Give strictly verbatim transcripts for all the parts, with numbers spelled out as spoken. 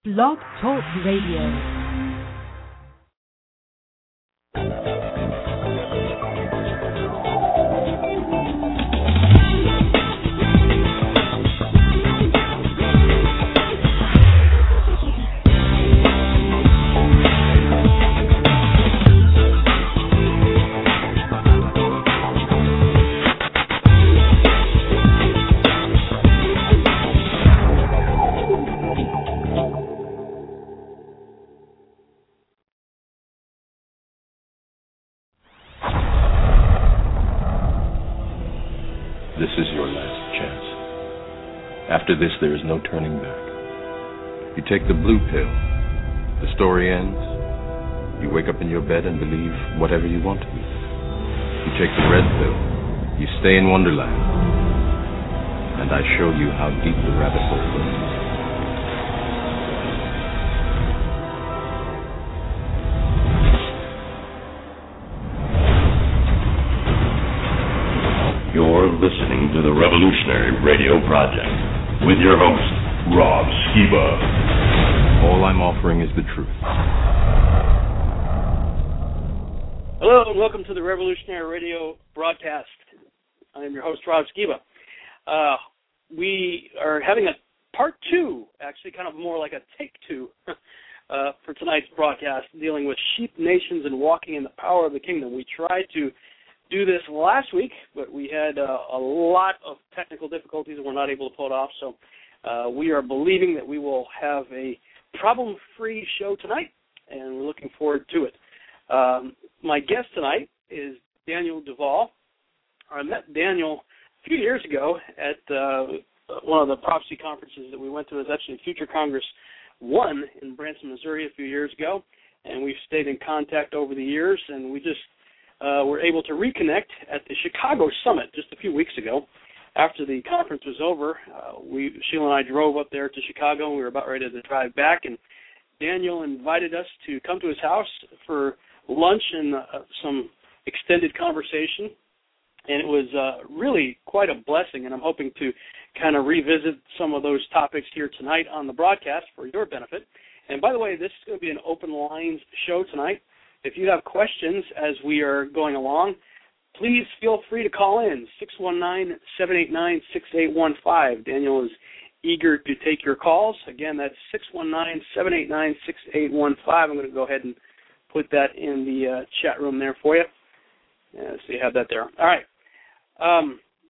Blog Talk Radio. After this, there is no turning back. You take the blue pill, the story ends. You wake up in your bed and believe whatever you want to believe. You take the red pill, you stay in Wonderland, and I show you how deep the rabbit hole goes. You're listening to the Revolutionary Radio Project with your host, Rob Skiba. All I'm offering is the truth. Hello and welcome to the Revolutionary Radio broadcast. I am your host, Rob Skiba. Uh, we are having a part two, actually kind of more like a take two, uh, for tonight's broadcast, dealing with sheep nations and walking in the power of the kingdom. We tried to do this last week, but we had uh, a lot of technical difficulties and we're not able to pull it off. So uh, we are believing that we will have a problem-free show tonight, and we're looking forward to it. Um, my guest tonight is Daniel Duvall. I met Daniel a few years ago at uh, one of the prophecy conferences that we went to. It was actually Future Congress one in Branson, Missouri a few years ago, and we've stayed in contact over the years, and we just Uh, were able to reconnect at the Chicago Summit just a few weeks ago. After the conference was over, uh, we Sheila and I drove up there to Chicago, and we were about ready to drive back, and Daniel invited us to come to his house for lunch and uh, some extended conversation, and it was uh, really quite a blessing, and I'm hoping to kind of revisit some of those topics here tonight on the broadcast for your benefit. And by the way, this is going to be an open lines show tonight. If you have questions as we are going along, please feel free to call in, six one nine, seven eight nine, six eight one five. Daniel is eager to take your calls. Again, that's six one nine, seven eight nine, six eight one five. I'm going to go ahead and put that in the uh, chat room there for you. Yeah, so you have that there. All right. Um,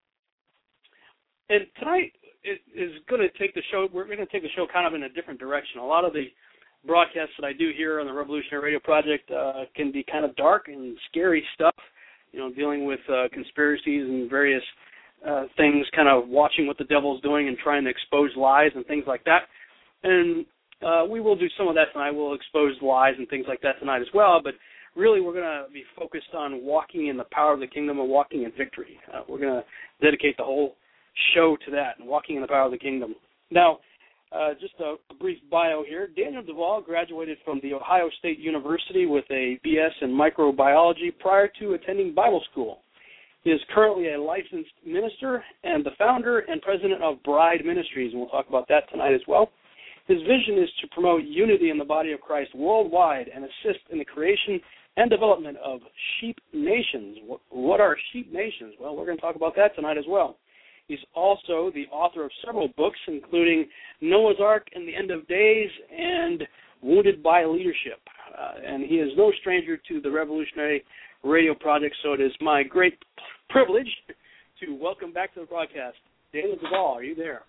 and tonight is going to take the show, we're going to take the show kind of in a different direction. A lot of the broadcasts that I do here on the Revolutionary Radio Project uh, can be kind of dark and scary stuff, you know, dealing with uh, conspiracies and various uh, things, kind of watching what the devil's doing and trying to expose lies and things like that. And uh, we will do some of that tonight. We'll expose lies and things like that tonight as well, but really we're going to be focused on walking in the power of the kingdom and walking in victory. Uh, we're going to dedicate the whole show to that and walking in the power of the kingdom. Now, Uh, just a, a brief bio here. Daniel Duvall graduated from The Ohio State University with a B S in microbiology prior to attending Bible school. He is currently a licensed minister and the founder and president of Bride Ministries, and we'll talk about that tonight as well. His vision is to promote unity in the body of Christ worldwide and assist in the creation and development of sheep nations. What, what are sheep nations? Well, we're going to talk about that tonight as well. He's also the author of several books, including Noah's Ark and the End of Days and Wounded by Leadership. Uh, and he is no stranger to the Revolutionary Radio Project, so it is my great privilege to welcome back to the broadcast Daniel Duvall. Are you there?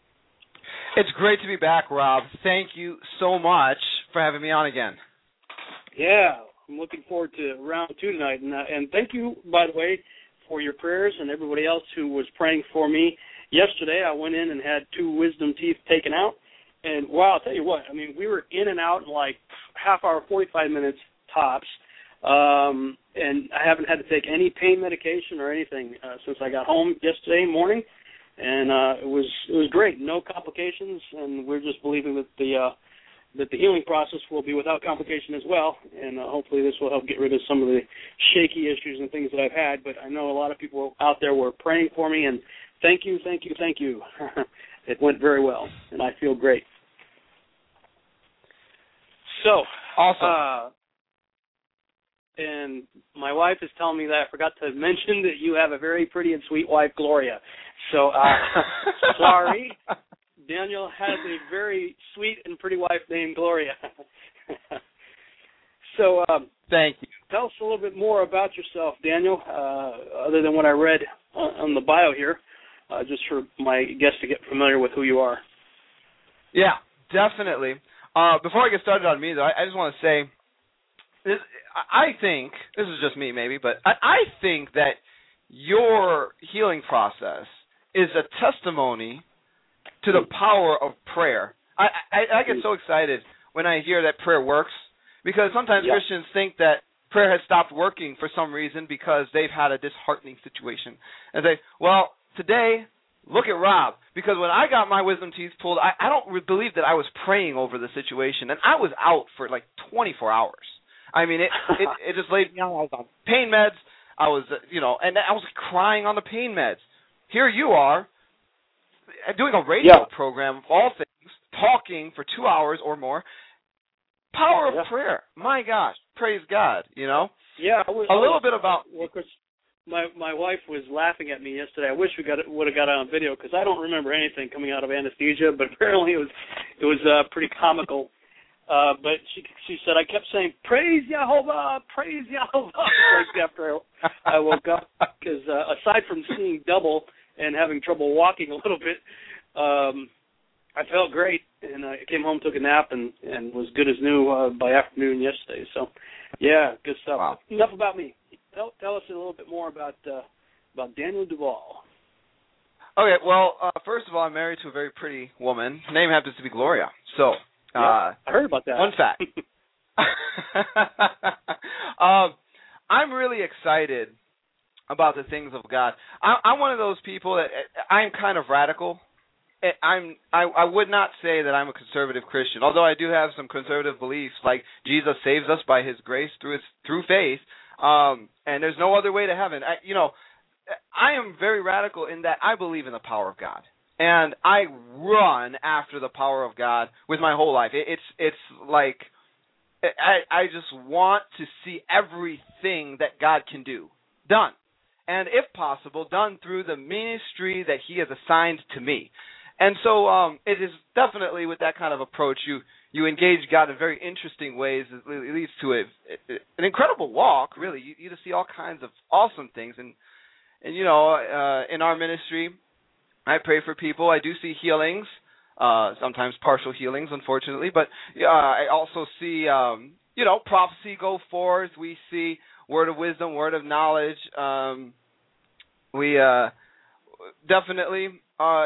It's great to be back, Rob. Thank you so much for having me on again. Yeah, I'm looking forward to round two tonight. And, uh, and thank you, by the way, for your prayers and everybody else who was praying for me. Yesterday, I went in and had two wisdom teeth taken out, and wow, I'll tell you what, I mean, we were in and out in like half hour, forty-five minutes tops, um, and I haven't had to take any pain medication or anything uh, since I got home yesterday morning, and uh, it was it was great, no complications, and we're just believing that the uh, that the healing process will be without complication as well, and uh, hopefully this will help get rid of some of the shaky issues and things that I've had. But I know a lot of people out there were praying for me, and thank you, thank you, thank you. It went very well, and I feel great. So, awesome. Uh, and my wife is telling me that I forgot to mention that you have a very pretty and sweet wife, Gloria. So, uh, sorry. Daniel has a very sweet and pretty wife named Gloria. So, um, thank you. Tell us a little bit more about yourself, Daniel, uh, other than what I read on, on the bio here, uh, just for my guests to get familiar with who you are. Yeah, definitely. Uh, before I get started on me, though, I, I just want to say, this, I think, this is just me maybe, but I, I think that your healing process is a testimony to the power of prayer. I, I, I get so excited when I hear that prayer works, because sometimes yeah. Christians think that prayer has stopped working for some reason because they've had a disheartening situation. And they, well, today, look at Rob, because when I got my wisdom teeth pulled, I, I don't re- believe that I was praying over the situation, and I was out for like twenty-four hours. I mean, it it, it just laid me out. I was on pain meds. I was, uh, you know, and I was crying on the pain meds. Here you are, doing a radio yeah. program of all things, talking for two hours or more. Power of yeah. prayer. My gosh, praise God, you know? Yeah. I was, a little was, bit about... Well, of course, my, my wife was laughing at me yesterday. I wish we got would have got it on video because I don't remember anything coming out of anesthesia, but apparently it was it was uh, pretty comical. Uh, but she she said, I kept saying, praise Yehovah, praise Yehovah, right after I, I woke up, because uh, aside from seeing double and having trouble walking a little bit, um, I felt great, and I came home, took a nap, and, and was good as new uh, by afternoon yesterday. So, yeah, good stuff. Wow. Enough about me. Tell, tell us a little bit more about uh, about Daniel Duvall. Okay, well, uh, first of all, I'm married to a very pretty woman. Her name happens to be Gloria. So, uh, yeah, I heard about that. Fun fact. um, I'm really excited about the things of God. I, I'm one of those people that I'm kind of radical. I'm I, I would not say that I'm a conservative Christian, although I do have some conservative beliefs, like Jesus saves us by His grace through his, through faith, um, and there's no other way to heaven. I, you know, I am very radical in that I believe in the power of God, and I run after the power of God with my whole life. It, it's it's like I I just want to see everything that God can do done, and if possible, done through the ministry that He has assigned to me. And so um, it is definitely with that kind of approach, you, you engage God in very interesting ways. It leads to a, an incredible walk, really. You, you just see all kinds of awesome things. And, and you know, uh, in our ministry, I pray for people. I do see healings, uh, sometimes partial healings, unfortunately. But uh, I also see, um, you know, prophecy go forth. We see word of wisdom, word of knowledge. Um, we uh, definitely... Uh,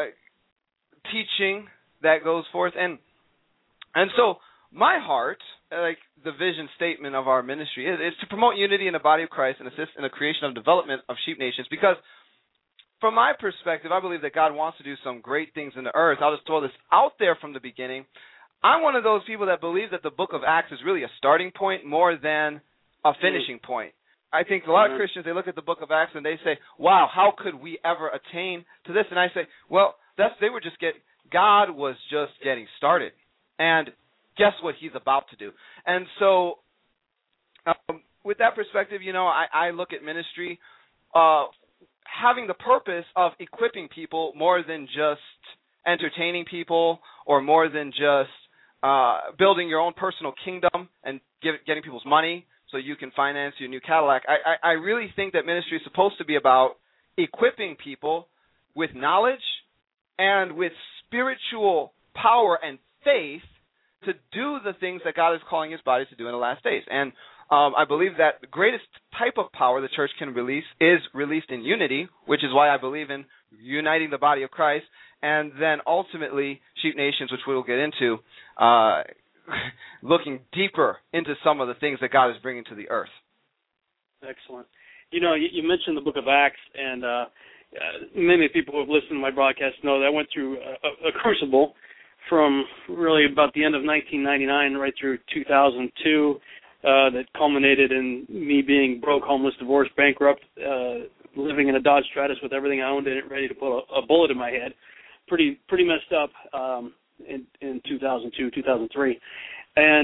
teaching that goes forth, and and so my heart, like the vision statement of our ministry, is, is to promote unity in the body of Christ and assist in the creation of development of sheep nations. Because from my perspective, I believe that God wants to do some great things in the earth. I'll just throw this out there from the beginning. I'm one of those people that believe that the book of Acts is really a starting point more than a finishing point. I think a lot of Christians, they look at the book of Acts and they say, wow, how could we ever attain to this? And I say, well, that's they were just getting, God was just getting started. And guess what He's about to do? And so um, with that perspective, you know, I, I look at ministry uh, having the purpose of equipping people more than just entertaining people or more than just uh, building your own personal kingdom and give, getting people's money so you can finance your new Cadillac. I, I, I really think that ministry is supposed to be about equipping people with knowledge and with spiritual power and faith to do the things that God is calling His body to do in the last days. And um, I believe that the greatest type of power the church can release is released in unity, which is why I believe in uniting the body of Christ, and then ultimately sheep nations, which we'll get into, uh, looking deeper into some of the things that God is bringing to the earth. Excellent. You know, you, you mentioned the book of Acts, and uh, uh, many people who have listened to my broadcast know that I went through a, a crucible from really about the end of nineteen ninety-nine right through two thousand two uh, that culminated in me being broke, homeless, divorced, bankrupt, uh, living in a Dodge Stratus with everything I owned in it, ready to put a, a bullet in my head. Pretty pretty messed up um, in, in two thousand two, two thousand three. And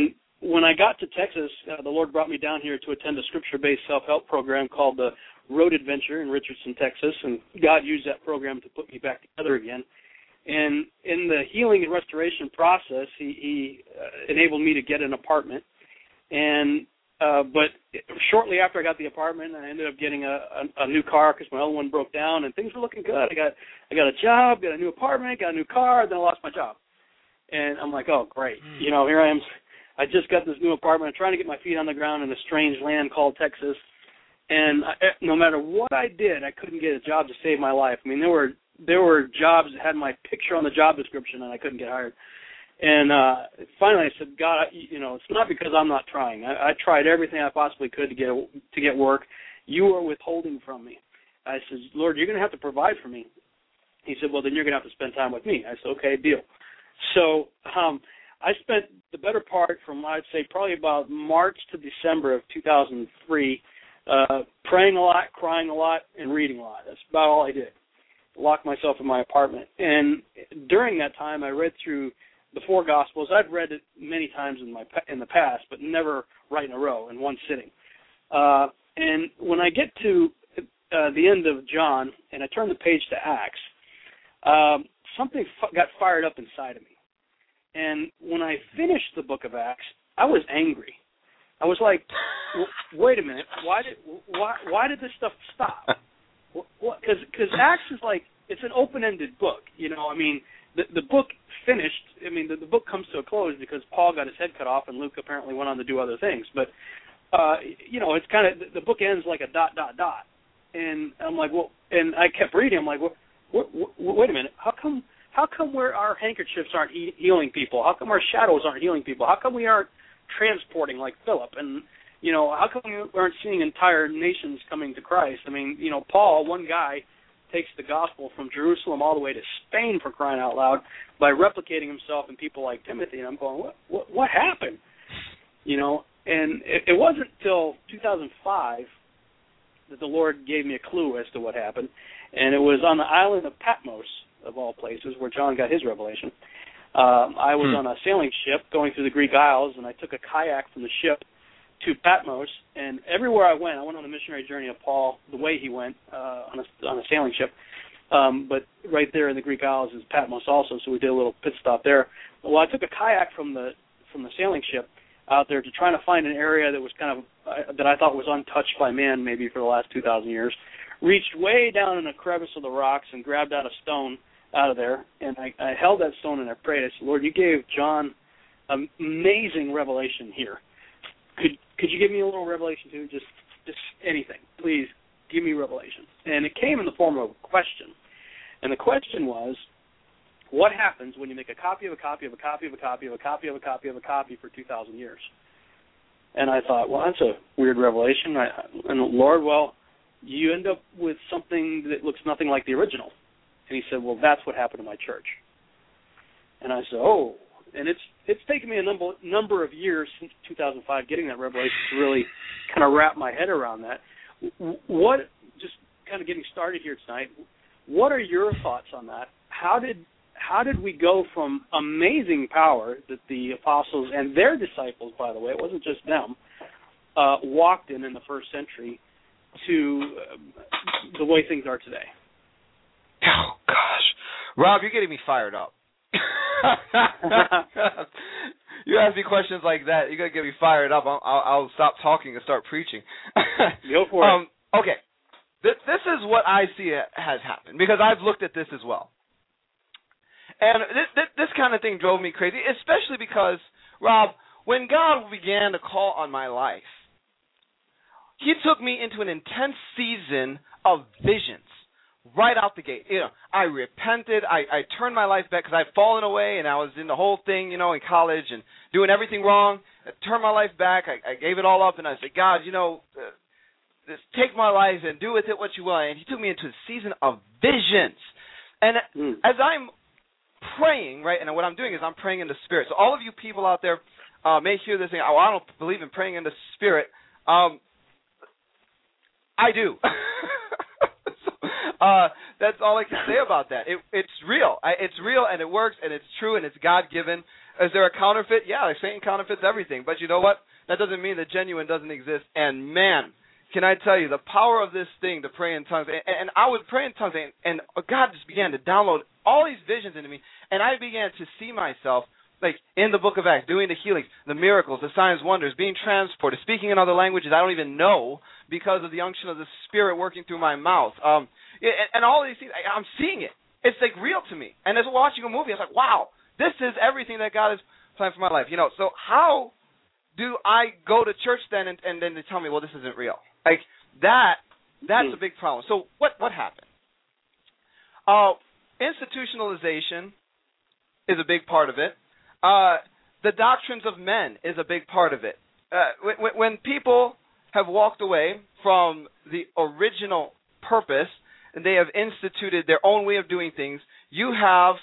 when I got to Texas, uh, the Lord brought me down here to attend a scripture-based self-help program called the Road Adventure in Richardson, Texas, and God used that program to put me back together again. And in the healing and restoration process, he, he uh, enabled me to get an apartment. And uh, but shortly after I got the apartment, I ended up getting a, a, a new car because my old one broke down, and things were looking good. I got I got a job, got a new apartment, got a new car, then I lost my job. And I'm like, oh, great. You know, here I am. I just got this new apartment. I'm trying to get my feet on the ground in a strange land called Texas. And I, no matter what I did, I couldn't get a job to save my life. I mean, there were there were jobs that had my picture on the job description, and I couldn't get hired. And uh, finally, I said, God, you know, it's not because I'm not trying. I, I tried everything I possibly could to get to get work. You are withholding from me. I said, Lord, you're going to have to provide for me. He said, well, then you're going to have to spend time with me. I said, okay, deal. So um, I spent the better part from, I'd say, probably about March to December of two thousand three uh, praying a lot, crying a lot, and reading a lot. That's about all I did. Locked myself in my apartment. And during that time, I read through the four Gospels. I've read it many times in my in the past, but never right in a row in one sitting. Uh, and when I get to uh, the end of John and I turn the page to Acts, um, something f- got fired up inside of me. And when I finished the book of Acts, I was angry. I was like, wait a minute, why did why why did this stuff stop? Because because Acts is like, it's an open-ended book. You know, I mean, the the book finished. I mean, the, the book comes to a close because Paul got his head cut off and Luke apparently went on to do other things. But, uh, you know, it's kind of, the book ends like a dot, dot, dot. And I'm like, well, and I kept reading. I'm like, well, wait, wait a minute. How come How come where our handkerchiefs aren't he- healing people? How come our shadows aren't healing people? How come we aren't transporting like Philip? And, you know, how come we aren't seeing entire nations coming to Christ? I mean, you know, Paul, one guy, takes the gospel from Jerusalem all the way to Spain, for crying out loud, by replicating himself in people like Timothy. And I'm going, what what, what happened? You know, and it, it wasn't until two thousand five that the Lord gave me a clue as to what happened. And it was on the island of Patmos, of all places, where John got his revelation. Um, I was hmm. on a sailing ship going through the Greek Isles, and I took a kayak from the ship to Patmos, and everywhere I went, I went on the missionary journey of Paul, the way he went, uh, on a on a sailing ship. Um, but right there in the Greek Isles is Patmos also, so we did a little pit stop there. Well, I took a kayak from the from the sailing ship out there to try to find an area that was kind of uh, that I thought was untouched by man, maybe for the last two thousand years. Reached way down in a crevice of the rocks and grabbed out a stone out of there, and I, I held that stone and I prayed. I said, Lord, you gave John an amazing revelation here. Could could you give me a little revelation too? Just just anything, please give me revelation. And it came in the form of a question, and the question was, what happens when you make a copy of a copy of a copy of a copy of a copy of a copy of a copy for two thousand years? And I thought, well, that's a weird revelation. I, and Lord, well, you end up with something that looks nothing like the original. And he said, well, that's what happened to my church. And I said, oh. And it's it's taken me a number number of years since two thousand five getting that revelation to really kind of wrap my head around that. What, just kind of getting started here tonight, what are your thoughts on that? How did how did we go from amazing power that the apostles and their disciples, by the way, it wasn't just them, uh, walked in in the first century to uh, the way things are today? Oh, gosh. Rob, you're getting me fired up. You ask me questions like that, you're going to get me fired up. I'll, I'll, I'll stop talking and start preaching. Go for um, it. Okay. This, this is what I see has happened, because I've looked at this as well. And this, this, this kind of thing drove me crazy, especially because, Rob, when God began to call on my life, he took me into an intense season of visions. Right out the gate, you know, I repented. I, I turned my life back because I'd fallen away, and I was in the whole thing, you know, in college and doing everything wrong. I turned my life back. I, I gave it all up, and I said, God, you know, uh, just take my life and do with it what you will. And he took me into a season of visions. And mm. as I'm praying, right, and what I'm doing is I'm praying in the Spirit. So all of you people out there uh, may hear this thing, oh, I don't believe in praying in the Spirit. Um, I do. Uh, that's all I can say about that. It, it's real. I, it's real, and it works, and it's true, and it's God-given. Is there a counterfeit? Yeah, like Satan counterfeits everything. But you know what? That doesn't mean the genuine doesn't exist. And, man, can I tell you, the power of this thing, to pray in tongues, and, and I would pray in tongues, and, and God just began to download all these visions into me, and I began to see myself, like, in the book of Acts, doing the healings, the miracles, the signs, wonders, being transported, speaking in other languages I don't even know because of the unction of the Spirit working through my mouth. Um, and, and all these things, I, I'm seeing it. It's, like, real to me. And as watching a movie, I was like, wow, this is everything that God has planned for my life. You know, so how do I go to church then and, and then they tell me, well, this isn't real? Like, that, that's a big problem. So what, what happened? Uh, institutionalization is a big part of it. Uh, the doctrines of men is a big part of it. Uh, when, when people have walked away from the original purpose and they have instituted their own way of doing things, you have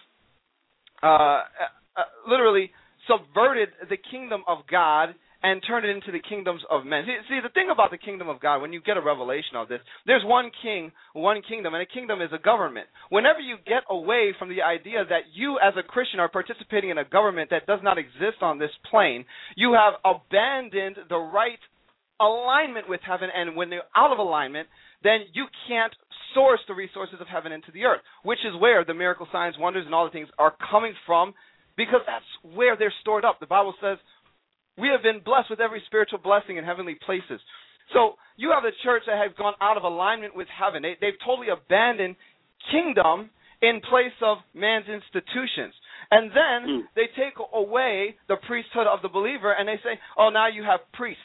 uh, uh, literally subverted the kingdom of God and turn it into the kingdoms of men. See, see, the thing about the kingdom of God, when you get a revelation of this, there's one king, one kingdom, and a kingdom is a government. Whenever you get away from the idea that you as a Christian are participating in a government that does not exist on this plane, you have abandoned the right alignment with heaven, and when they're out of alignment, then you can't source the resources of heaven into the earth, which is where the miracle signs, wonders, and all the things are coming from, because that's where they're stored up. The Bible says, we have been blessed with every spiritual blessing in heavenly places. So you have a church that has gone out of alignment with heaven. They, they've totally abandoned kingdom in place of man's institutions. And then mm. they take away the priesthood of the believer, and they say, oh, now you have priests.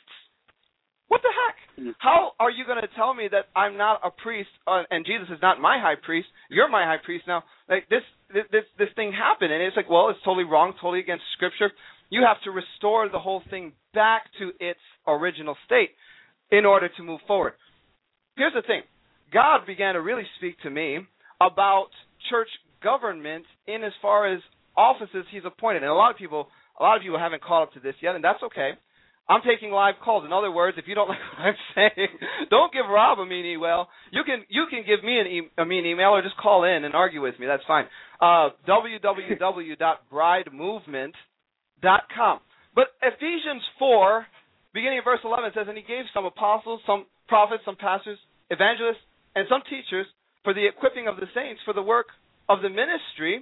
What the heck? Mm. How are you going to tell me that I'm not a priest uh, and Jesus is not my high priest? You're my high priest now. Like this, this, this, this thing happened, and it's like, well, it's totally wrong, totally against Scripture. You have to restore the whole thing back to its original state in order to move forward. Here's the thing. God began to really speak to me about church government in as far as offices he's appointed. And a lot of people, a lot of you haven't caught up to this yet, and that's okay. I'm taking live calls. In other words, if you don't like what I'm saying, don't give Rob a mean email. You can you can give me an e- a mean email or just call in and argue with me. That's fine. Uh, w w w dot bride movement dot com. But Ephesians four, beginning of verse eleven, says, and he gave some apostles, some prophets, some pastors, evangelists, and some teachers for the equipping of the saints for the work of the ministry.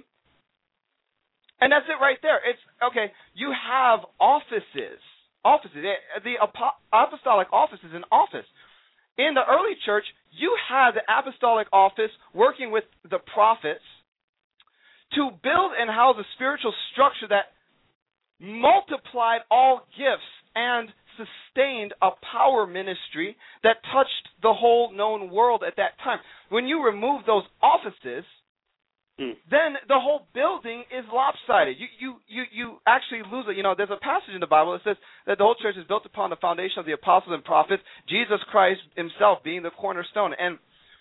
And that's it right there. It's, okay, you have offices. Offices. The apostolic office is an office. In the early church, you had the apostolic office working with the prophets to build and house a spiritual structure that multiplied all gifts and sustained a power ministry that touched the whole known world at that time. When you remove those offices, mm. then the whole building is lopsided. You you you you actually lose it. You know, there's a passage in the Bible that says that the whole church is built upon the foundation of the apostles and prophets, Jesus Christ himself being the cornerstone. And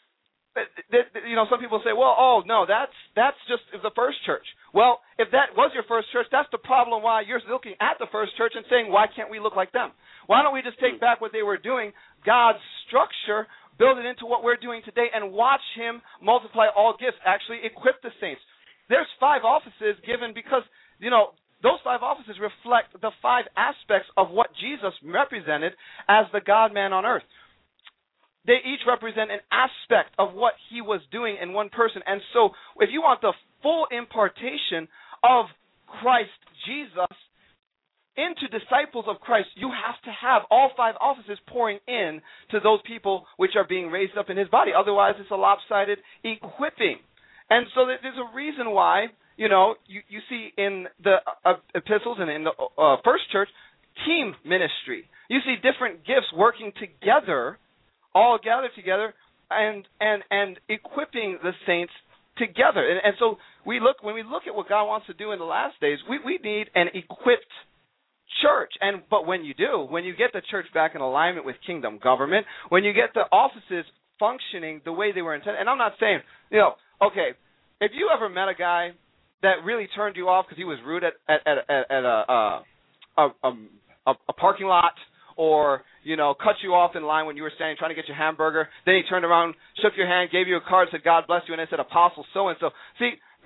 you know, some people say, well, oh, no, that's that's just the first church. Well, if that was your first church, that's the problem why you're looking at the first church and saying, why can't we look like them? Why don't we just take back what they were doing, God's structure, build it into what we're doing today, and watch him multiply all gifts, actually equip the saints. There's five offices given because, you know, those five offices reflect the five aspects of what Jesus represented as the God-man on earth. They each represent an aspect of what he was doing in one person. And so if you want the full impartation of Christ Jesus into disciples of Christ, you have to have all five offices pouring in to those people which are being raised up in his body. Otherwise, it's a lopsided equipping. And so there's a reason why, you know, you, you see in the uh, epistles and in the uh, first church, team ministry. You see different gifts working together, all gathered together and and and equipping the saints together. And, and so we look when we look at what God wants to do in the last days, we, we need an equipped church. And but when you do, when you get the church back in alignment with kingdom government, when you get the offices functioning the way they were intended, and I'm not saying, you know, okay, if you ever met a guy that really turned you off because he was rude at at at, at, at a, a, a, a a parking lot, or, you know, cut you off in line when you were standing trying to get your hamburger. Then he turned around, shook your hand, gave you a card, said, God bless you, and it said Apostle so-and-so. See, now,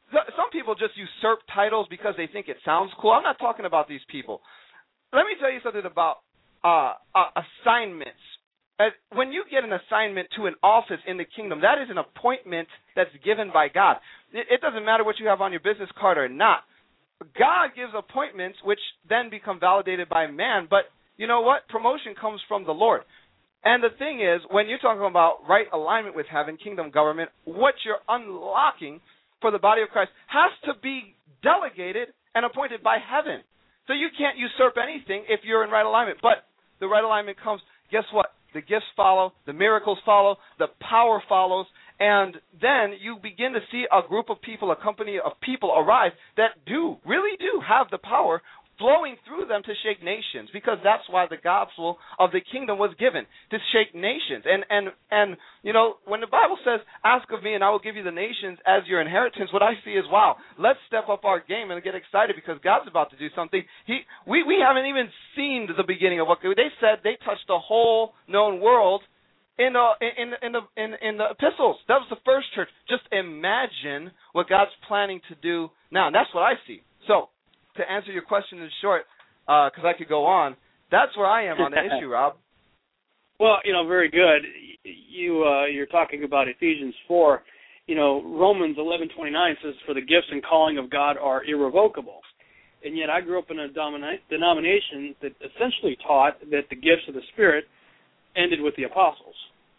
some people just usurp titles because they think it sounds cool. I'm not talking about these people. Let me tell you something about uh, uh, assignments. Uh, when you get an assignment to an office in the kingdom, that is an appointment that's given by God. It, it doesn't matter what you have on your business card or not. God gives appointments which then become validated by man. But you know what? Promotion comes from the Lord. And the thing is, when you're talking about right alignment with heaven, kingdom government, what you're unlocking for the body of Christ has to be delegated and appointed by heaven. So you can't usurp anything if you're in right alignment. But the right alignment comes, guess what? The gifts follow, the miracles follow, the power follows, and then you begin to see a group of people, a company of people arise that do, really do have the power flowing through them to shake nations, because that's why the gospel of the kingdom was given, to shake nations. And, and, and you know, when the Bible says, ask of me and I will give you the nations as your inheritance, what I see is, wow, let's step up our game and get excited because God's about to do something. He, we, we haven't even seen the beginning of what they said. They touched the whole known world in the, in, in, the, in, in the epistles. That was the first church. Just imagine what God's planning to do now. And that's what I see. So, to answer your question in short, because uh, I could go on, that's where I am on the issue, Rob. Well, you know, very good. You uh, you're talking about Ephesians four. You know, Romans eleven twenty nine says, "For the gifts and calling of God are irrevocable." And yet, I grew up in a domina- denomination that essentially taught that the gifts of the Spirit ended with the apostles.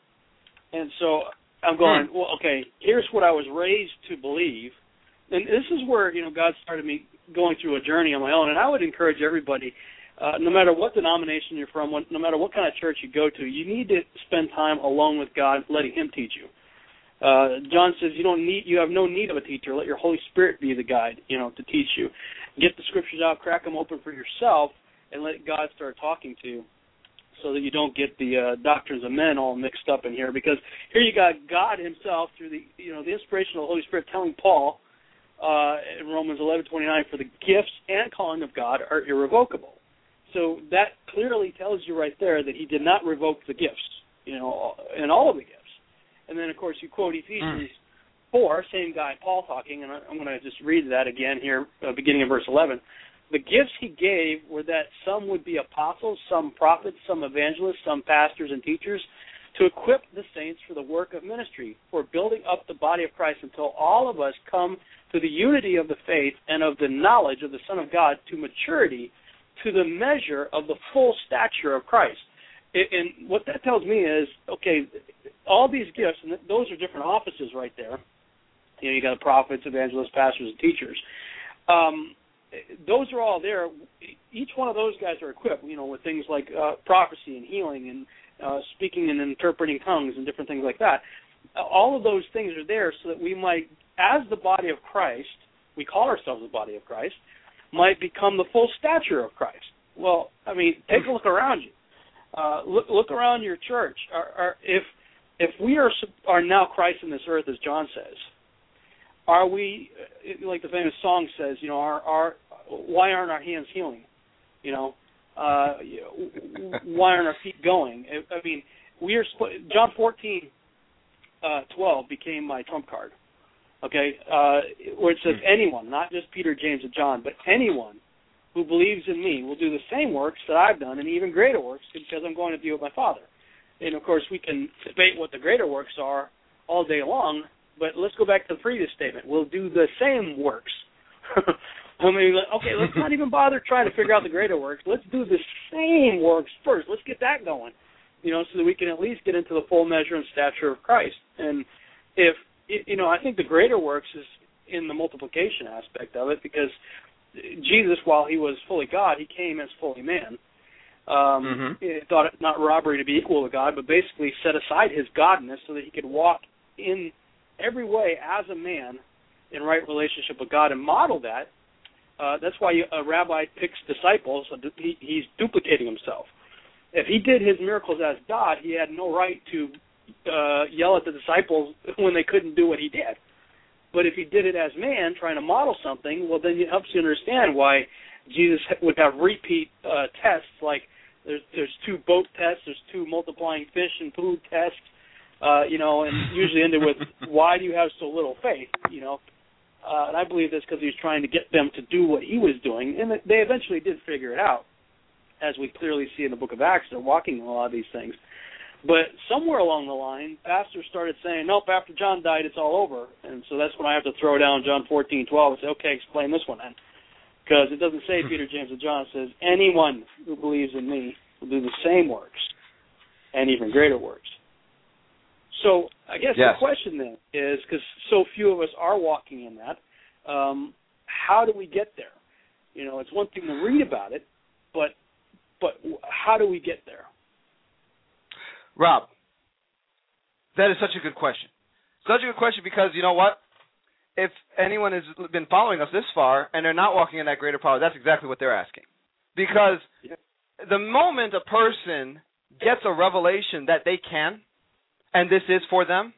And so I'm going, hmm. well, okay, here's what I was raised to believe, and this is where you know God started me going through a journey on my own, and I would encourage everybody, uh, no matter what denomination you're from, what, no matter what kind of church you go to, you need to spend time alone with God, letting Him teach you. Uh, John says you don't need, you have no need of a teacher. Let your Holy Spirit be the guide, you know, to teach you. Get the scriptures out, crack them open for yourself, and let God start talking to you, so that you don't get the uh, doctrines of men all mixed up in here. Because here you got God Himself through the, you know, the inspiration of the Holy Spirit telling Paul, Uh, in Romans eleven twenty nine, for the gifts and calling of God are irrevocable. So that clearly tells you right there that He did not revoke the gifts, you know, and all of the gifts. And then, of course, you quote Ephesians mm. four, same guy, Paul talking, and I'm going to just read that again here, uh, beginning of verse eleven. The gifts He gave were that some would be apostles, some prophets, some evangelists, some pastors and teachers, to equip the saints for the work of ministry, for building up the body of Christ until all of us come to the unity of the faith and of the knowledge of the Son of God, to maturity, to the measure of the full stature of Christ. And what that tells me is, okay, all these gifts, and those are different offices right there. You know, you got prophets, evangelists, pastors, and teachers. Um, those are all there. Each one of those guys are equipped, you know, with things like uh, prophecy and healing and uh, speaking and interpreting tongues and different things like that. All of those things are there so that we might, as the body of Christ, we call ourselves the body of Christ, might become the full stature of Christ. Well, I mean, take a look around you. Uh, look, look around your church. Are, are, if if we are are now Christ in this earth, as John says, are we, like the famous song says, you know, our, our why aren't our hands healing? You know, uh, why aren't our feet going? I, I mean, we are John fourteen. Uh, twelve became my trump card, okay, uh, where it says anyone, not just Peter, James, and John, but anyone who believes in me will do the same works that I've done and even greater works because I'm going to be with my Father. And, of course, we can debate what the greater works are all day long, but let's go back to the previous statement. We'll do the same works. I mean, okay, let's not even bother trying to figure out the greater works. Let's do the same works first. Let's get that going. You know, so that we can at least get into the full measure and stature of Christ. And if, you know, I think the greater works is in the multiplication aspect of it, because Jesus, while He was fully God, He came as fully man. Um, mm-hmm. He thought it not robbery to be equal to God, but basically set aside His godness so that He could walk in every way as a man in right relationship with God and model that. Uh, that's why a rabbi picks disciples. He, he's duplicating himself. If He did His miracles as God, He had no right to uh, yell at the disciples when they couldn't do what He did. But if He did it as man, trying to model something, well, then it helps you understand why Jesus would have repeat uh, tests, like there's there's two boat tests, there's two multiplying fish and food tests, uh, you know, and usually ended with, why do you have so little faith, you know? uh, and I believe this because he was trying to get them to do what he was doing, and they eventually did figure it out, as we clearly see in the book of Acts. They're walking a lot of these things. But somewhere along the line, pastors started saying, nope, after John died, it's all over. And so that's when I have to throw down John fourteen twelve and say, okay, explain this one then. Because it doesn't say Peter, James, and John. It says, anyone who believes in me will do the same works and even greater works. So I guess yes. the question then is, because so few of us are walking in that, um, how do we get there? You know, it's one thing to read about it, but but how do we get there? Rob, that is such a good question. Such a good question because, you know what? If anyone has been following us this far and they're not walking in that greater power, that's exactly what they're asking. Because yeah. the moment a person gets a revelation that they can, and this is for them,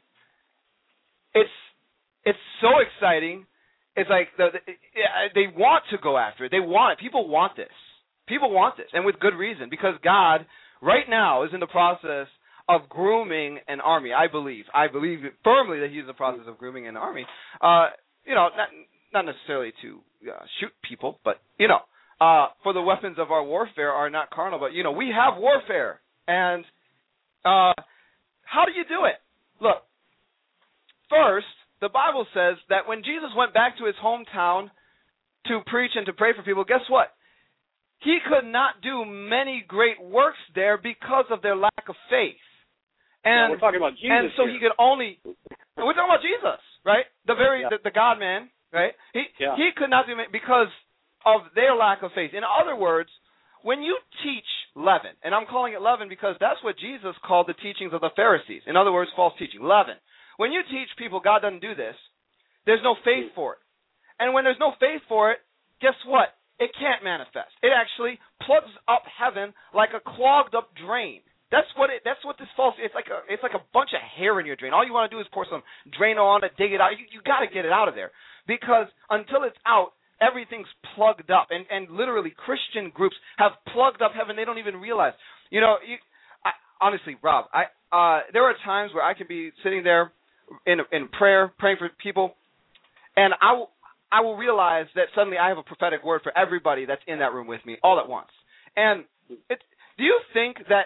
it's it's so exciting. It's like the, the, they want to go after it. They want it. People want this. People want this, and with good reason, because God right now is in the process of grooming an army. I believe. I believe firmly that he's in the process of grooming an army. Uh, you know, not not necessarily to uh, shoot people, but, you know, uh, for the weapons of our warfare are not carnal, but, you know, we have warfare. And uh, how do you do it? Look, first, the Bible says that when Jesus went back to his hometown to preach and to pray for people, guess what? He could not do many great works there because of their lack of faith. And yeah, we're talking about Jesus. And so here. he could only we're talking about Jesus, right? The very yeah. the, the God man, right? He yeah. he could not do it because of their lack of faith. In other words, when you teach leaven, and I'm calling it leaven because that's what Jesus called the teachings of the Pharisees. In other words, false teaching, leaven. When you teach people God doesn't do this, there's no faith for it. And when there's no faith for it, guess what? It can't manifest. It actually plugs up heaven like a clogged up drain. That's what it. That's what this false. It's like a. It's like a bunch of hair in your drain. All you want to do is pour some Drano on it, dig it out. You you got to get it out of there, because until it's out, everything's plugged up. And and literally, Christian groups have plugged up heaven. They don't even realize. You know, you, I, honestly, Rob, I uh, there are times where I can be sitting there in in prayer, praying for people, and I will I will realize that suddenly I have a prophetic word for everybody that's in that room with me all at once. And it, do you think that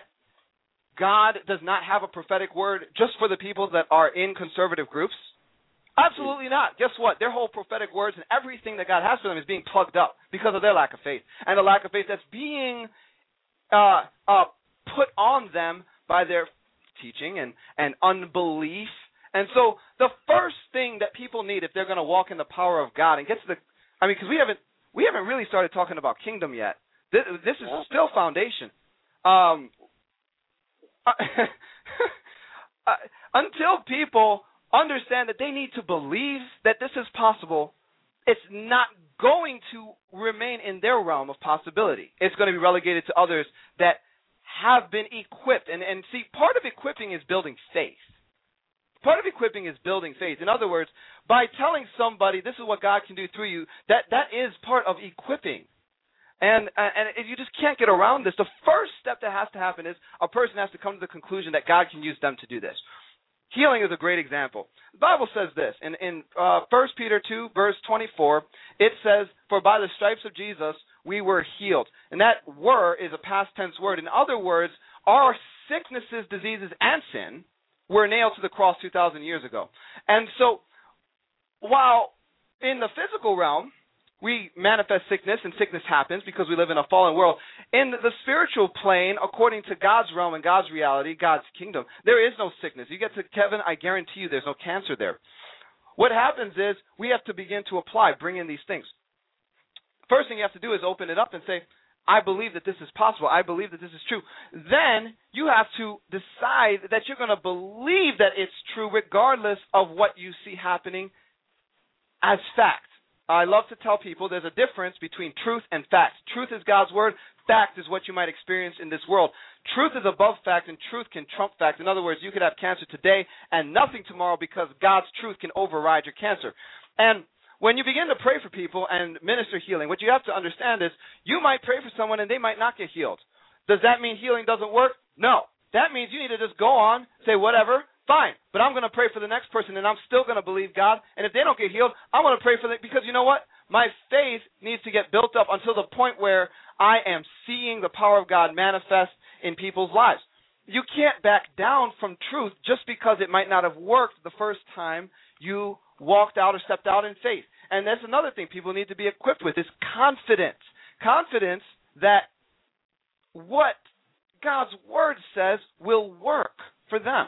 God does not have a prophetic word just for the people that are in conservative groups? Absolutely not. Guess what? Their whole prophetic words and everything that God has for them is being plugged up because of their lack of faith, and the lack of faith that's being uh, uh, put on them by their teaching and, and unbelief. And so the first thing that people need if they're going to walk in the power of God and get to the, I mean, because we haven't we haven't really started talking about kingdom yet. This, this is still foundation. Um, until people understand that they need to believe that this is possible, it's not going to remain in their realm of possibility. It's going to be relegated to others that have been equipped. And, and see, part of equipping is building faith. Part of equipping is building faith. In other words, by telling somebody this is what God can do through you, that, that is part of equipping. And uh, and if you just can't get around this, the first step that has to happen is a person has to come to the conclusion that God can use them to do this. Healing is a great example. The Bible says this. In, in uh, First Peter two, verse twenty-four, it says, "For by the stripes of Jesus we were healed." And that "were" is a past tense word. In other words, our sicknesses, diseases, and sin were nailed to the cross two thousand years ago. And so while in the physical realm, we manifest sickness, and sickness happens because we live in a fallen world. In the spiritual plane, according to God's realm and God's reality, God's kingdom, there is no sickness. You get to Kevin, I guarantee you there's no cancer there. What happens is we have to begin to apply, bring in these things. First thing you have to do is open it up and say, I believe that this is possible. I believe that this is true. Then you have to decide that you're going to believe that it's true regardless of what you see happening as fact. I love to tell people there's a difference between truth and fact. Truth is God's word. Fact is what you might experience in this world. Truth is above fact, and truth can trump fact. In other words, you could have cancer today and nothing tomorrow because God's truth can override your cancer. And when you begin to pray for people and minister healing, what you have to understand is you might pray for someone and they might not get healed. Does that mean healing doesn't work? No. That means you need to just go on, say whatever, fine, but I'm going to pray for the next person, and I'm still going to believe God. And if they don't get healed, I want to pray for them, because you know what? My faith needs to get built up until the point where I am seeing the power of God manifest in people's lives. You can't back down from truth just because it might not have worked the first time you walked out or stepped out in faith. And that's another thing people need to be equipped with is confidence. Confidence that what God's Word says will work for them.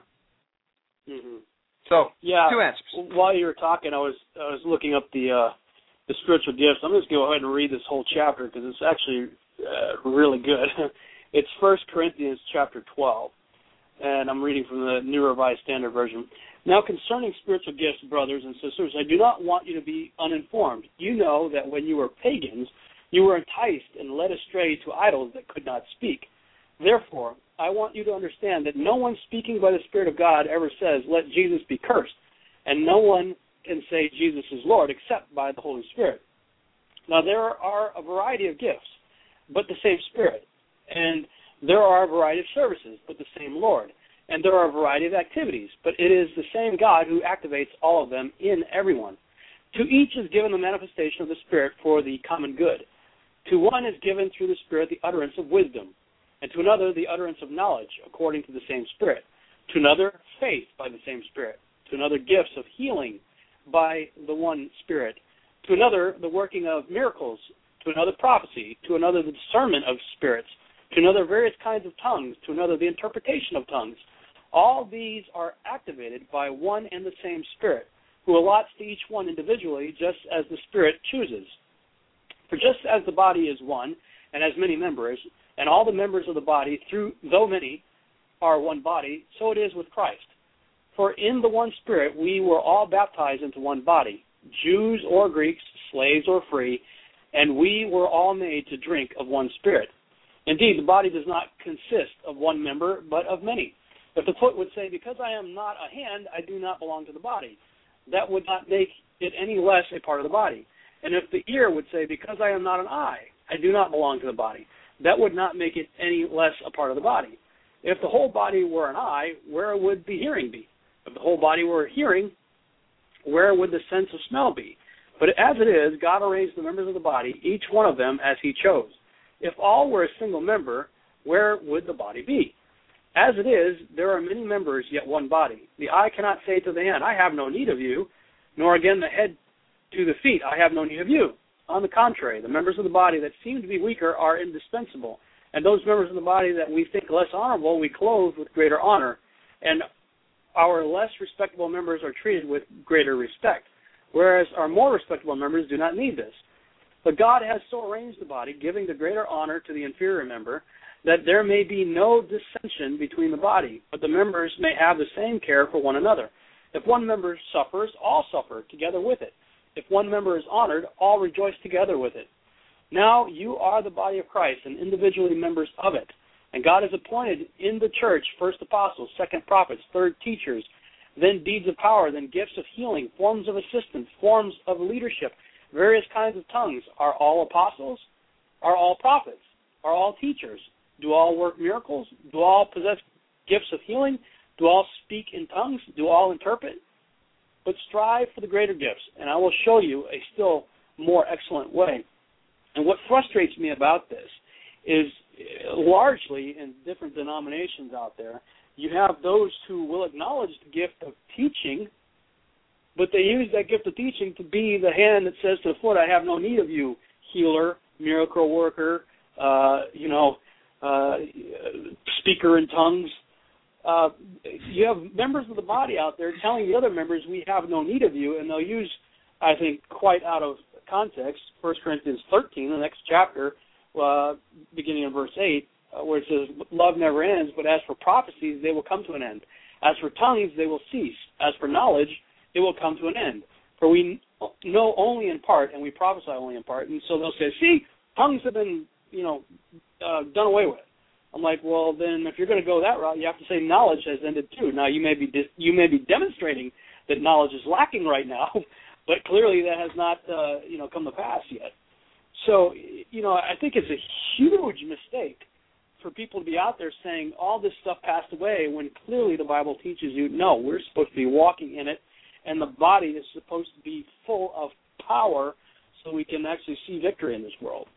Mm-hmm. So, yeah, two answers. While you were talking, I was I was looking up the uh, the spiritual gifts. I'm just going to go ahead and read this whole chapter because it's actually uh, really good. It's First Corinthians chapter twelve, and I'm reading from the New Revised Standard Version. Now, concerning spiritual gifts, brothers and sisters, I do not want you to be uninformed. You know that when you were pagans, you were enticed and led astray to idols that could not speak. Therefore, I want you to understand that no one speaking by the Spirit of God ever says, let Jesus be cursed, and no one can say Jesus is Lord except by the Holy Spirit. Now, there are a variety of gifts, but the same Spirit. And there are a variety of services, but the same Lord. And there are a variety of activities, but it is the same God who activates all of them in everyone. To each is given the manifestation of the Spirit for the common good. To one is given through the Spirit the utterance of wisdom, and to another the utterance of knowledge according to the same Spirit. To another, faith by the same Spirit. To another, gifts of healing by the one Spirit. To another, the working of miracles. To another, prophecy. To another, the discernment of spirits. To another, various kinds of tongues. To another, the interpretation of tongues. All these are activated by one and the same Spirit, who allots to each one individually just as the Spirit chooses. For just as the body is one and has many members, and all the members of the body, through though many, are one body, so it is with Christ. For in the one Spirit we were all baptized into one body, Jews or Greeks, slaves or free, and we were all made to drink of one Spirit. Indeed, the body does not consist of one member, but of many. If the foot would say, because I am not a hand, I do not belong to the body, that would not make it any less a part of the body. And if the ear would say, because I am not an eye, I do not belong to the body, that would not make it any less a part of the body. If the whole body were an eye, where would the hearing be? If the whole body were hearing, where would the sense of smell be? But as it is, God arranged the members of the body, each one of them as he chose. If all were a single member, where would the body be? As it is, there are many members, yet one body. The eye cannot say to the hand, I have no need of you, nor again the head to the feet, I have no need of you. On the contrary, the members of the body that seem to be weaker are indispensable, and those members of the body that we think less honorable we clothe with greater honor, and our less respectable members are treated with greater respect, whereas our more respectable members do not need this. But God has so arranged the body, giving the greater honor to the inferior member, that there may be no dissension between the body, but the members may have the same care for one another. If one member suffers, all suffer together with it. If one member is honored, all rejoice together with it. Now you are the body of Christ and individually members of it. And God has appointed in the church first apostles, second prophets, third teachers, then deeds of power, then gifts of healing, forms of assistance, forms of leadership, various kinds of tongues. Are all apostles? Are all prophets? Are all teachers? Do all work miracles? Do all possess gifts of healing? Do all speak in tongues? Do all interpret? But strive for the greater gifts, and I will show you a still more excellent way. And what frustrates me about this is largely in different denominations out there, you have those who will acknowledge the gift of teaching, but they use that gift of teaching to be the hand that says to the foot, I have no need of you, healer, miracle worker, uh, you know, uh, speaker in tongues. Uh, you have members of the body out there telling the other members, we have no need of you, and they'll use, I think, quite out of context, First Corinthians thirteen, the next chapter, uh, beginning in verse eight, uh, where it says, love never ends, but as for prophecies, they will come to an end. As for tongues, they will cease. As for knowledge, it will come to an end. For we know only in part, and we prophesy only in part. And so they'll say, see, tongues have been, you know, uh, done away with. I'm like, well, then if you're going to go that route, you have to say knowledge has ended too. Now, you may be dis- you may be demonstrating that knowledge is lacking right now, but clearly that has not, uh, you know, come to pass yet. So, you know, I think it's a huge mistake for people to be out there saying all this stuff passed away when clearly the Bible teaches you, no, we're supposed to be walking in it, and the body is supposed to be full of power so we can actually see victory in this world.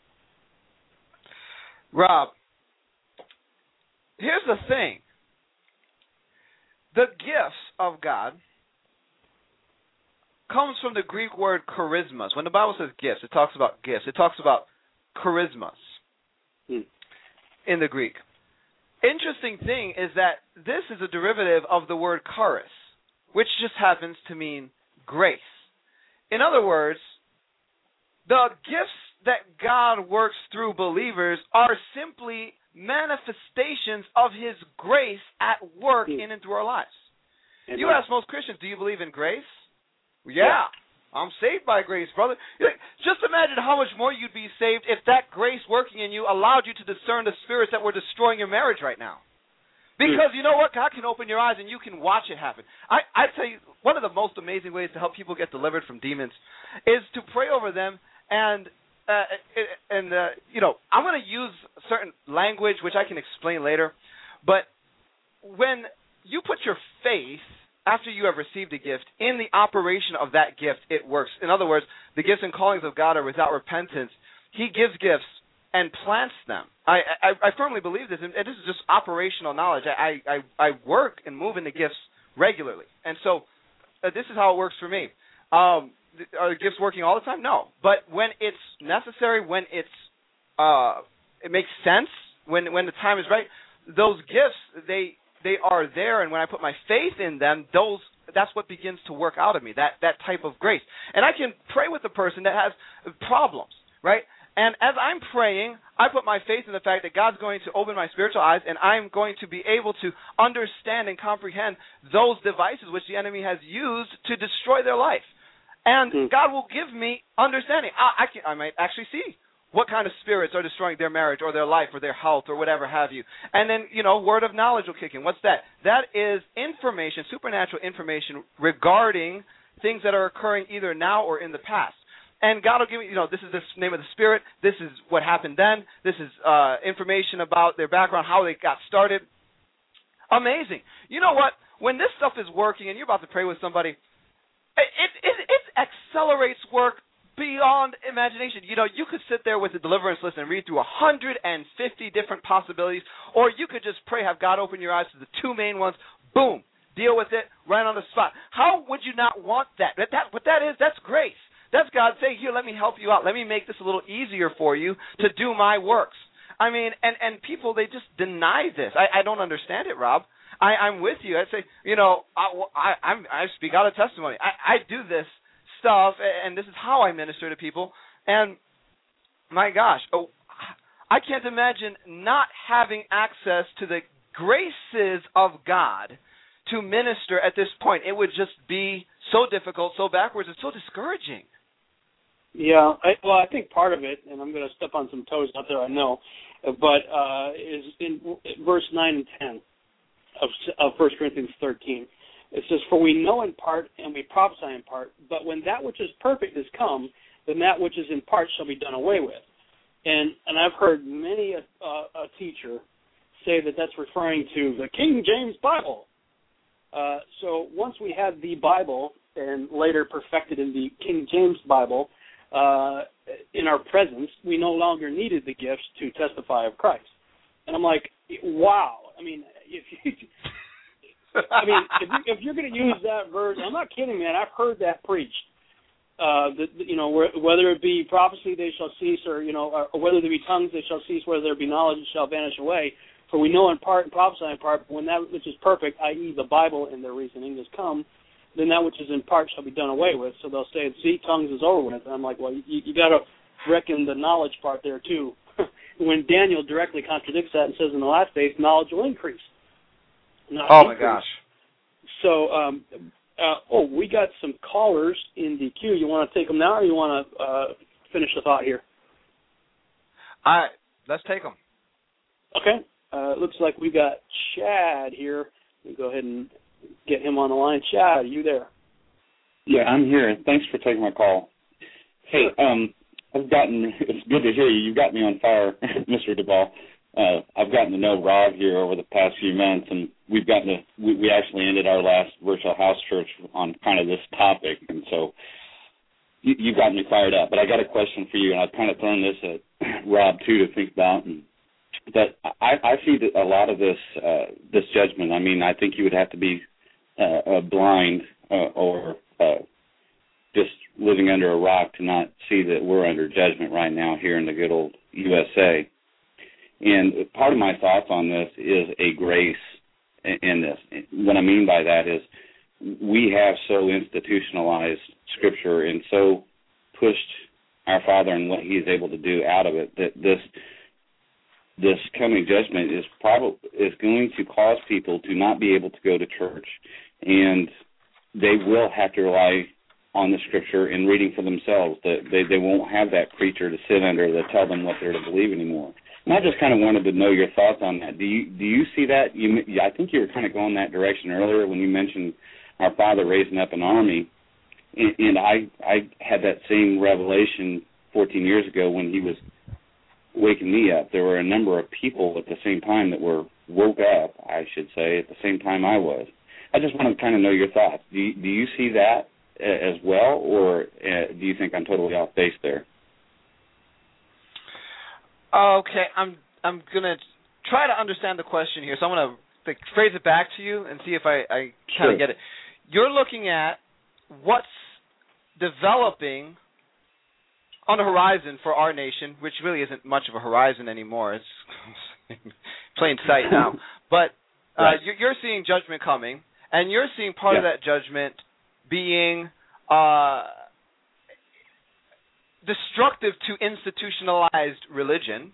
Rob, here's the thing. The gifts of God comes from the Greek word charismas. When the Bible says gifts, it talks about gifts. It talks about charismas hmm. in the Greek. Interesting thing is that this is a derivative of the word charis, which just happens to mean grace. In other words, the gifts that God works through believers are simply manifestations of His grace at work hmm. in and through our lives. Amen. You ask most Christians, do you believe in grace? Yeah, yeah. I'm saved by grace, brother. Just imagine how much more you'd be saved if that grace working in you allowed you to discern the spirits that were destroying your marriage right now. Because you know what? God can open your eyes and you can watch it happen. I, I tell you, one of the most amazing ways to help people get delivered from demons is to pray over them and, uh, and uh, you know, I'm going to use certain language, which I can explain later, but when you put your faith after you have received a gift, in the operation of that gift, it works. In other words, the gifts and callings of God are without repentance. He gives gifts and plants them. I, I, I firmly believe this, and this is just operational knowledge. I, I, I work and move in the gifts regularly. And so uh, this is how it works for me. Um, are the gifts working all the time? No. But when it's necessary, when it's uh, it makes sense, when when the time is right, those gifts, they they are there, and when I put my faith in them, those that's what begins to work out of me, that, that type of grace. And I can pray with a person that has problems, right? And as I'm praying, I put my faith in the fact that God's going to open my spiritual eyes, and I'm going to be able to understand and comprehend those devices which the enemy has used to destroy their life. And mm. God will give me understanding. I, I, can, I might actually see what kind of spirits are destroying their marriage or their life or their health or whatever have you. And then, you know, word of knowledge will kick in. What's that? That is information, supernatural information regarding things that are occurring either now or in the past. And God will give me, you know, this is the name of the spirit. This is what happened then. This is uh, information about their background, how they got started. Amazing. You know what? When this stuff is working and you're about to pray with somebody, it, it, it accelerates work beyond imagination. You know, you could sit there with the deliverance list and read through one hundred fifty different possibilities, or you could just pray, have God open your eyes to the two main ones. Boom. Deal with it right on the spot. How would you not want that? That, that what that is, that's grace. That's God saying, here, let me help you out. Let me make this a little easier for you to do my works. I mean, and, and people, they just deny this. I, I don't understand it, Rob. I, I'm with you. I say, you know, I, I, I'm, I speak out of testimony. I, I do this stuff, and this is how I minister to people. And my gosh, oh, I can't imagine not having access to the graces of God to minister at this point. It would just be so difficult, so backwards, and so discouraging. Yeah, I, well, I think part of it, and I'm going to step on some toes out there, I know, but uh, is in verse nine and ten of, of First Corinthians thirteen. It says, for we know in part and we prophesy in part, but when that which is perfect is come, then that which is in part shall be done away with. And and I've heard many a, uh, a teacher say that that's referring to the King James Bible. Uh, so once we had the Bible and later perfected in the King James Bible uh, in our presence, we no longer needed the gifts to testify of Christ. And I'm like, wow. I mean, if you... I mean, if, you, if you're going to use that verse, I'm not kidding, man. I've heard that preached. Uh, that, you know, whether it be prophecy, they shall cease, or you know, or whether there be tongues, they shall cease. Whether there be knowledge, it shall vanish away. For we know in part and prophesy in part. But when that which is perfect, that is, the Bible and their reasoning, is come, then that which is in part shall be done away with. So they'll say, "See, tongues is over with." And I'm like, well, you, you got to reckon the knowledge part there too. When Daniel directly contradicts that and says, in the last days, knowledge will increase. Not oh, increase. my gosh. So, um, uh, oh, we got some callers in the queue. You want to take them now, or you want to uh, finish the thought here? All right, let's take them. Okay. Uh, it looks like we got Chad here. Let me go ahead and get him on the line. Chad, are you there? Yeah, I'm here. Thanks for taking my call. Hey, um, I've gotten, it's good to hear you. You've got me on fire, Mister DeBall. uh, I've gotten to know Rob here over the past few months, and we've gotten to, we, we actually ended our last virtual house church on kind of this topic, and so you, you've gotten me fired up. But I got a question for you, and I've kind of thrown this at Rob, too, to think about. And, but I, I see that a lot of this uh, this judgment. I mean, I think you would have to be uh, uh, blind uh, or uh, just living under a rock to not see that we're under judgment right now here in the good old U S A. And part of my thoughts on this is a grace in this. What I mean by that is we have so institutionalized Scripture and so pushed our Father and what He is able to do out of it that this this coming judgment is probably is going to cause people to not be able to go to church, and they will have to rely on the Scripture and reading for themselves. That they, they won't have that preacher to sit under that tell them what they're to believe anymore. And I just kind of wanted to know your thoughts on that. Do you do you see that? You, I think you were kind of going that direction earlier when you mentioned our Father raising up an army, and, and I I had that same revelation fourteen years ago when He was waking me up. There were a number of people at the same time that were woke up, I should say, at the same time I was. I just want to kind of know your thoughts. Do you, do you see that as well, or uh, do you think I'm totally off base there? Okay, I'm I'm gonna try to understand the question here. So I'm gonna like, phrase it back to you and see if I, I kind of Sure. get it. You're looking at what's developing on the horizon for our nation, which really isn't much of a horizon anymore. It's plain sight now. But uh, Right. you're, you're seeing judgment coming, and you're seeing part of Yeah. that judgment being uh, destructive to institutionalized religion.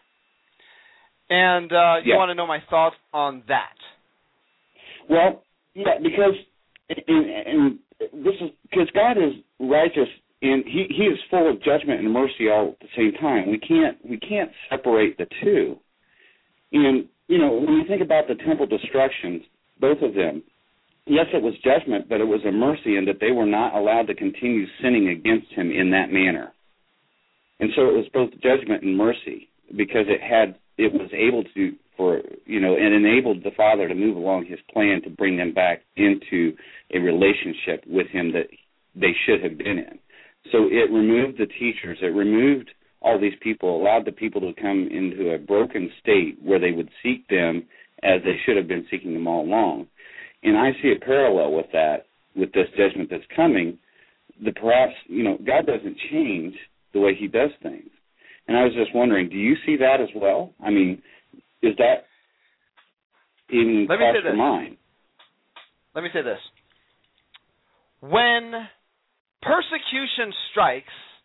And uh, you Yeah. want to know my thoughts on that. Well, yeah, because and, and this is because God is righteous and he, he is full of judgment and mercy all at the same time. We can't we can't separate the two. And you know, when you think about the temple destructions, both of them, yes, it was judgment, but it was a mercy in that they were not allowed to continue sinning against Him in that manner. And so it was both judgment and mercy because it had it was able to for you know and enabled the Father to move along His plan to bring them back into a relationship with Him that they should have been in. So it removed the teachers, it removed all these people, allowed the people to come into a broken state where they would seek them as they should have been seeking them all along. And I see a parallel with that, with this judgment that's coming, that perhaps, you know, God doesn't change the way He does things. And I was just wondering, do you see that as well? I mean, is that even Let me crossed say your this. mind? Let me say this. When persecution strikes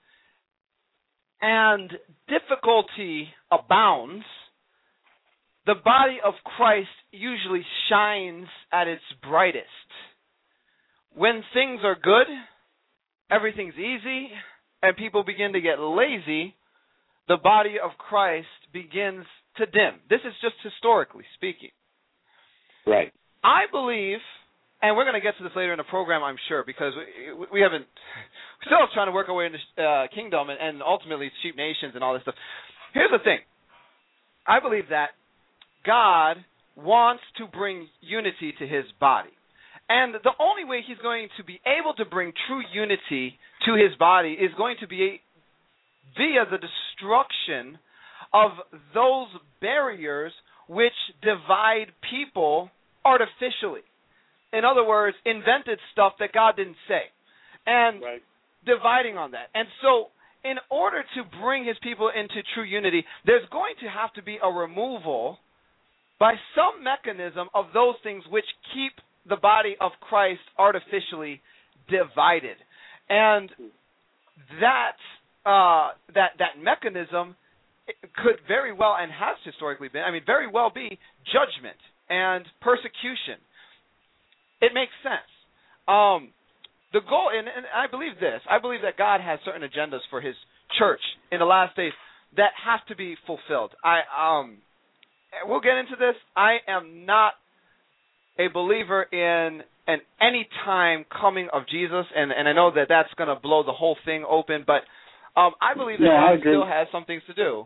and difficulty abounds, the body of Christ usually shines at its brightest. When things are good, everything's easy, and people begin to get lazy, the body of Christ begins to dim. This is just historically speaking. Right. I believe, and we're going to get to this later in the program, I'm sure, because we, we haven't, we're still trying to work our way into uh, kingdom and, and ultimately sheep nations and all this stuff. Here's the thing. I believe that God wants to bring unity to His body. And the only way He's going to be able to bring true unity to His body is going to be via the destruction of those barriers which divide people artificially. In other words, invented stuff that God didn't say. And Right. dividing on that. And so in order to bring His people into true unity, there's going to have to be a removal by some mechanism of those things which keep the body of Christ artificially divided. And that uh, that that mechanism could very well, and has historically been, I mean, very well be judgment and persecution. It makes sense. Um, the goal, and, and I believe this, I believe that God has certain agendas for His church in the last days that have to be fulfilled. I um, we'll get into this. I am not a believer in an any time coming of Jesus, and, and I know that that's going to blow the whole thing open, but um, I believe that No, I God agree. still has some things to do.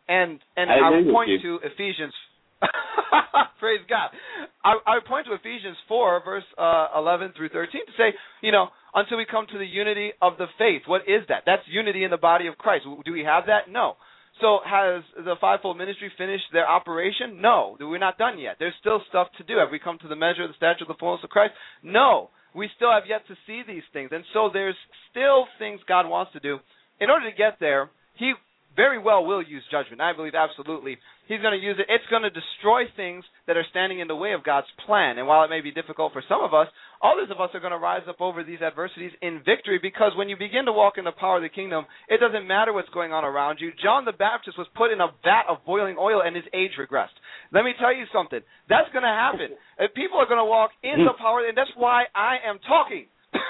And and I, I agree would point with you. to Ephesians. Praise God. I, I would point to Ephesians four, verse uh, eleven through thirteen, to say, you know, until we come to the unity of the faith. What is that? That's unity in the body of Christ. Do we have that? No. So has the fivefold ministry finished their operation? No. We're not done yet. There's still stuff to do. Have we come to the measure of the stature of the fullness of Christ? No. We still have yet to see these things. And so there's still things God wants to do. In order to get there, he very well will use judgment. I believe absolutely he's going to use it. It's going to destroy things that are standing in the way of God's plan. And while it may be difficult for some of us, others of us are going to rise up over these adversities in victory, because when you begin to walk in the power of the kingdom, it doesn't matter what's going on around you. John the Baptist was put in a vat of boiling oil and his age regressed. Let me tell you something. That's going to happen. And people are going to walk in the power, and that's why I am talking.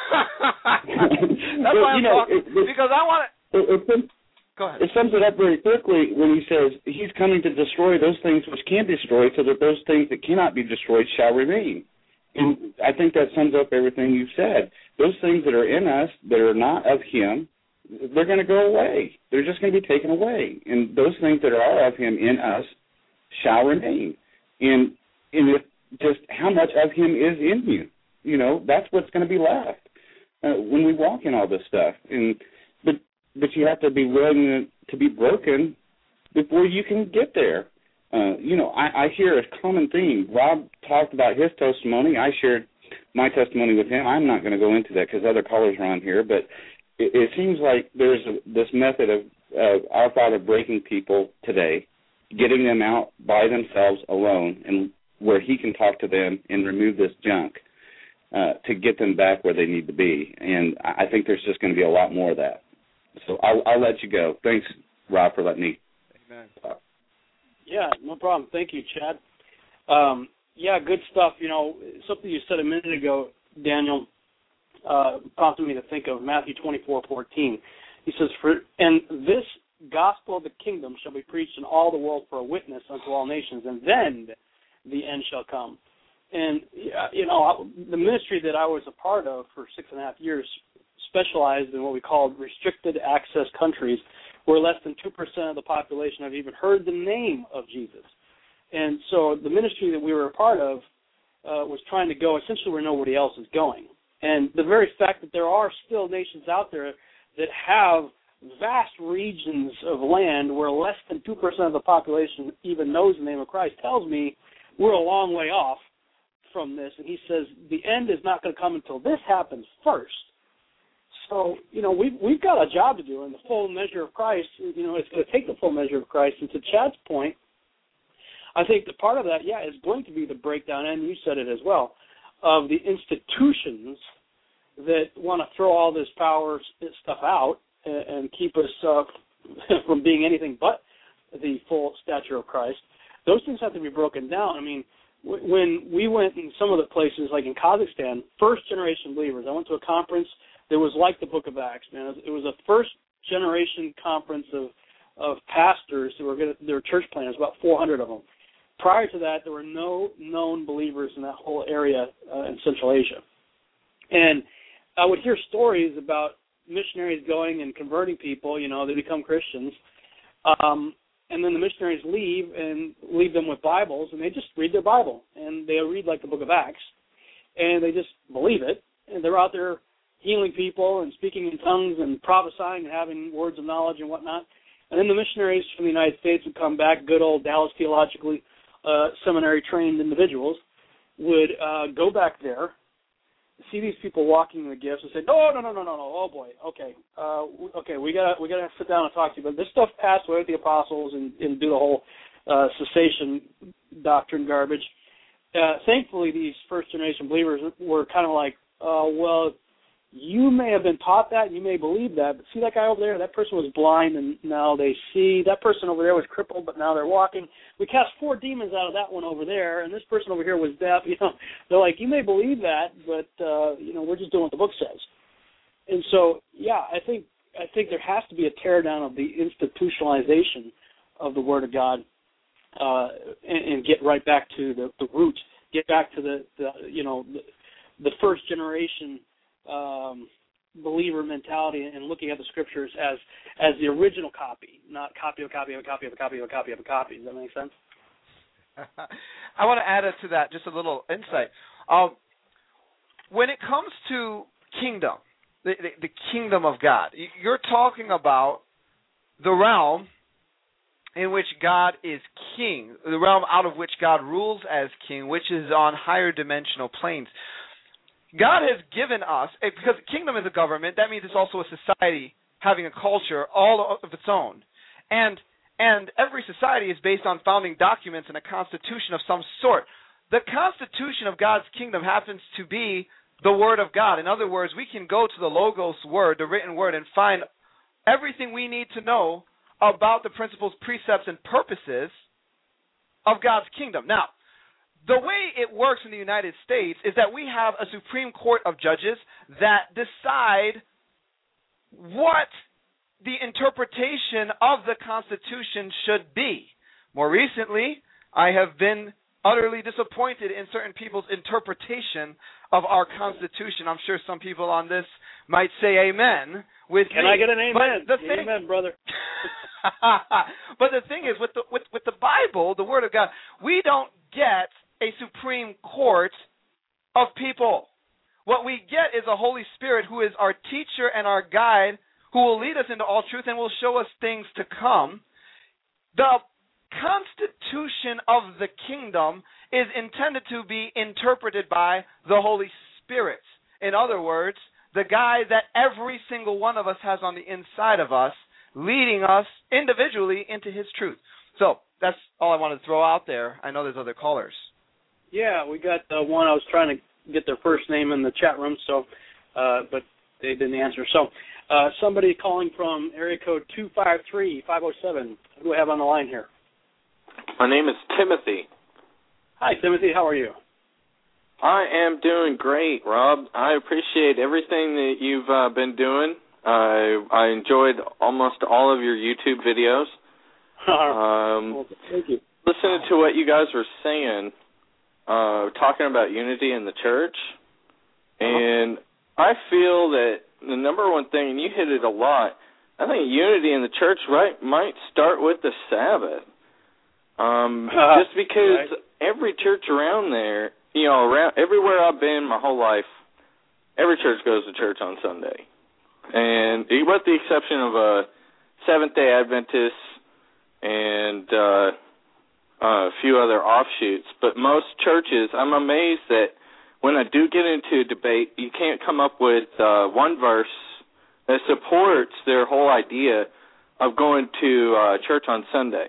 That's why I'm you know, talking, it, it, because I want to... It, it, Go ahead. It sums it up very quickly when he says he's coming to destroy those things which can be destroyed, so that those things that cannot be destroyed shall remain. And I think that sums up everything you've said. Those things that are in us that are not of him, they're going to go away. They're just going to be taken away. And those things that are of him in us shall remain. And, and if just how much of him is in you, you know, that's what's going to be left uh, when we walk in all this stuff. And but But you have to be willing to be broken before you can get there. Uh, you know, I, I hear a common theme. Rob talked about his testimony. I shared my testimony with him. I'm not going to go into that because other callers are on here, but it, it seems like there's a, this method of uh, our Father breaking people today, getting them out by themselves alone, and where he can talk to them and remove this junk uh, to get them back where they need to be. And I think there's just going to be a lot more of that. So I'll, I'll let you go. Thanks, Rob, for letting me Amen. talk. Yeah, no problem. Thank you, Chad. Um, yeah, good stuff. You know, something you said a minute ago, Daniel, uh, prompted me to think of Matthew twenty-four fourteen. He says, "For and this gospel of the kingdom shall be preached in all the world for a witness unto all nations, and then the end shall come." And, you know, the ministry that I was a part of for six and a half years specialized in what we called restricted access countries, where less than two percent of the population have even heard the name of Jesus. And so the ministry that we were a part of uh, was trying to go essentially where nobody else is going. And the very fact that there are still nations out there that have vast regions of land where less than two percent of the population even knows the name of Christ tells me we're a long way off from this. And he says the end is not going to come until this happens first. So, you know, we've, we've got a job to do, and the full measure of Christ, you know, it's going to take the full measure of Christ. And to Chad's point, I think that part of that, yeah, is going to be the breakdown, and you said it as well, of the institutions that want to throw all this power stuff out and, and keep us uh, from being anything but the full stature of Christ. Those things have to be broken down. I mean, w- when we went in some of the places, like in Kazakhstan, first-generation believers, I went to a conference that was like the Book of Acts, man. It was a first-generation conference of of pastors who were going to, they were church planners, about four hundred of them. Prior to that, there were no known believers in that whole area uh, in Central Asia. And I would hear stories about missionaries going and converting people, you know, they become Christians, um, and then the missionaries leave and leave them with Bibles, and they just read their Bible, and they read like the Book of Acts, and they just believe it, and they're out there healing people and speaking in tongues and prophesying and having words of knowledge and whatnot. And then the missionaries from the United States would come back, good old Dallas Theologically uh, seminary-trained individuals, would uh, go back there, see these people walking in the gifts, and say, no, no, no, no, no, no, oh boy, okay, uh, okay, we got we got to sit down and talk to you. But this stuff passed away with the apostles and, and do the whole uh, cessation doctrine garbage. Uh, thankfully, these first-generation believers were kind of like, uh, well, you may have been taught that, you may believe that, but see that guy over there, that person was blind and now they see. That person over there was crippled, but now they're walking. We cast four demons out of that one over there, and this person over here was deaf. You know, they're like, you may believe that, but uh, you know, we're just doing what the book says. And so, yeah, I think I think there has to be a teardown of the institutionalization of the Word of God, uh, and, and get right back to the, the roots. Get back to the, the you know the, the first generation. Um, believer mentality and looking at the scriptures as as the original copy, not copy of a copy of a copy of a copy of a copy of a copy. Does that make sense? I want to add to that just a little insight. Um, when it comes to kingdom, the, the, the kingdom of God, you're talking about the realm in which God is king, the realm out of which God rules as king, which is on higher dimensional planes. God has given us, because kingdom is a government, that means it's also a society having a culture all of its own. And and every society is based on founding documents and a constitution of some sort. The constitution of God's kingdom happens to be the Word of God. In other words, we can go to the Logos Word, the written Word, and find everything we need to know about the principles, precepts, and purposes of God's kingdom. Now, the way it works in the United States is that we have a Supreme Court of judges that decide what the interpretation of the Constitution should be. More recently, I have been utterly disappointed in certain people's interpretation of our Constitution. I'm sure some people on this might say amen with Can me. I get an amen? But the thing, amen, brother. But the thing is, with the with, with the Bible, the Word of God, we don't get a Supreme Court of people. What we get is a Holy Spirit who is our teacher and our guide, who will lead us into all truth and will show us things to come. The constitution of the kingdom is intended to be interpreted by the Holy Spirit. In other words, the guy that every single one of us has on the inside of us, leading us individually into his truth. So that's all I wanted to throw out there. I know there's other callers. Yeah, we got uh, one. I was trying to get their first name in the chat room, so uh, but they didn't answer. So uh, somebody calling from area code two five three, five oh seven. Who do we have on the line here? My name is Timothy. Hi, Timothy. How are you? I am doing great, Rob. I appreciate everything that you've uh, been doing. Uh, I enjoyed almost all of your YouTube videos. Um, well, thank you. Listening to what you guys were saying, uh, talking about unity in the church, and I feel that the number one thing, and you hit it a lot, I think unity in the church right might start with the Sabbath. Um, uh, just because right. every church around there, you know, around everywhere I've been my whole life, every church goes to church on Sunday. And with the exception of a Seventh-day Adventist and uh, a few other offshoots, but most churches, I'm amazed that when I do get into a debate, you can't come up with uh, one verse that supports their whole idea of going to uh, church on Sunday.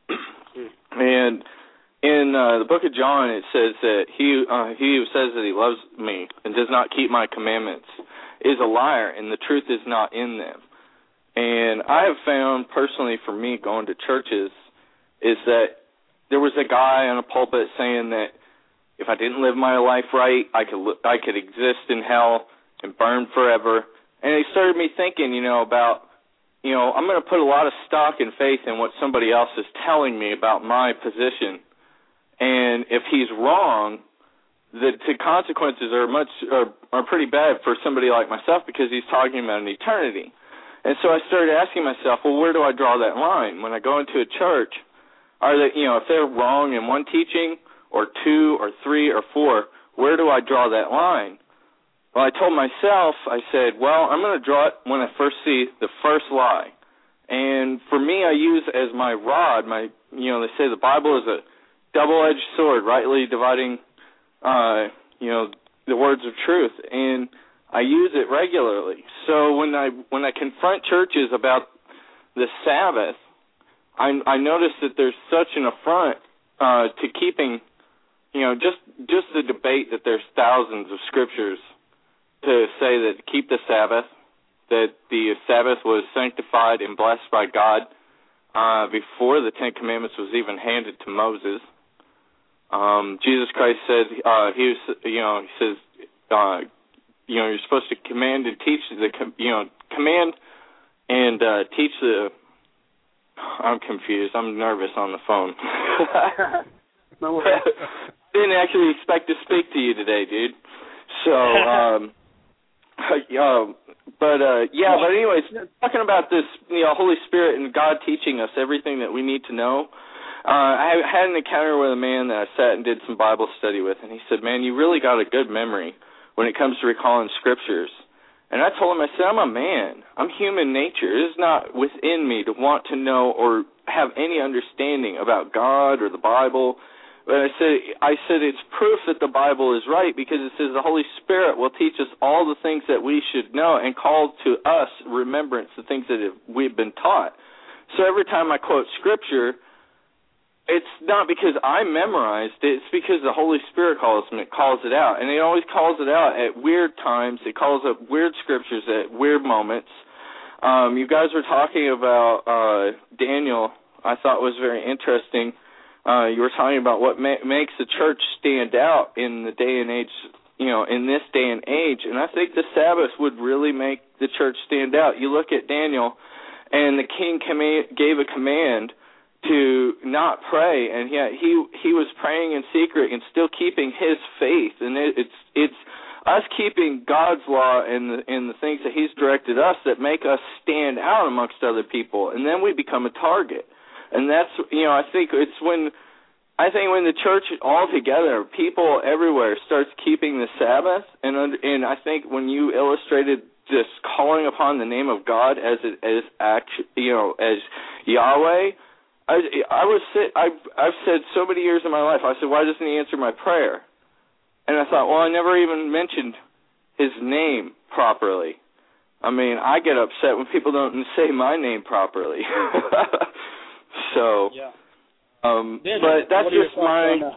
And in uh, the book of John, it says that he uh, he who says that he loves me and does not keep my commandments is a liar, and the truth is not in them. And I have found personally for me going to churches is that there was a guy on a pulpit saying that if I didn't live my life right, I could I could exist in hell and burn forever. And it started me thinking, you know, about, you know, I'm going to put a lot of stock and faith in what somebody else is telling me about my position. And if he's wrong, the, the consequences are much are, are pretty bad for somebody like myself because he's talking about an eternity. And so I started asking myself, well, where do I draw that line? When I go into a church, are they, you know, if they're wrong in one teaching or two or three or four, where do I draw that line? Well, I told myself, I said, well, I'm going to draw it when I first see the first lie. And for me, I use as my rod, my, you know, they say the Bible is a double-edged sword, rightly dividing, uh, you know, the words of truth. And I use it regularly. So when I when I confront churches about the Sabbath, I, I notice that there's such an affront uh, to keeping, you know, just just the debate that there's thousands of scriptures to say that keep the Sabbath, that the Sabbath was sanctified and blessed by God uh, before the Ten Commandments was even handed to Moses. Um, Jesus Christ said, uh, he was, you know, he says, uh, you know, you're supposed to command and teach the, you know, command and uh, teach the. I'm confused. I'm nervous on the phone. No worries. Didn't actually expect to speak to you today, dude. So, um, uh, But uh, yeah, but anyways, talking about this, you know, Holy Spirit and God teaching us everything that we need to know. Uh, I had an encounter with a man that I sat and did some Bible study with, and he said, "Man, you really got a good memory when it comes to recalling scriptures." And I told him, I said, "I'm a man. I'm human nature. It is not within me to want to know or have any understanding about God or the Bible." But I said, I said it's proof that the Bible is right, because it says the Holy Spirit will teach us all the things that we should know and call to us remembrance the things that we've been taught. So every time I quote Scripture, it's not because I memorized it, it's because the Holy Spirit calls it, calls it out. And it always calls it out at weird times. It calls up weird Scriptures at weird moments. Um, you guys were talking about uh, Daniel, I thought was very interesting. Uh, you were talking about what ma- makes the church stand out in the day and age, you know, in this day and age. And I think the Sabbath would really make the church stand out. You look at Daniel, and the king com- gave a command to not pray, and yet he he was praying in secret and still keeping his faith. And it, it's it's us keeping God's law and the, and the things that He's directed us that make us stand out amongst other people, and then we become a target. And that's, you know, I think it's when, I think when the church altogether, people everywhere starts keeping the Sabbath, and and I think when you illustrated this calling upon the name of God as it as act, you know, as Yahweh, I I was sit, I I've said so many years in my life, I said, why doesn't He answer my prayer? And I thought, well, I never even mentioned His name properly. I mean, I get upset when people don't say my name properly. So, yeah. um, Daniel, but that's just my that?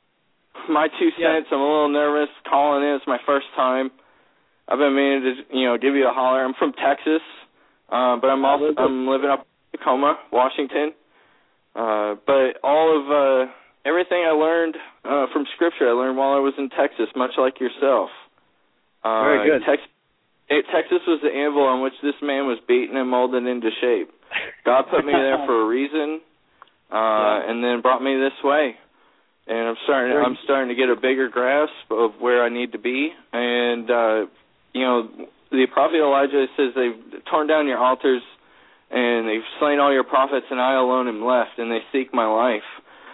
my two cents. Yeah. I'm a little nervous calling in. It's my first time. I've been meaning to, you know, give you a holler. I'm from Texas, uh, but I'm also I'm living up in Tacoma, Washington. Uh, but all of uh, everything I learned uh, from Scripture, I learned while I was in Texas, much like yourself. Uh, Very good. Tex- Texas was the anvil on which this man was beaten and molded into shape. God put me there for a reason, uh, yeah. and then brought me this way. And I'm starting. I'm starting to get a bigger grasp of where I need to be. And uh, you know, the prophet Elijah says they've torn down your altars, and they've slain all your prophets, and I alone am left, and they seek my life.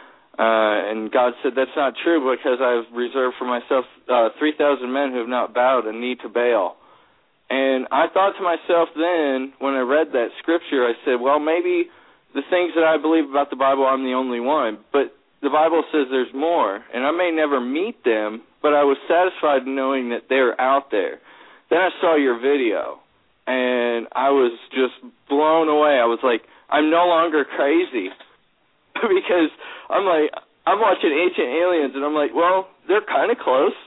Uh, and God said that's not true, because I've reserved for myself uh, three thousand men who have not bowed a knee to Baal. And I thought to myself then, when I read that scripture, I said, well, maybe the things that I believe about the Bible, I'm the only one. But the Bible says there's more, and I may never meet them, but I was satisfied knowing that they're out there. Then I saw your video, and I was just blown away. I was like, I'm no longer crazy, because I'm like, I'm watching Ancient Aliens, and I'm like, well, they're kind of close.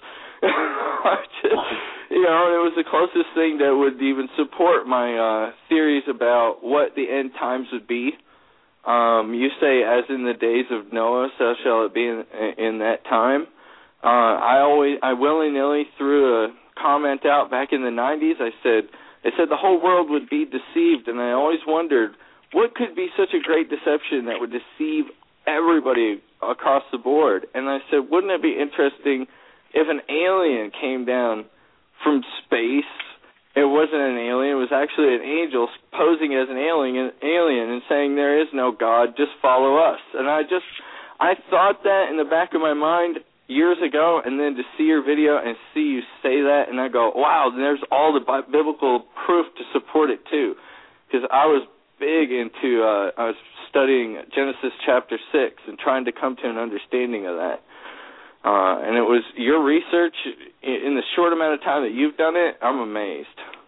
just, you know, it was the closest thing that would even support my uh, theories about what the end times would be. Um, you say, as in the days of Noah, so shall it be in, in that time. Uh, I always, I willy-nilly threw a comment out back in the nineties. I said, I said the whole world would be deceived, and I always wondered, what could be such a great deception that would deceive everybody across the board? And I said, wouldn't it be interesting if an alien came down from space? It wasn't an alien, it was actually an angel posing as an alien alien and saying there is no God, just follow us. And I just, I thought that in the back of my mind years ago, and then to see your video and see you say that, and I go, wow, there's all the biblical proof to support it too. Because I was big into, uh, I was studying Genesis chapter six and trying to come to an understanding of that. Uh, and it was your research in the short amount of time that you've done it, I'm amazed.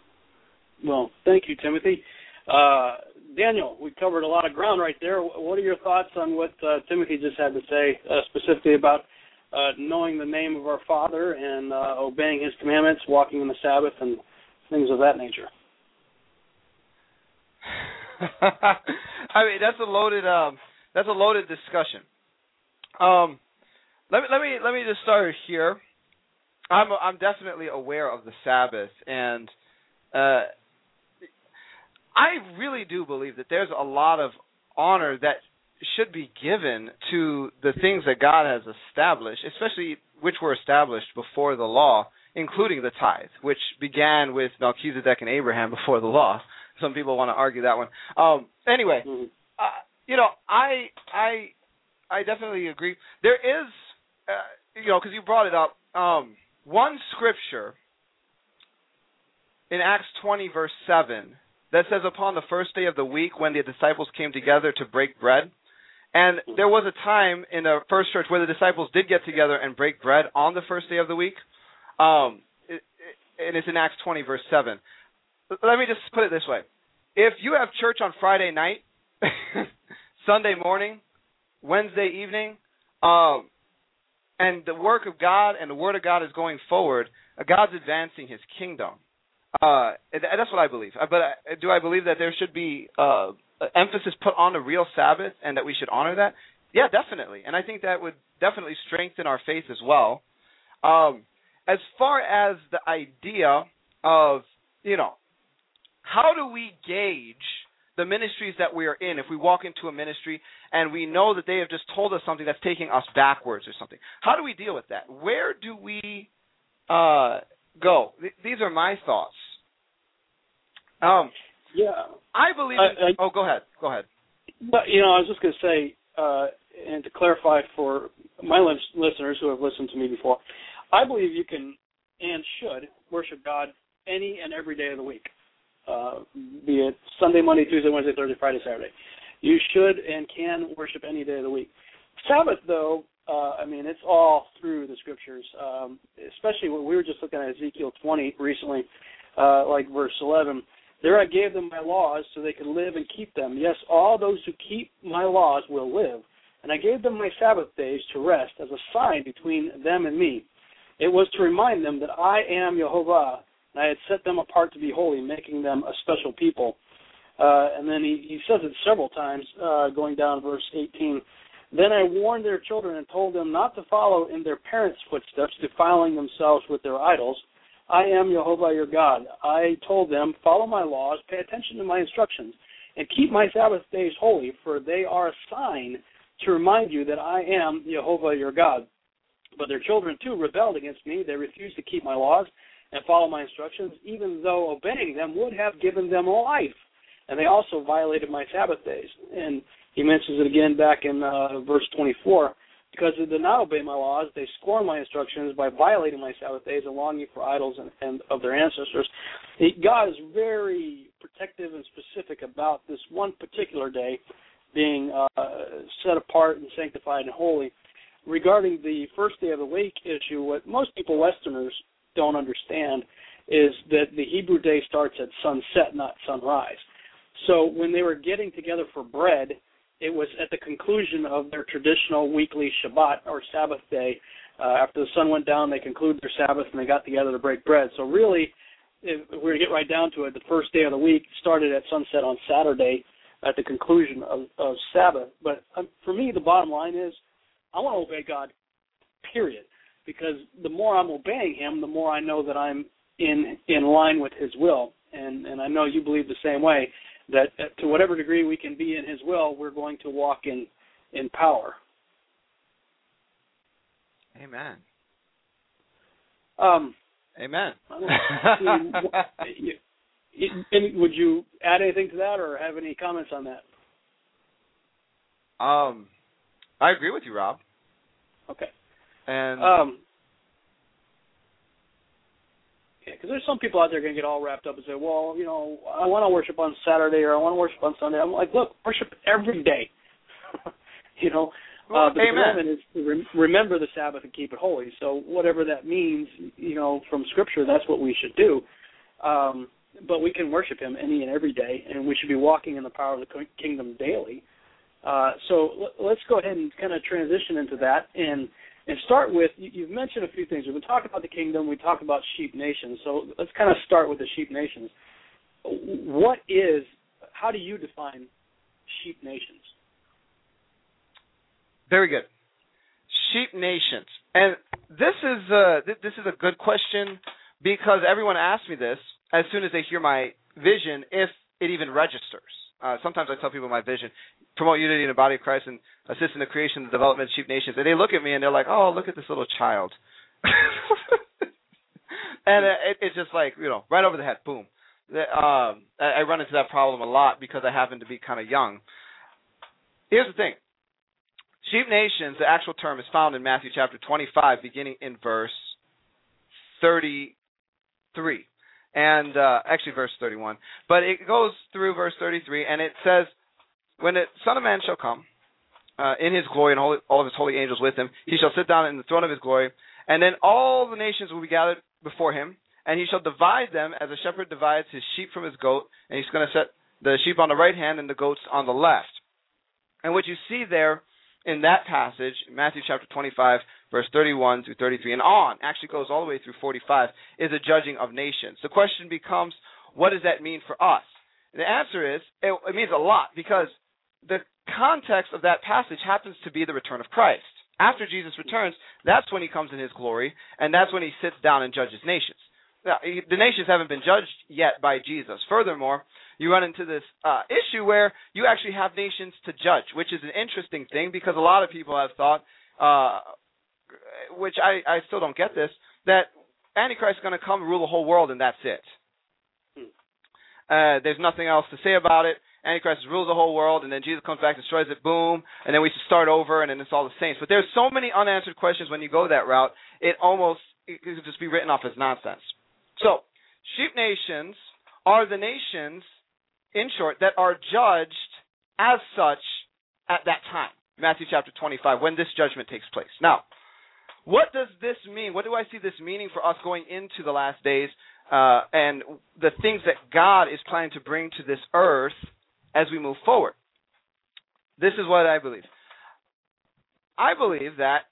Well, thank you, Timothy. Uh, Daniel, we covered a lot of ground right there. What are your thoughts on what uh, Timothy just had to say, uh, specifically about uh, knowing the name of our Father and uh, obeying His commandments, walking in the Sabbath, and things of that nature? I mean, that's a loaded, um, that's a loaded discussion. Um, let me let me let me just start here. I'm I'm definitely aware of the Sabbath, and uh, I really do believe that there's a lot of honor that should be given to the things that God has established, especially which were established before the law including the tithe, which began with Melchizedek and Abraham before the law. Some people want to argue that one. Um, anyway, mm-hmm. uh, you know, I I I definitely agree. There is, uh, you know, because you brought it up, um, one scripture in Acts twenty, verse seven, that says, upon the first day of the week when the disciples came together to break bread. And there was a time in the first church where the disciples did get together and break bread on the first day of the week. Um, it, it, and it's in Acts twenty, verse seven. Let me just put it this way. If you have church on Friday night, Sunday morning, Wednesday evening, um, and the work of God and the Word of God is going forward, God's advancing His kingdom. Uh, and that's what I believe. But uh, do I believe that there should be uh, emphasis put on the real Sabbath and that we should honor that? Yeah, definitely. And I think that would definitely strengthen our faith as well. Um, as far as the idea of, you know, how do we gauge the ministries that we are in if we walk into a ministry and we know that they have just told us something that's taking us backwards or something? How do we deal with that? Where do we uh, go? Th- these are my thoughts. Um, yeah. I believe in, I, I, oh, go ahead. Go ahead. But, you know, I was just going to say, uh, and to clarify for my listeners who have listened to me before, I believe you can and should worship God any and every day of the week. Uh, be it Sunday, Monday, Tuesday, Wednesday, Thursday, Friday, Saturday. You should and can worship any day of the week. Sabbath, though, uh, I mean, it's all through the Scriptures, um, especially when we were just looking at Ezekiel twenty recently, uh, like verse eleven. There I gave them my laws so they could live and keep them. Yes, all those who keep my laws will live. And I gave them my Sabbath days to rest as a sign between them and me. It was to remind them that I am Jehovah, and I had set them apart to be holy, making them a special people. Uh, and then he, he says it several times, uh, going down verse eighteen. Then I warned their children and told them not to follow in their parents' footsteps, defiling themselves with their idols. I am Jehovah your God. I told them, follow my laws, pay attention to my instructions, and keep my Sabbath days holy, for they are a sign to remind you that I am Jehovah your God. But their children, too, rebelled against me. They refused to keep my laws and follow my instructions, even though obeying them would have given them life. And they also violated my Sabbath days. And he mentions it again back in uh, verse twenty-four. Because they did not obey my laws, they scorn my instructions by violating my Sabbath days and longing for idols and, and of their ancestors. He, God is very protective and specific about this one particular day being uh, set apart and sanctified and holy. Regarding the first day of the week issue, what most people, Westerners, don't understand is that the Hebrew day starts at sunset, not sunrise. So when they were getting together for bread, it was at the conclusion of their traditional weekly Shabbat or Sabbath day. Uh, after the sun went down, they concluded their Sabbath and they got together to break bread. So really, if we were to get right down to it, the first day of the week started at sunset on Saturday at the conclusion of, of Sabbath. But um, for me, the bottom line is I want to obey God, period. Because the more I'm obeying Him, the more I know that I'm in in line with His will. And, and I know you believe the same way, that to whatever degree we can be in His will, we're going to walk in, in power. Amen. Um, Amen. you, you, would you add anything to that or have any comments on that? Um, I agree with you, Rob. Okay. And um, yeah, because there's some people out there going to get all wrapped up and say, well, you know, I want to worship on Saturday or I want to worship on Sunday. I'm like, look, worship every day. you know, well, uh, but the commandment is to re- remember the Sabbath and keep it holy. So whatever that means, you know, from Scripture, that's what we should do. Um, but we can worship Him any and every day, and we should be walking in the power of the kingdom daily. Uh, so l- let's go ahead and kind of transition into that and And start with, you've mentioned a few things. We've been talking about the kingdom. We talked about sheep nations. So let's kind of start with the sheep nations. What is, how do you define sheep nations? Very good. Sheep nations. And this is a, this is a good question because everyone asks me this as soon as they hear my vision, if it even registers. Uh, sometimes I tell people my vision, promote unity in the body of Christ and assist in the creation and development of sheep nations. And they look at me and they're like, oh, look at this little child. and it, it's just like, you know, right over the head, boom. The, um, I, I run into that problem a lot because I happen to be kind of young. Here's the thing. Sheep nations, the actual term is found in Matthew chapter twenty-five, beginning in verse thirty-three. And uh, actually verse thirty-one. But it goes through verse thirty-three, and it says, when the Son of Man shall come, uh, in his glory and holy, all of his holy angels with him, he shall sit down in the throne of his glory, and then all the nations will be gathered before him, and he shall divide them as a shepherd divides his sheep from his goat, and he's going to set the sheep on the right hand and the goats on the left. And what you see there in that passage, Matthew chapter twenty-five, verse thirty-one through thirty-three, and on, actually goes all the way through forty-five, is a judging of nations. The question becomes, what does that mean for us? And the answer is, it, it means a lot, because the context of that passage happens to be the return of Christ. After Jesus returns, that's when he comes in his glory, and that's when he sits down and judges nations. Now, the nations haven't been judged yet by Jesus. Furthermore, you run into this uh, issue where you actually have nations to judge, which is an interesting thing because a lot of people have thought, uh, which I, I still don't get this, that Antichrist is going to come rule the whole world and that's it. Uh, there's nothing else to say about it. Antichrist rules the whole world, and then Jesus comes back, destroys it, boom, and then we should start over, and then it's all the saints. But there's so many unanswered questions when you go that route, it almost it could just be written off as nonsense. So, sheep nations are the nations, in short, that are judged as such at that time, Matthew chapter twenty-five, when this judgment takes place. Now, what does this mean? What do I see this meaning for us going into the last days uh, and the things that God is planning to bring to this earth as we move forward? This is what I believe. I believe that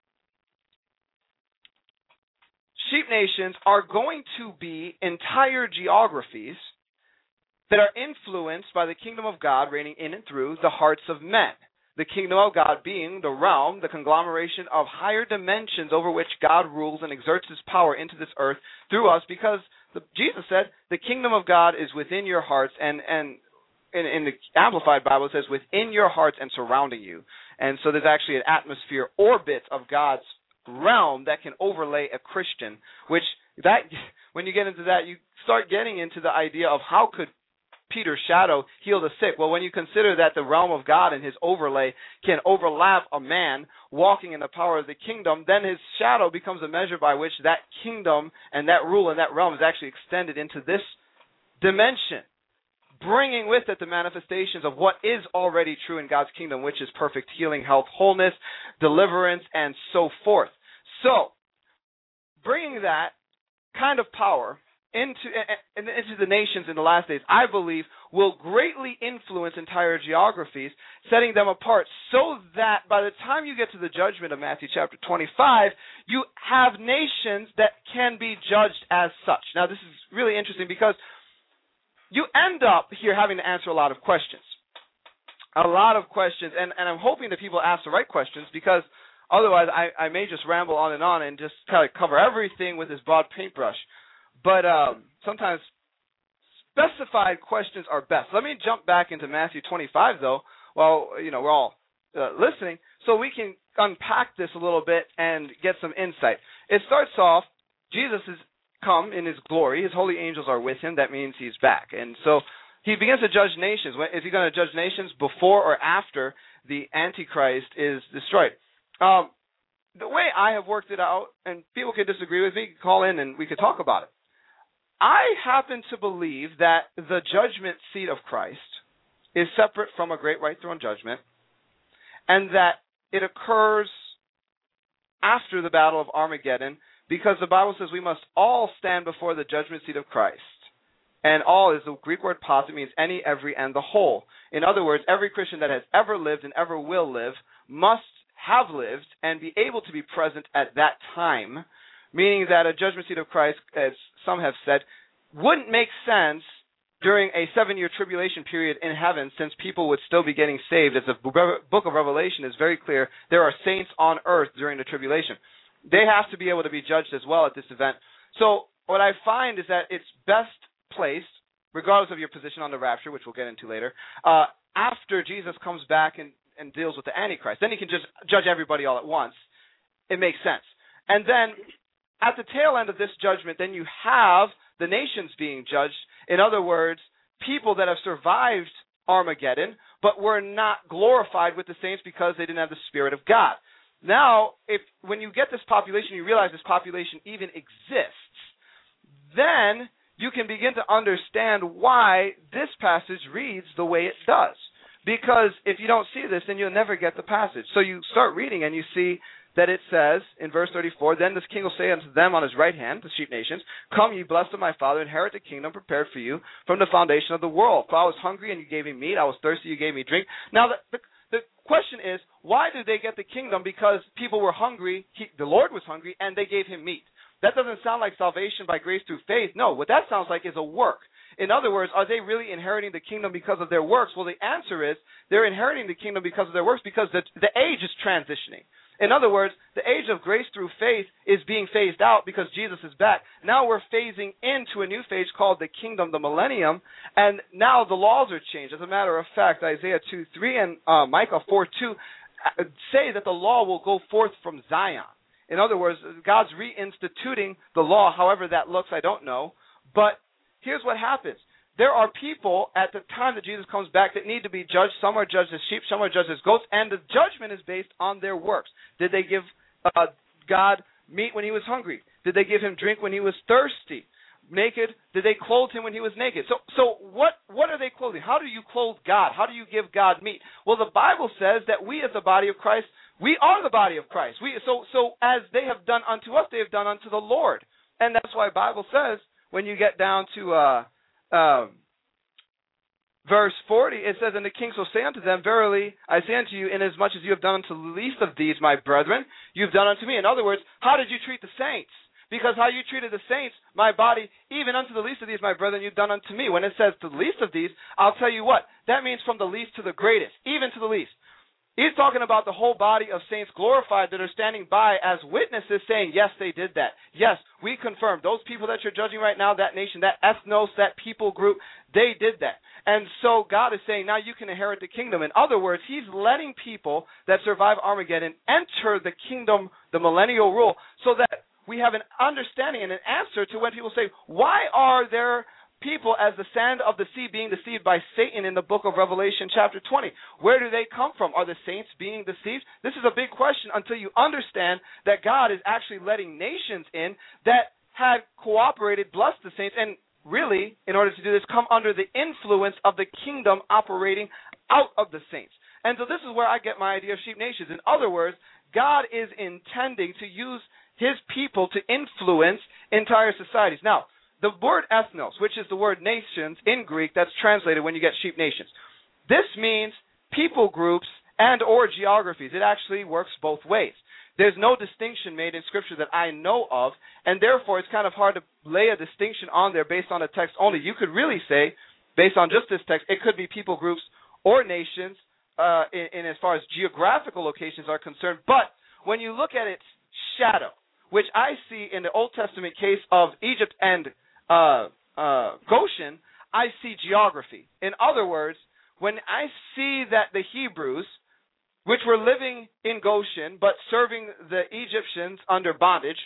sheep nations are going to be entire geographies that are influenced by the kingdom of God reigning in and through the hearts of men. The kingdom of God being the realm, the conglomeration of higher dimensions over which God rules and exerts his power into this earth through us, because the, Jesus said the kingdom of God is within your hearts, and, and in, in the Amplified Bible it says within your hearts and surrounding you. And so there's actually an atmosphere orbit of God's realm that can overlay a Christian, which that when you get into that, you start getting into the idea of how could Peter's shadow heal the sick. Well, when you consider that the realm of God and his overlay can overlap a man walking in the power of the kingdom, then his shadow becomes a measure by which that kingdom and that rule and that realm is actually extended into this dimension, bringing with it the manifestations of what is already true in God's kingdom, which is perfect healing, health, wholeness, deliverance, and so forth. So, bringing that kind of power into into the nations in the last days, I believe, will greatly influence entire geographies, setting them apart so that by the time you get to the judgment of Matthew chapter twenty-five, you have nations that can be judged as such. Now, this is really interesting because you end up here having to answer a lot of questions. A lot of questions, and, and I'm hoping that people ask the right questions, because otherwise I, I may just ramble on and on and just kind of cover everything with this broad paintbrush. But um, sometimes specified questions are best. Let me jump back into Matthew twenty-five, though, while you know we're all uh, listening, so we can unpack this a little bit and get some insight. It starts off, Jesus has come in his glory. His holy angels are with him. That means he's back. And so he begins to judge nations. Is he going to judge nations before or after the Antichrist is destroyed? Um, the way I have worked it out, and people can disagree with me, call in and we could talk about it. I happen to believe that the judgment seat of Christ is separate from a great white throne judgment, and that it occurs after the battle of Armageddon, because the Bible says we must all stand before the judgment seat of Christ. And all is the Greek word pos, it means any, every, and the whole. In other words, every Christian that has ever lived and ever will live must have lived and be able to be present at that time, meaning that a judgment seat of Christ, as some have said, wouldn't make sense during a seven-year tribulation period in heaven, since people would still be getting saved. As the book of Revelation is very clear, there are saints on earth during the tribulation. They have to be able to be judged as well at this event. So what I find is that it's best placed, regardless of your position on the rapture, which we'll get into later, uh, after Jesus comes back and, and deals with the Antichrist. Then he can just judge everybody all at once. It makes sense. And then at the tail end of this judgment, then you have the nations being judged. In other words, people that have survived Armageddon, but were not glorified with the saints because they didn't have the Spirit of God. Now, if when you get this population, you realize this population even exists, then you can begin to understand why this passage reads the way it does. Because if you don't see this, then you'll never get the passage. So you start reading and you see that it says in verse thirty-four, then this king will say unto them on his right hand, the sheep nations, come ye blessed of my Father, inherit the kingdom prepared for you from the foundation of the world. For I was hungry and you gave me meat, I was thirsty, you gave me drink. Now the, the, the question is, why did they get the kingdom? Because people were hungry, he, the Lord was hungry, and they gave him meat. That doesn't sound like salvation by grace through faith. No, what that sounds like is a work. In other words, are they really inheriting the kingdom because of their works? Well, the answer is they're inheriting the kingdom because of their works, because the, the age is transitioning. In other words, the age of grace through faith is being phased out because Jesus is back. Now we're phasing into a new phase called the kingdom, the millennium, and now the laws are changed. As a matter of fact, Isaiah two three and uh, Micah four two say that the law will go forth from Zion. In other words, God's reinstituting the law, however that looks, I don't know. But here's what happens. There are people at the time that Jesus comes back that need to be judged. Some are judged as sheep, some are judged as goats, and the judgment is based on their works. Did they give uh, God meat when he was hungry? Did they give him drink when he was thirsty? Naked? Did they clothe him when he was naked? So so what, what are they clothing? How do you clothe God? How do you give God meat? Well, the Bible says that we as the body of Christ, we are the body of Christ. We So, so as they have done unto us, they have done unto the Lord. And that's why the Bible says, when you get down to uh, um, verse forty, it says, and the king shall say unto them, verily I say unto you, inasmuch as you have done unto the least of these, my brethren, you've done unto me. In other words, how did you treat the saints? Because how you treated the saints, my body, even unto the least of these, my brethren, you've done unto me. When it says to the least of these, I'll tell you what, that means from the least to the greatest, even to the least. He's talking about the whole body of saints glorified that are standing by as witnesses saying, yes, they did that. Yes, we confirm. Those people that you're judging right now, that nation, that ethnos, that people group, they did that. And so God is saying, now you can inherit the kingdom. In other words, he's letting people that survive Armageddon enter the kingdom, the millennial rule, so that we have an understanding and an answer to when people say, why are there people as the sand of the sea being deceived by Satan in the book of Revelation chapter twenty? Where do they come from? Are the saints being deceived? This is a big question until you understand that God is actually letting nations in that had cooperated, blessed the saints, and really, in order to do this, come under the influence of the kingdom operating out of the saints. And so this is where I get my idea of sheep nations. In other words, God is intending to use his people to influence entire societies. Now, the word ethnos, which is the word nations in Greek, that's translated when you get sheep nations. This means people groups and or geographies. It actually works both ways. There's no distinction made in Scripture that I know of, and therefore it's kind of hard to lay a distinction on there based on a text only. You could really say, based on just this text, it could be people groups or nations uh, in, in as far as geographical locations are concerned. But when you look at its shadow, which I see in the Old Testament case of Egypt and uh, uh, Goshen, I see geography. In other words, when I see that the Hebrews, which were living in Goshen but serving the Egyptians under bondage,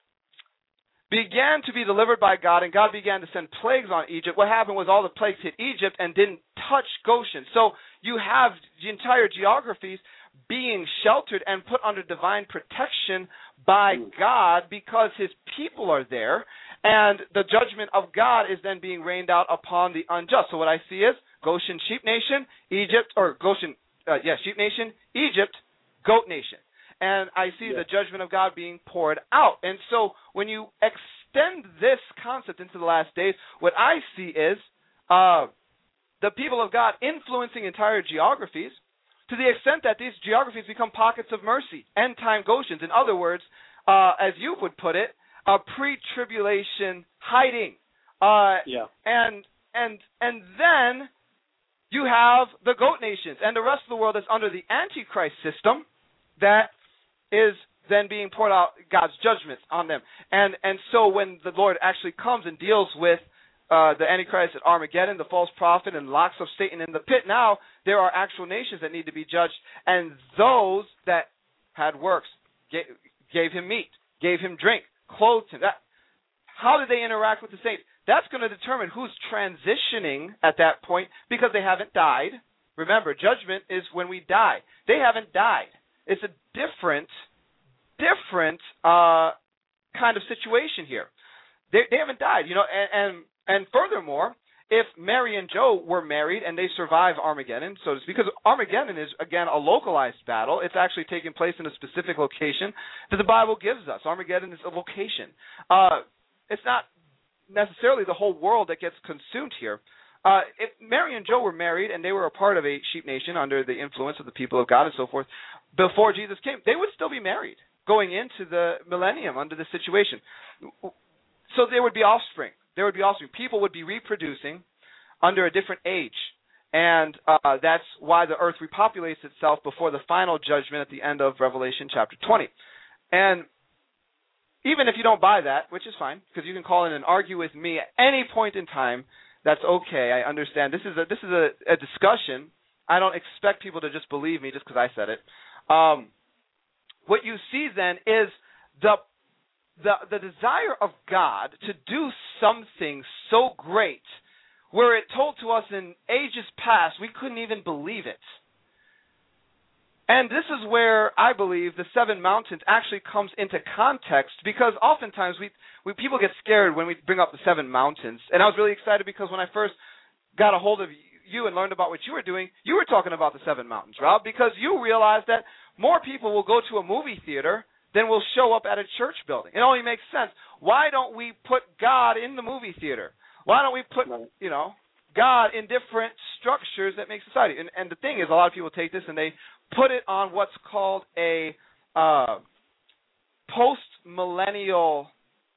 began to be delivered by God, and God began to send plagues on Egypt, what happened was all the plagues hit Egypt and didn't touch Goshen. So you have the entire geographies being sheltered and put under divine protection by God because his people are there, and the judgment of God is then being rained out upon the unjust. So what I see is Goshen, sheep nation, Egypt, or Goshen, uh, yeah, sheep nation, Egypt, goat nation. And I see yeah. the judgment of God being poured out. And so when you extend this concept into the last days, what I see is uh, the people of God influencing entire geographies, to the extent that these geographies become pockets of mercy, end-time Goshens. In other words, uh, as you would put it, a pre-tribulation hiding. Uh, yeah. And and and then you have the goat nations and the rest of the world that's under the Antichrist system that is then being poured out God's judgments on them. And and so when the Lord actually comes and deals with Uh, the Antichrist at Armageddon, the false prophet, and locks of Satan in the pit, now there are actual nations that need to be judged. And those that had works, gave, gave him meat, gave him drink, clothed him. That, how did they interact with the saints? That's going to determine who's transitioning at that point because they haven't died. Remember, judgment is when we die. They haven't died. It's a different, different uh, kind of situation here. They, they haven't died, you know, and, and and furthermore, if Mary and Joe were married and they survive Armageddon, so to speak, because Armageddon is, again, a localized battle. It's actually taking place in a specific location that the Bible gives us. Armageddon is a location. Uh, it's not necessarily the whole world that gets consumed here. Uh, if Mary and Joe were married and they were a part of a sheep nation under the influence of the people of God and so forth, before Jesus came, they would still be married going into the millennium under this situation. So there would be offspring. There would be offspring. People would be reproducing under a different age. And uh, that's why the earth repopulates itself before the final judgment at the end of Revelation chapter twenty. And even if you don't buy that, which is fine, because you can call in and argue with me at any point in time, that's okay. I understand. This is a this is a, a discussion. I don't expect people to just believe me just because I said it. Um, what you see then is the the the desire of God to do something so great, where it told to us in ages past we couldn't even believe it. And this is where I believe the seven mountains actually comes into context, because oftentimes we, we people get scared when we bring up the seven mountains. And I was really excited because when I first got a hold of you and learned about what you were doing, you were talking about the seven mountains, Rob, because you realized that more people will go to a movie theater than will show up at a church building. It only makes sense. Why don't we put God in the movie theater? Why don't we put, you know, God in different structures that make society? And, and the thing is, a lot of people take this and they put it on what's called a uh, post-millennial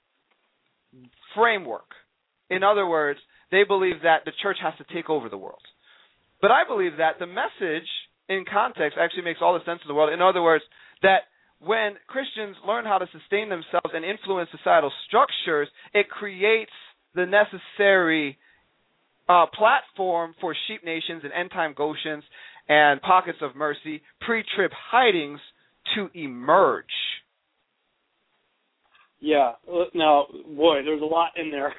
framework. In other words, they believe that the church has to take over the world. But I believe that the message in context actually makes all the sense in the world. In other words, that when Christians learn how to sustain themselves and influence societal structures, it creates the necessary uh, platform for sheep nations and end-time Goshens and pockets of mercy, pre-trib hidings to emerge. Yeah. Now, boy, there's a lot in there.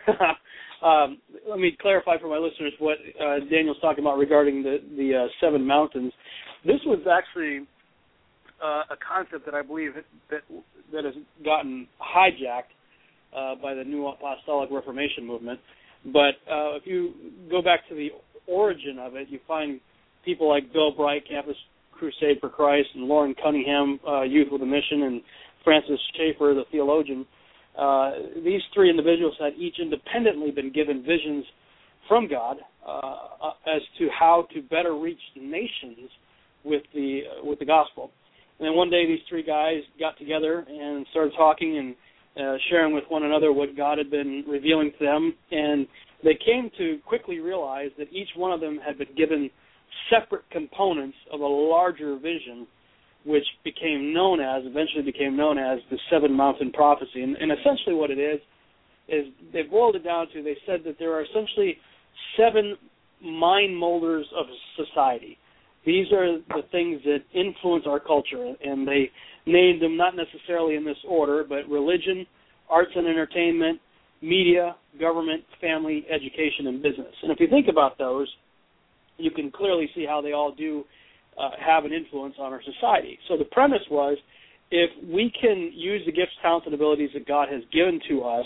um, let me clarify for my listeners what uh, Daniel's talking about regarding the, the uh, seven mountains. This was actually uh, a concept that I believe that that has gotten hijacked uh, by the New Apostolic Reformation movement. But uh, if you go back to the origin of it, you find people like Bill Bright, Campus Crusade for Christ, and Lauren Cunningham, uh, Youth with a Mission, and Francis Schaeffer, the theologian. Uh, these three individuals had each independently been given visions from God uh, as to how to better reach the nations with the uh, with the gospel. And then one day these three guys got together and started talking and uh, sharing with one another what God had been revealing to them. And they came to quickly realize that each one of them had been given separate components of a larger vision, which became known as, eventually became known as the Seven Mountain Prophecy. And, and essentially what it is, is they boiled it down to, they said that there are essentially seven mind molders of society. These are the things that influence our culture, and they named them not necessarily in this order, but religion, arts and entertainment, media, government, family, education, and business. And if you think about those, you can clearly see how they all do uh, have an influence on our society. So the premise was, if we can use the gifts, talents, and abilities that God has given to us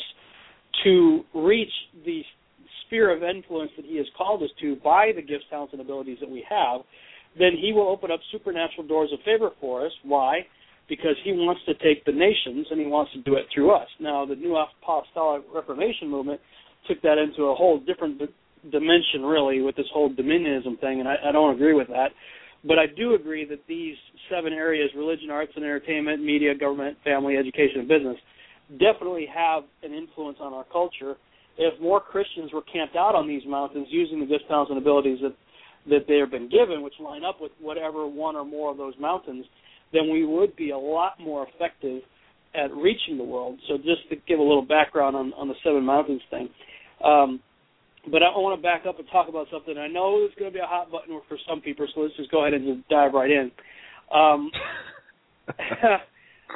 to reach the sphere of influence that he has called us to by the gifts, talents, and abilities that we have, then he will open up supernatural doors of favor for us. Why? Because he wants to take the nations, and he wants to do it through us. Now, the New Apostolic Reformation movement took that into a whole different d- dimension, really, with this whole dominionism thing, and I, I don't agree with that. But I do agree that these seven areas, religion, arts and entertainment, media, government, family, education, and business, definitely have an influence on our culture. If more Christians were camped out on these mountains using the gifts, talents, and abilities that that they have been given, which line up with whatever one or more of those mountains, then we would be a lot more effective at reaching the world. So just to give a little background on, on the Seven Mountains thing. Um, but I want to back up and talk about something. I know it's going to be a hot button for some people, so let's just go ahead and just dive right in. Um,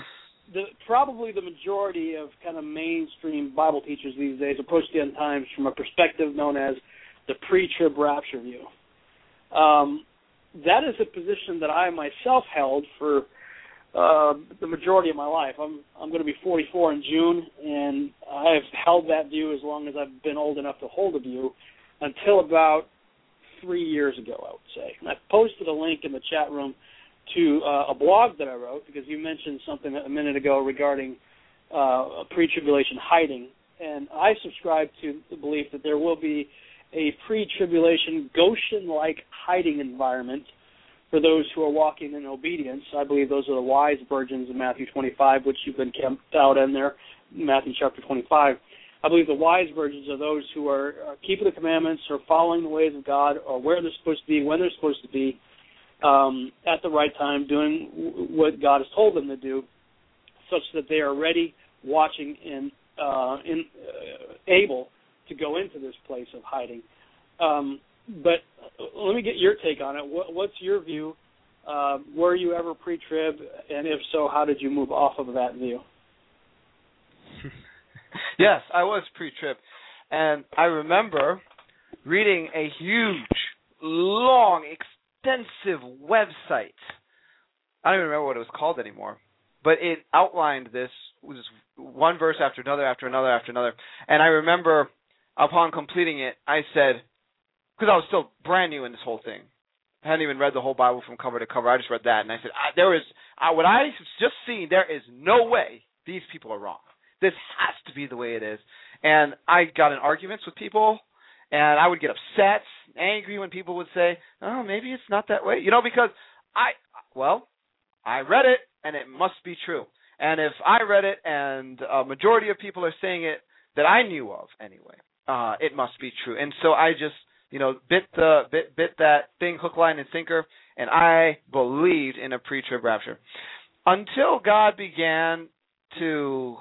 the probably the majority of kind of mainstream Bible teachers these days approach the end times from a perspective known as the pre-trib rapture view. Um, that is a position that I myself held for uh, the majority of my life. I'm I'm going to be forty-four in June, and I've held that view as long as I've been old enough to hold a view until about three years ago, I would say. And I posted a link in the chat room to uh, a blog that I wrote, because you mentioned something a minute ago regarding uh, pre-tribulation hiding, and I subscribe to the belief that there will be a pre-tribulation Goshen-like hiding environment for those who are walking in obedience. I believe those are the wise virgins in Matthew twenty-five, which you've been camped out in there, Matthew chapter twenty-five. I believe the wise virgins are those who are, are keeping the commandments, or following the ways of God, or where they're supposed to be, when they're supposed to be, Um, at the right time, doing what God has told them to do, such that they are ready, watching, and uh, in, uh, able to go into this place of hiding. Um, but let me get your take on it. What, what's your view? Uh, were you ever pre-trib, and if so, how did you move off of that view? Yes, I was pre-trib, and I remember reading a huge, long, extensive website. I don't even remember what it was called anymore, but it outlined this, was one verse after another, after another, after another. And I remember, upon completing it, I said, because I was still brand new in this whole thing, I hadn't even read the whole Bible from cover to cover. I just read that, and I said, I, there is I, what I just seen. There is no way these people are wrong. This has to be the way it is. And I got in arguments with people. And I would get upset, angry when people would say, oh, maybe it's not that way. You know, because I, well, I read it, and it must be true. And if I read it and a majority of people are saying it that I knew of anyway, uh, it must be true. And so I just, you know, bit the bit bit that thing hook, line, and sinker, and I believed in a pre-trib rapture. Until God began to...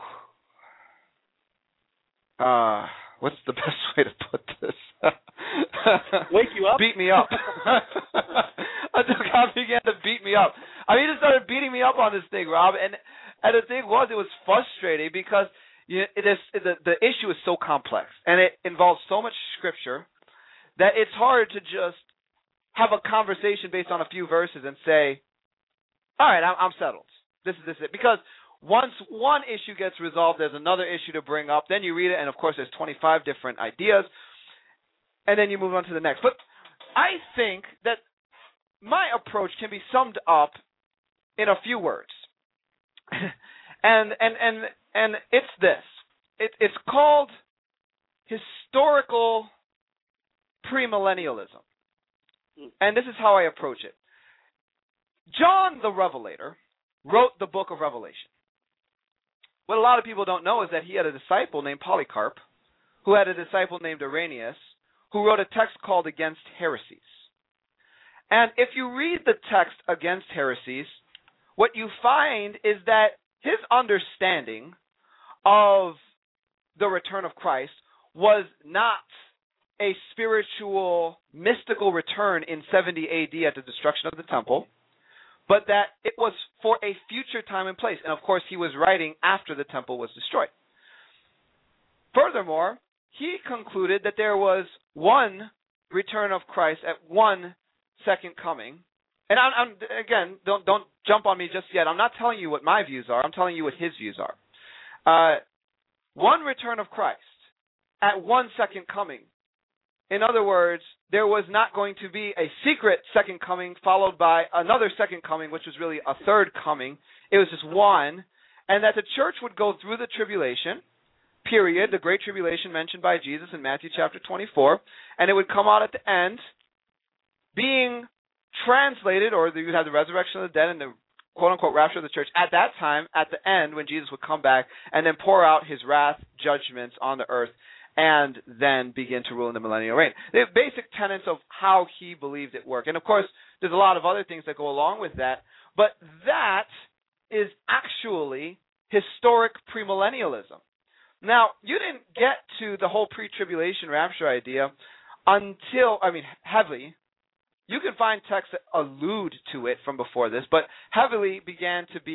Uh, what's the best way to put this? Wake you up? Beat me up. Until God began to beat me up. I mean, he just started beating me up on this thing, Rob. And and the thing was, it was frustrating because you know, it is, the, the issue is so complex. And it involves so much scripture that it's hard to just have a conversation based on a few verses and say, all right, I'm, I'm settled. This is this is it. Because once one issue gets resolved, there's another issue to bring up. Then you read it, and, of course, there's twenty-five different ideas. And then you move on to the next. But I think that my approach can be summed up in a few words. and and and and it's this. It, it's called historical premillennialism. And this is how I approach it. John the Revelator wrote the book of Revelation. What a lot of people don't know is that he had a disciple named Polycarp, who had a disciple named Irenaeus, who wrote a text called Against Heresies. And if you read the text Against Heresies, what you find is that his understanding of the return of Christ was not a spiritual, mystical return in seventy A D at the destruction of the temple, but that it was for a future time and place. And, of course, he was writing after the temple was destroyed. Furthermore, he concluded that there was one return of Christ at one second coming. And, I'm, I'm, again, don't, don't jump on me just yet. I'm not telling you what my views are. I'm telling you what his views are. Uh, one return of Christ at one second coming. In other words, there was not going to be a secret second coming followed by another second coming, which was really a third coming. It was just one. And that the church would go through the tribulation, period, the great tribulation mentioned by Jesus in Matthew chapter twenty-four, and it would come out at the end being translated, or you would have the resurrection of the dead and the quote-unquote rapture of the church at that time, at the end, when Jesus would come back and then pour out his wrath judgments on the earth, and then begin to rule in the millennial reign. The basic tenets of how he believed it worked. And, of course, there's a lot of other things that go along with that, but that is actually historic premillennialism. Now, you didn't get to the whole pre-tribulation rapture idea until, I mean, heavily. You can find texts that allude to it from before this, but heavily began to be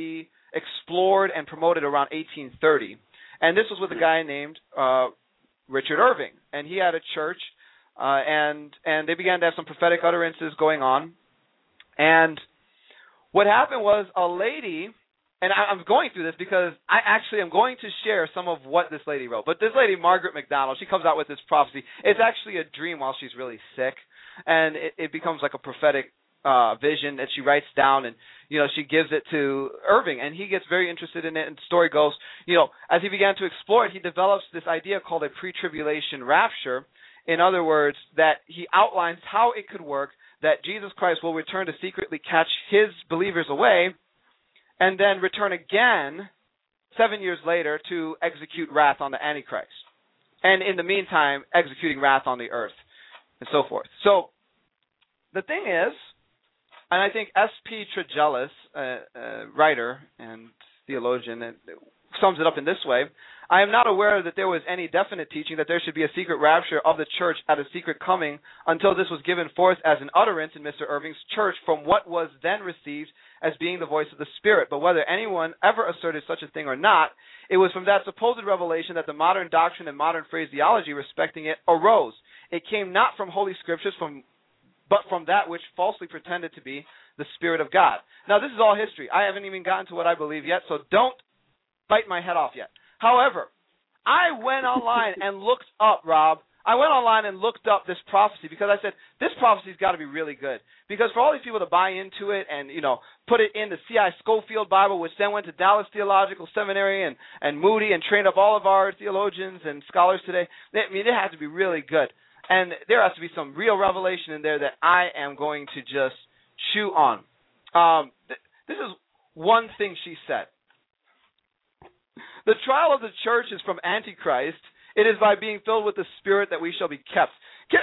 explored and promoted around eighteen thirty. And this was with a guy named uh, Richard Irving. And he had a church, uh, and and they began to have some prophetic utterances going on. And what happened was a lady, and I, I'm going through this because I actually am going to share some of what this lady wrote. But this lady, Margaret MacDonald, she comes out with this prophecy. It's actually a dream while she's really sick, and it, it becomes like a prophetic uh, vision that she writes down, and you know she gives it to Irving, and he gets very interested in it. And the story goes, you know, as he began to explore it, he develops this idea called a pre-tribulation rapture. In other words, that he outlines how it could work, that Jesus Christ will return to secretly catch his believers away, and then return again seven years later to execute wrath on the Antichrist. And in the meantime, executing wrath on the earth, and so forth. So the thing is, and I think S P Tregelles, a, a writer and theologian, and sums it up in this way: I am not aware that there was any definite teaching that there should be a secret rapture of the church at a secret coming until this was given forth as an utterance in Mister Irving's church from what was then received as being the voice of the Spirit. But whether anyone ever asserted such a thing or not, it was from that supposed revelation that the modern doctrine and modern phraseology respecting it arose. It came not from Holy Scriptures, from but from that which falsely pretended to be the Spirit of God. Now, this is all history. I haven't even gotten to what I believe yet, so don't bite my head off yet. However, I went online and looked up, Rob, I went online and looked up this prophecy because I said, this prophecy's got to be really good. Because for all these people to buy into it and, you know, put it in the C I Scofield Bible, which then went to Dallas Theological Seminary and, and Moody and trained up all of our theologians and scholars today, they, I mean, it has to be really good. And there has to be some real revelation in there that I am going to just chew on. Um, th- this is one thing she said. The trial of the church is from Antichrist. It is by being filled with the Spirit that we shall be kept.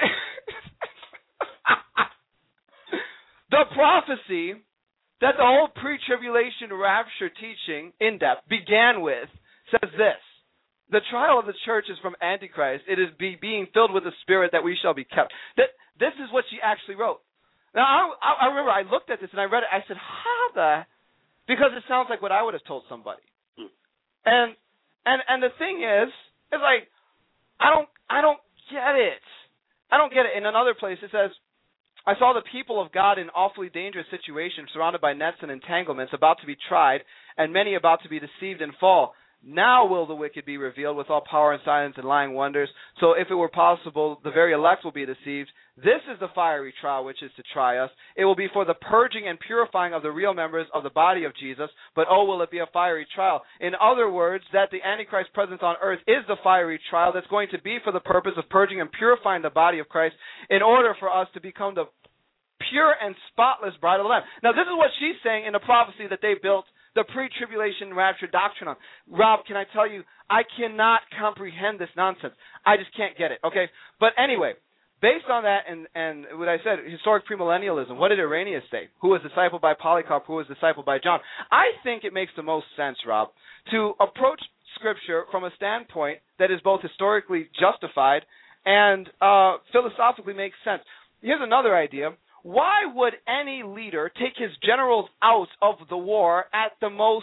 The prophecy that the whole pre-tribulation rapture teaching, in depth, began with says this: the trial of the church is from Antichrist. It is be being filled with the Spirit that we shall be kept. That this is what she actually wrote. Now, I, I remember I looked at this and I read it. I said, how the? Because it sounds like what I would have told somebody. And and and the thing is, it's like I don't I don't get it. I don't get it. In another place, it says, I saw the people of God in awfully dangerous situations, surrounded by nets and entanglements, about to be tried, and many about to be deceived and fall. Now will the wicked be revealed with all power and signs and lying wonders. So if it were possible, the very elect will be deceived. This is the fiery trial which is to try us. It will be for the purging and purifying of the real members of the body of Jesus. But oh, will it be a fiery trial? In other words, that the Antichrist presence on earth is the fiery trial that's going to be for the purpose of purging and purifying the body of Christ in order for us to become the pure and spotless bride of the Lamb. Now, this is what she's saying in the prophecy that they built the pre-tribulation rapture doctrine on. Rob, can I tell you, I cannot comprehend this nonsense. I just can't get it, okay? But anyway, based on that and, and what I said, historic premillennialism, what did Irenaeus say? Who was discipled by Polycarp, who was discipled by John? I think it makes the most sense, Rob, to approach Scripture from a standpoint that is both historically justified and uh, philosophically makes sense. Here's another idea. Why would any leader take his generals out of the war at the most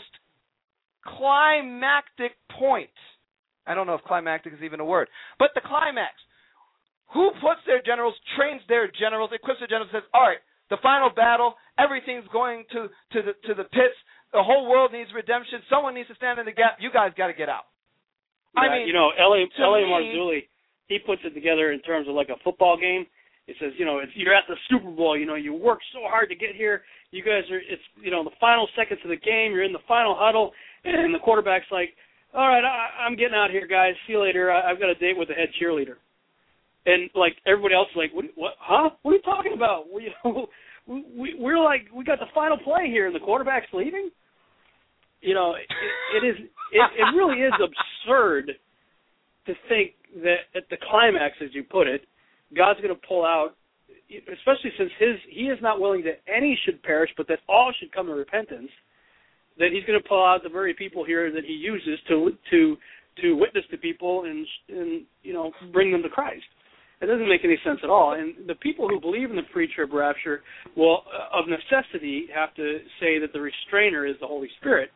climactic point? I don't know if climactic is even a word, but the climax. Who puts their generals, trains their generals, equips their generals, says, all right, the final battle, everything's going to, to, the, to the pits, the whole world needs redemption, someone needs to stand in the gap, you guys got to get out. Yeah, I mean, you know, L A me, Marzulli, he puts it together in terms of like a football game. It says, you know, it's, you're at the Super Bowl, you know, you work so hard to get here. You guys are, it's, you know, the final seconds of the game. You're in the final huddle, and the quarterback's like, all right, I, I'm getting out here, guys. See you later. I, I've got a date with the head cheerleader. And, like, everybody else is like, what, what, huh? What are you talking about? We, we, we're like, we got the final play here, and the quarterback's leaving? You know, it, it is, it, it really is absurd to think that at the climax, as you put it, God's going to pull out, especially since his he is not willing that any should perish, but that all should come to repentance, that he's going to pull out the very people here that he uses to to to witness to people and, and you know, bring them to Christ. It doesn't make any sense at all. And the people who believe in the pre-trib rapture will, uh, of necessity, have to say that the restrainer is the Holy Spirit.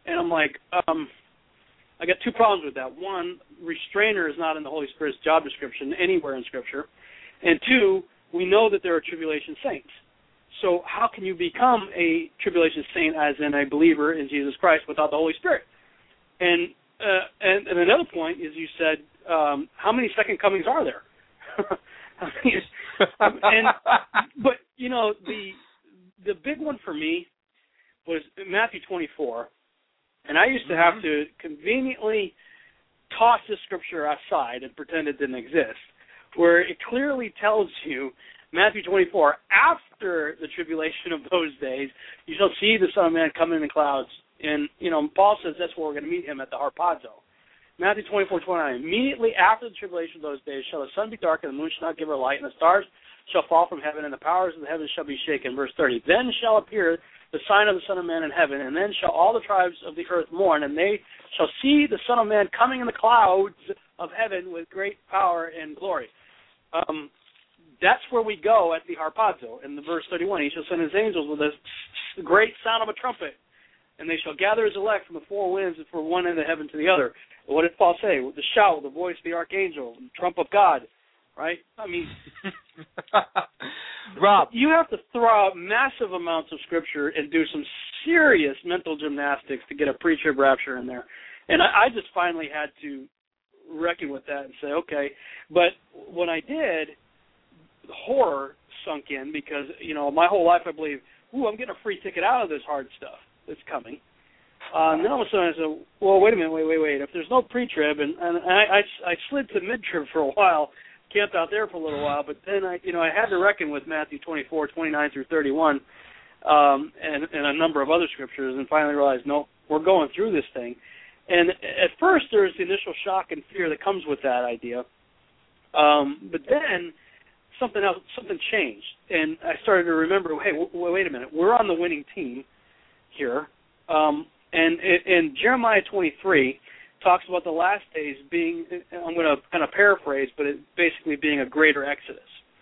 And I'm like, um, I got two problems with that. One, restrainer is not in the Holy Spirit's job description anywhere in Scripture. And two, we know that there are tribulation saints. So how can you become a tribulation saint, as in a believer in Jesus Christ, without the Holy Spirit? And uh, and, and another point is you said, um, how many second comings are there? I mean, and but you know the the big one for me was Matthew twenty-four, and I used to have to conveniently toss this scripture aside and pretend it didn't exist, where it clearly tells you, Matthew twenty-four, after the tribulation of those days, you shall see the Son of Man come in the clouds. And, you know, Paul says that's where we're going to meet him, at the harpazo. Matthew twenty-four, twenty-nine, immediately after the tribulation of those days shall the sun be dark, and the moon shall not give her light, and the stars shall fall from heaven, and the powers of the heavens shall be shaken. Verse thirty, then shall appear the sign of the Son of Man in heaven, and then shall all the tribes of the earth mourn, and they shall see the Son of Man coming in the clouds of heaven with great power and glory. Um, that's where we go at the harpazo. In the verse thirty-one, he shall send his angels with a great sound of a trumpet, and they shall gather his elect from the four winds and from one end of heaven to the other. What did Paul say? With the shout, the voice of the archangel, the trump of God, right? I mean, Rob, you have to throw out massive amounts of scripture and do some serious mental gymnastics to get a pre-trib rapture in there. And I, I just finally had to reckon with that and say, okay. But when I did, the horror sunk in because, you know, my whole life I believe, ooh, I'm getting a free ticket out of this hard stuff that's coming. Uh, and then all of a sudden I said, well, wait a minute, wait, wait, wait. If there's no pre-trib, and, and I, I, I slid to mid-trib for a while, camped out there for a little while, but then I, you know, I had to reckon with Matthew twenty-four, twenty-nine through thirty-one, um, and, and a number of other scriptures, and finally realized, no, we're going through this thing. And at first there's the initial shock and fear that comes with that idea, um, but then something else, something changed, and I started to remember, hey, w- w- wait a minute, we're on the winning team here. Um, and in Jeremiah twenty-three talks about the last days being, I'm going to kind of paraphrase, but it basically being a greater exodus.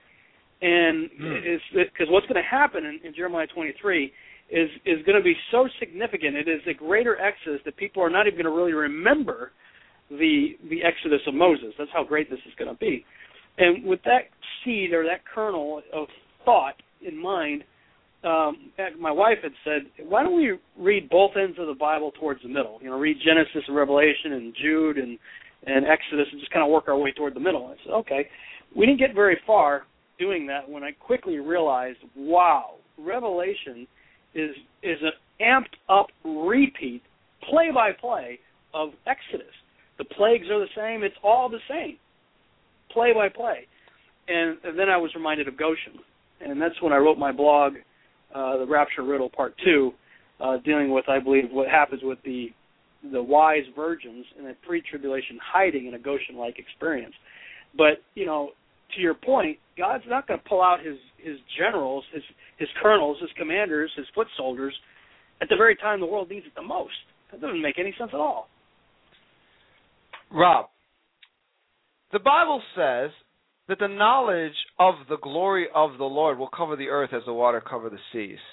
And because mm. what's going to happen in, in Jeremiah twenty-three is is going to be so significant. It is a greater exodus that people are not even going to really remember the the exodus of Moses. That's how great this is going to be. And with that seed or that kernel of thought in mind, Um, my wife had said, why don't we read both ends of the Bible towards the middle? You know, read Genesis and Revelation and Jude and, and Exodus and just kind of work our way toward the middle. I said, okay. We didn't get very far doing that when I quickly realized, wow, Revelation is is an amped up repeat, play-by-play of Exodus. The plagues are the same. It's all the same, play-by-play. And, and then I was reminded of Goshen. And that's when I wrote my blog, Uh, the Rapture Riddle Part Two, uh, dealing with, I believe, what happens with the the wise virgins in a pre-tribulation hiding in a Goshen-like experience. But you know, to your point, God's not going to pull out his his generals, his his colonels, his commanders, his foot soldiers at the very time the world needs it the most. That doesn't make any sense at all. Rob, the Bible says that the knowledge of the glory of the Lord will cover the earth as the water cover the seas.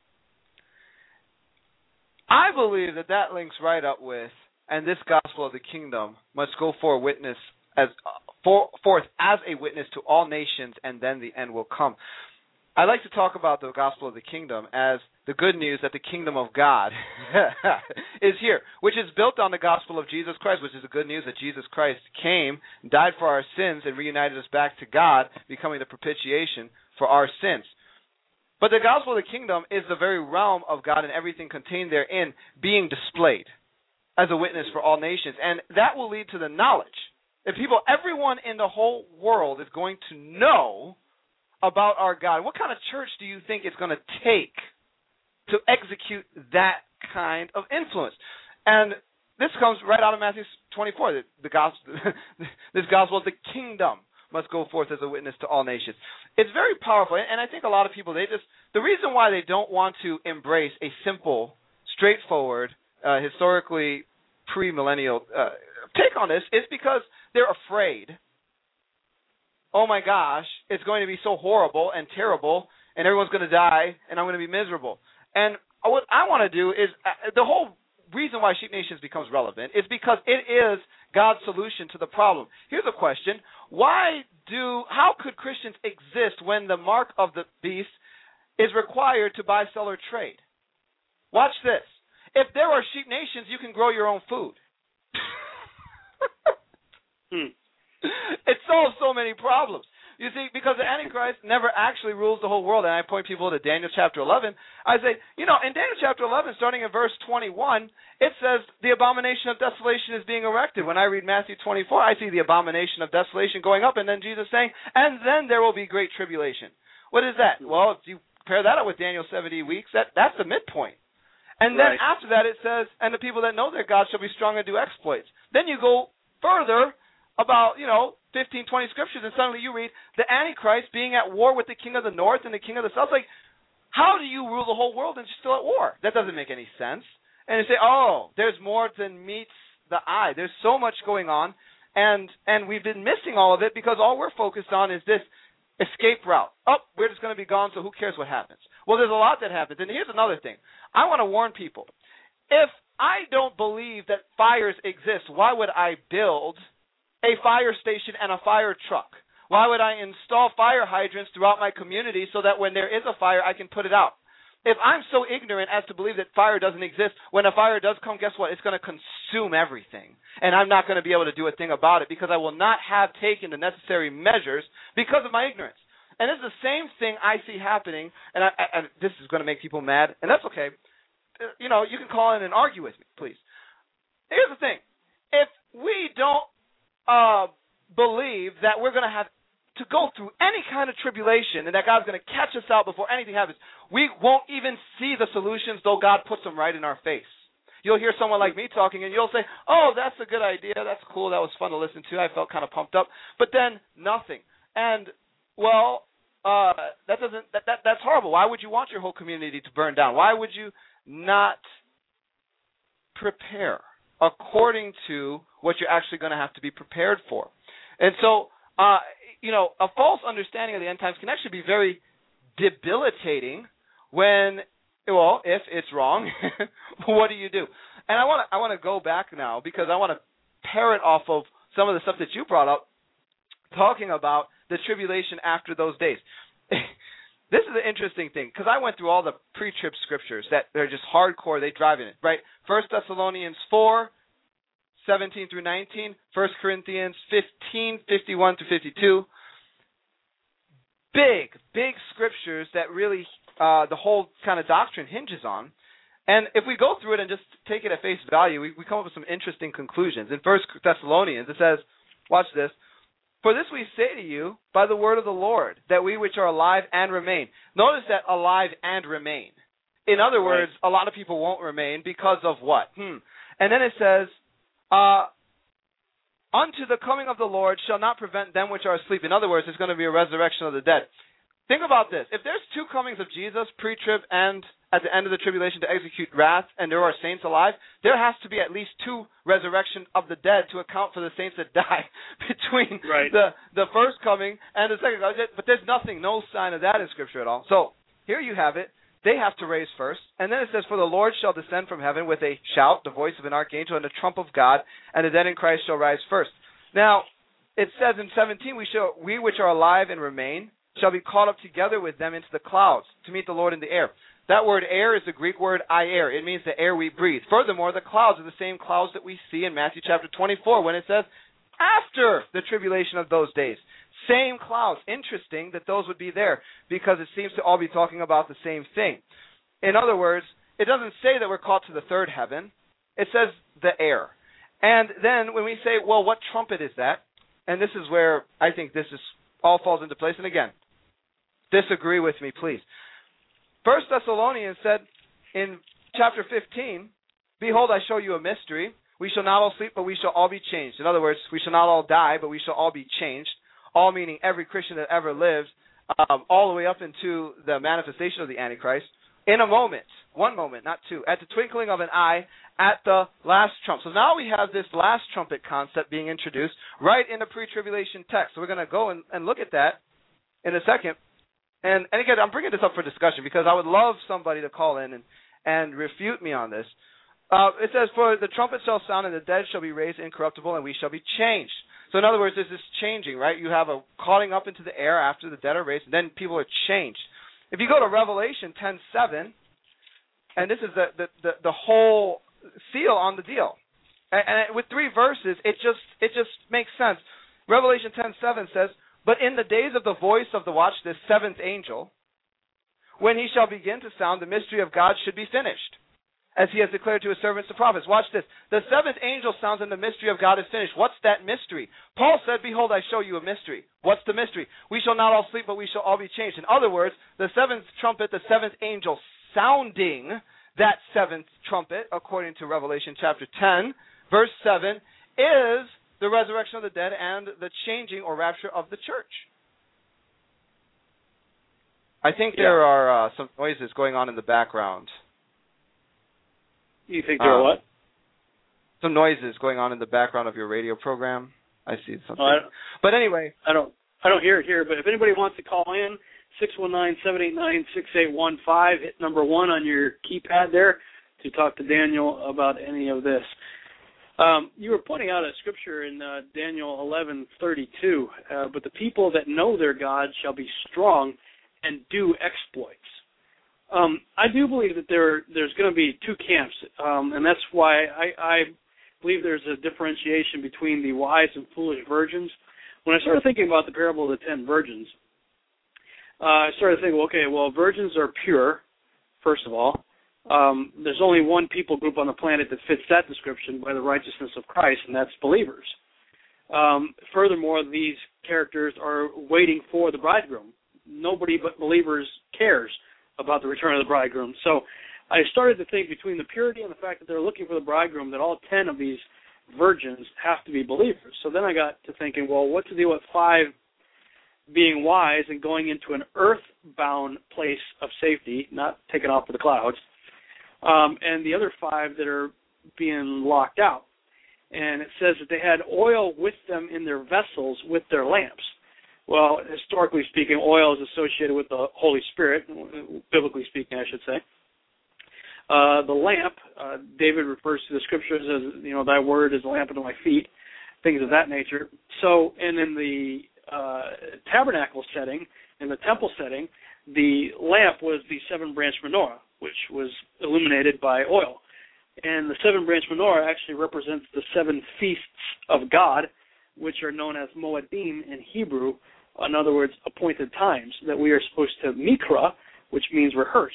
I believe that that links right up with, and this gospel of the kingdom must go for witness as for, forth as a witness to all nations, and then the end will come. I like to talk about the gospel of the kingdom as the good news that the kingdom of God is here, which is built on the gospel of Jesus Christ, which is the good news that Jesus Christ came, died for our sins, and reunited us back to God, becoming the propitiation for our sins. But the gospel of the kingdom is the very realm of God and everything contained therein being displayed as a witness for all nations. And that will lead to the knowledge that people, everyone in the whole world is going to know about our God. What kind of church do you think it's going to take to execute that kind of influence? And this comes right out of Matthew twenty-four. The, the gospel, this gospel of the kingdom must go forth as a witness to all nations. It's very powerful, and I think a lot of people, they just, the reason why they don't want to embrace a simple, straightforward, uh, historically pre-millennial uh, take on this is because they're afraid. Oh my gosh, it's going to be so horrible and terrible, and everyone's going to die, and I'm going to be miserable. And what I want to do is, uh, the whole reason why Sheep Nations becomes relevant is because it is God's solution to the problem. Here's a question. Why do, how could Christians exist when the mark of the beast is required to buy, sell, or trade? Watch this. If there are sheep nations, you can grow your own food. hmm. It solves so many problems. You see, because the Antichrist never actually rules the whole world, and I point people to Daniel chapter eleven. I say, you know, in Daniel chapter eleven, starting in verse twenty-one, it says the abomination of desolation is being erected. When I read Matthew twenty-four, I see the abomination of desolation going up, and then Jesus saying, and then there will be great tribulation. What is that? Well, if you pair that up with Daniel seventy weeks, that, that's the midpoint. And then right. after that it says, and the people that know their God shall be strong and do exploits. Then you go further about, you know, fifteen, twenty scriptures, and suddenly you read the Antichrist being at war with the king of the north and the king of the south. Like, how do you rule the whole world and you're still at war? That doesn't make any sense. And you say, oh, there's more than meets the eye. There's so much going on, and and we've been missing all of it because all we're focused on is this escape route. Oh, we're just going to be gone, so who cares what happens? Well, there's a lot that happens. And here's another thing. I want to warn people. If I don't believe that fires exist, why would I build a fire station and a fire truck? Why would I install fire hydrants throughout my community so that when there is a fire, I can put it out? If I'm so ignorant as to believe that fire doesn't exist, when a fire does come, guess what? It's going to consume everything. And I'm not going to be able to do a thing about it because I will not have taken the necessary measures because of my ignorance. And it's the same thing I see happening, and I, I, I, this is going to make people mad, and that's okay. You know, you can call in and argue with me, please. Here's the thing. If we don't uh, believe that we're going to have to go through any kind of tribulation and that God's going to catch us out before anything happens, we won't even see the solutions, though God puts them right in our face. You'll hear someone like me talking, and you'll say, oh, that's a good idea. That's cool. That was fun to listen to. I felt kind of pumped up. But then nothing. And, well, uh, that doesn't that, that that's horrible. Why would you want your whole community to burn down? Why would you not prepare according to what you're actually going to have to be prepared for? And so, uh, you know, a false understanding of the end times can actually be very debilitating when, well, if it's wrong, what do you do? And I want to I want to go back now because I want to parrot off of some of the stuff that you brought up, talking about the tribulation after those days. This is an interesting thing because I went through all the pre-trib scriptures that they're just hardcore. They drive in it, right? First Thessalonians four, seventeen through nineteen, First Corinthians fifteen, fifty-one through fifty-two. Big, big scriptures that really uh, the whole kind of doctrine hinges on. And if we go through it and just take it at face value, we, we come up with some interesting conclusions. In First Thessalonians, it says, watch this, for this we say to you by the word of the Lord, that we which are alive and remain. Notice that alive and remain. In other words, right. A lot of people won't remain because of what? Hmm. And then it says, uh, unto the coming of the Lord shall not prevent them which are asleep. In other words, there's going to be a resurrection of the dead. Think about this. If there's two comings of Jesus, pre-trib and at the end of the tribulation to execute wrath, and there are saints alive, there has to be at least two resurrections of the dead to account for the saints that die between right. the, the first coming and the second coming. But there's nothing, no sign of that in Scripture at all. So here you have it. They have to raise first. And then it says, for the Lord shall descend from heaven with a shout, the voice of an archangel, and the trump of God, and the dead in Christ shall rise first. Now, it says in seventeen, we shall, we which are alive and remain shall be caught up together with them into the clouds to meet the Lord in the air. That word air is the Greek word air. It means the air we breathe. Furthermore, the clouds are the same clouds that we see in Matthew chapter twenty-four when it says, after the tribulation of those days. Same clouds. Interesting that those would be there because it seems to all be talking about the same thing. In other words, it doesn't say that we're caught to the third heaven. It says the air. And then when we say, well, what trumpet is that? And this is where I think this is all falls into place. And again, disagree with me, please. First Thessalonians said in chapter fifteen, behold, I show you a mystery. We shall not all sleep, but we shall all be changed. In other words, we shall not all die, but we shall all be changed. All meaning every Christian that ever lived, um, all the way up into the manifestation of the Antichrist. In a moment, one moment, not two, at the twinkling of an eye, at the last trump. So now we have this last trumpet concept being introduced right in the pre-tribulation text. So we're going to go and, and look at that in a second. And, and again, I'm bringing this up for discussion because I would love somebody to call in and, and refute me on this. Uh, it says, for the trumpet shall sound, and the dead shall be raised incorruptible, and we shall be changed. So in other words, there's this changing, right? You have a calling up into the air after the dead are raised, and then people are changed. If you go to Revelation ten seven, and this is the, the, the, the whole seal on the deal. And, and with three verses, it just it just makes sense. Revelation ten seven says, but in the days of the voice of the watch, this seventh angel, when he shall begin to sound, the mystery of God should be finished, as he has declared to his servants the prophets. Watch this. The seventh angel sounds, and the mystery of God is finished. What's that mystery? Paul said, behold, I show you a mystery. What's the mystery? We shall not all sleep, but we shall all be changed. In other words, the seventh trumpet, the seventh angel sounding that seventh trumpet, according to Revelation chapter ten, verse seven, is the resurrection of the dead and the changing or rapture of the church. I think yeah. there are uh, some noises going on in the background. You think there are um, what? Some noises going on in the background of your radio program. I see something. Oh, I but anyway. I don't I don't hear it here, but if anybody wants to call in, six one nine, seven eight nine, six eight one five, hit number one on your keypad there to talk to Daniel about any of this. Um, you were pointing out a scripture in uh, Daniel eleven thirty-two, uh, but the people that know their God shall be strong and do exploits. Um, I do believe that there there's going to be two camps, um, and that's why I, I believe there's a differentiation between the wise and foolish virgins. When I started thinking about the parable of the ten virgins, uh, I started thinking, okay, well, virgins are pure, first of all. Um, there's only one people group on the planet that fits that description by the righteousness of Christ, and that's believers. Um, furthermore, these characters are waiting for the bridegroom. Nobody but believers cares about the return of the bridegroom. So I started to think between the purity and the fact that they're looking for the bridegroom, that all ten of these virgins have to be believers. So then I got to thinking, well, what's the deal with five being wise and going into an earthbound place of safety, not taken off to the clouds, um, and the other five that are being locked out? And it says that they had oil with them in their vessels with their lamps. Well, historically speaking, oil is associated with the Holy Spirit, biblically speaking, I should say. Uh, the lamp, uh, David refers to the scriptures as, you know, thy word is a lamp unto my feet, things of that nature. So, and in the uh, tabernacle setting, in the temple setting, the lamp was the seven-branch menorah, which was illuminated by oil. And the seven-branch menorah actually represents the seven feasts of God, which are known as Moedim in Hebrew, in other words, appointed times, that we are supposed to mikra, which means rehearse.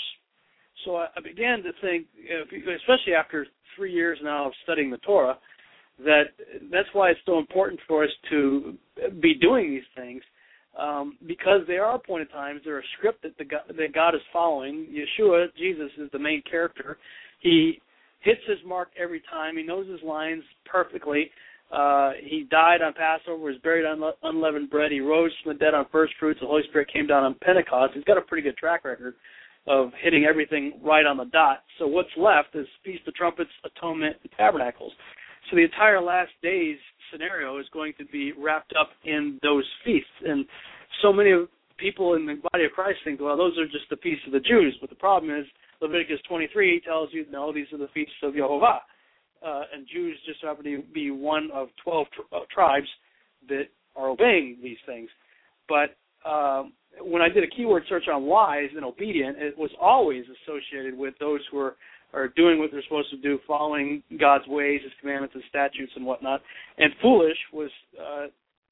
So I began to think, especially after three years now of studying the Torah, that that's why it's so important for us to be doing these things, um, because they are appointed times. They're a script that, the God, that God is following. Yeshua, Jesus, is the main character. He hits his mark every time. He knows his lines perfectly. Uh, he died on Passover, was buried on unleavened bread. He rose from the dead on first fruits. The Holy Spirit came down on Pentecost. He's got a pretty good track record of hitting everything right on the dot. So what's left is Feast of Trumpets, Atonement, and Tabernacles. So the entire last days scenario is going to be wrapped up in those feasts. And so many people in the body of Christ think, well, those are just the feasts of the Jews. But the problem is Leviticus twenty-three tells you, no, these are the feasts of Yehovah. Uh, and Jews just happen to be one of twelve tr- uh, tribes that are obeying these things. But um, when I did a keyword search on wise and obedient, it was always associated with those who are, are doing what they're supposed to do, following God's ways, His commandments and statutes and whatnot. And foolish was uh,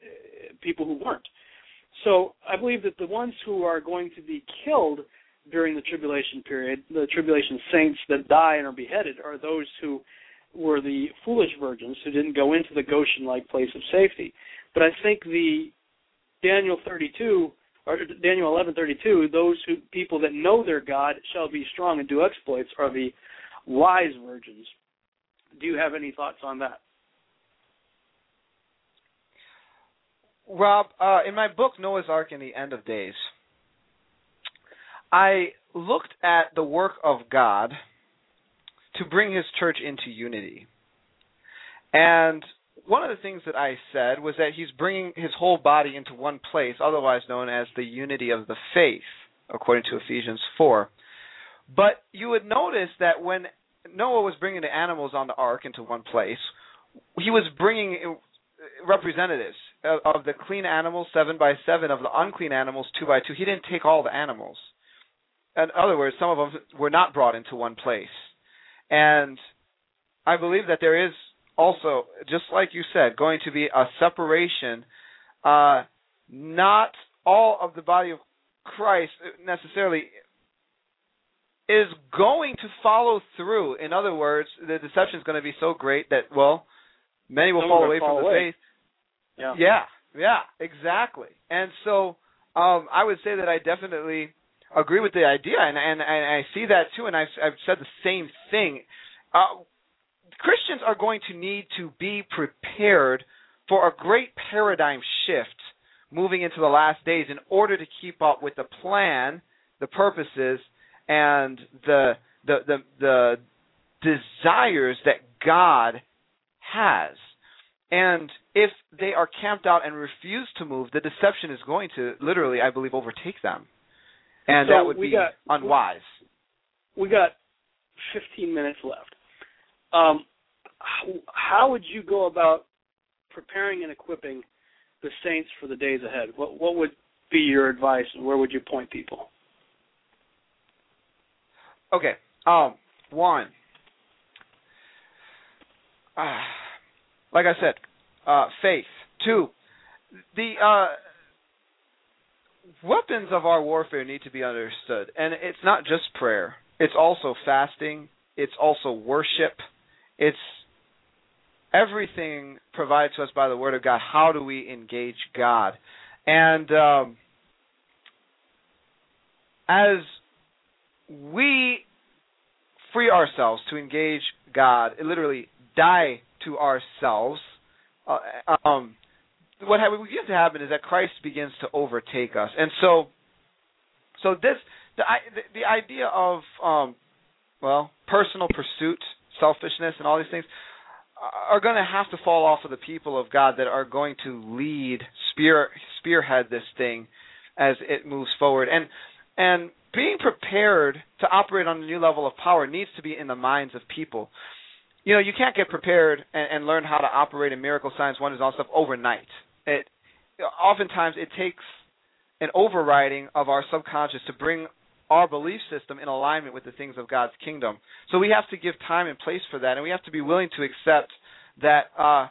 people who weren't. So I believe that the ones who are going to be killed during the tribulation period, the tribulation saints that die and are beheaded, are those who were the foolish virgins who didn't go into the Goshen-like place of safety. But I think the Daniel thirty-two or Daniel eleven thirty-two, those who people that know their God shall be strong and do exploits, are the wise virgins. Do you have any thoughts on that? Rob, uh, in my book Noah's Ark and the End of Days, I looked at the work of God to bring his church into unity. And one of the things that I said was that he's bringing his whole body into one place, otherwise known as the unity of the faith, according to Ephesians four. But you would notice that when Noah was bringing the animals on the ark into one place, he was bringing representatives of, of the clean animals, seven by seven, of the unclean animals, two by two. He didn't take all the animals. In other words, some of them were not brought into one place. And I believe that there is also, just like you said, going to be a separation. Uh, not all of the body of Christ necessarily is going to follow through. In other words, the deception is going to be so great that, well, many will fall away fall from away. the faith. Yeah, yeah, yeah, exactly. And so um, I would say that I definitely agree with the idea, and, and, and I see that too, and I've, I've said the same thing. Uh, Christians are going to need to be prepared for a great paradigm shift moving into the last days in order to keep up with the plan, the purposes, and the the the, the desires that God has. And if they are camped out and refuse to move, the deception is going to literally, I believe, overtake them. And so that would be got, unwise. We got fifteen minutes left. Um, how, how would you go about preparing and equipping the saints for the days ahead? What, what would be your advice, and where would you point people? Okay. Um, one, uh, like I said, uh, faith. Two, the uh, weapons of our warfare need to be understood. And it's not just prayer. It's also fasting. It's also worship. It's everything provided to us by the Word of God. How do we engage God? And um, as we free ourselves to engage God, literally die to ourselves, uh, um, what begins to happen is that Christ begins to overtake us. And so, so this the the, the idea of um, well, personal pursuit, selfishness, and all these things are going to have to fall off of the people of God that are going to lead, spear, spearhead this thing as it moves forward. And and being prepared to operate on a new level of power needs to be in the minds of people. You know, you can't get prepared and, and learn how to operate in miracle signs, wonders, all stuff overnight. It oftentimes it takes an overriding of our subconscious to bring our belief system in alignment with the things of God's kingdom. So we have to give time and place for that, and we have to be willing to accept that uh,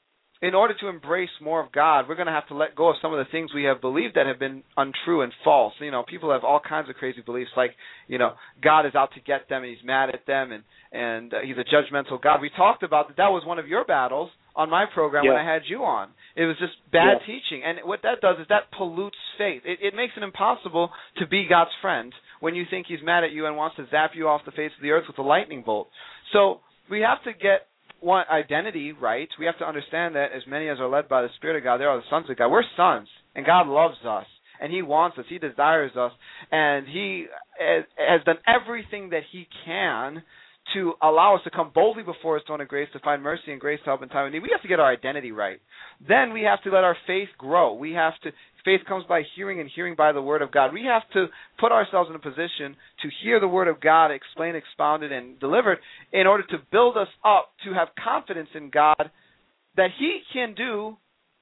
in order to embrace more of God, we're going to have to let go of some of the things we have believed that have been untrue and false. You know, people have all kinds of crazy beliefs, like, you know, God is out to get them and he's mad at them and, and uh, he's a judgmental God. We talked about that. That was one of your battles on my program yeah. when I had you on. It was just bad yeah. teaching. And what that does is that pollutes faith. It, it makes it impossible to be God's friend when you think he's mad at you and wants to zap you off the face of the earth with a lightning bolt. So we have to get one identity right. We have to understand that as many as are led by the Spirit of God, they are the sons of God. We're sons, and God loves us, and he wants us. He desires us, and he has done everything that he can to allow us to come boldly before his throne of grace to find mercy and grace to help in time of need. We have to get our identity right. Then we have to let our faith grow. We have to, faith comes by hearing and hearing by the word of God. We have to put ourselves in a position to hear the word of God explained, expounded, and delivered in order to build us up to have confidence in God that he can do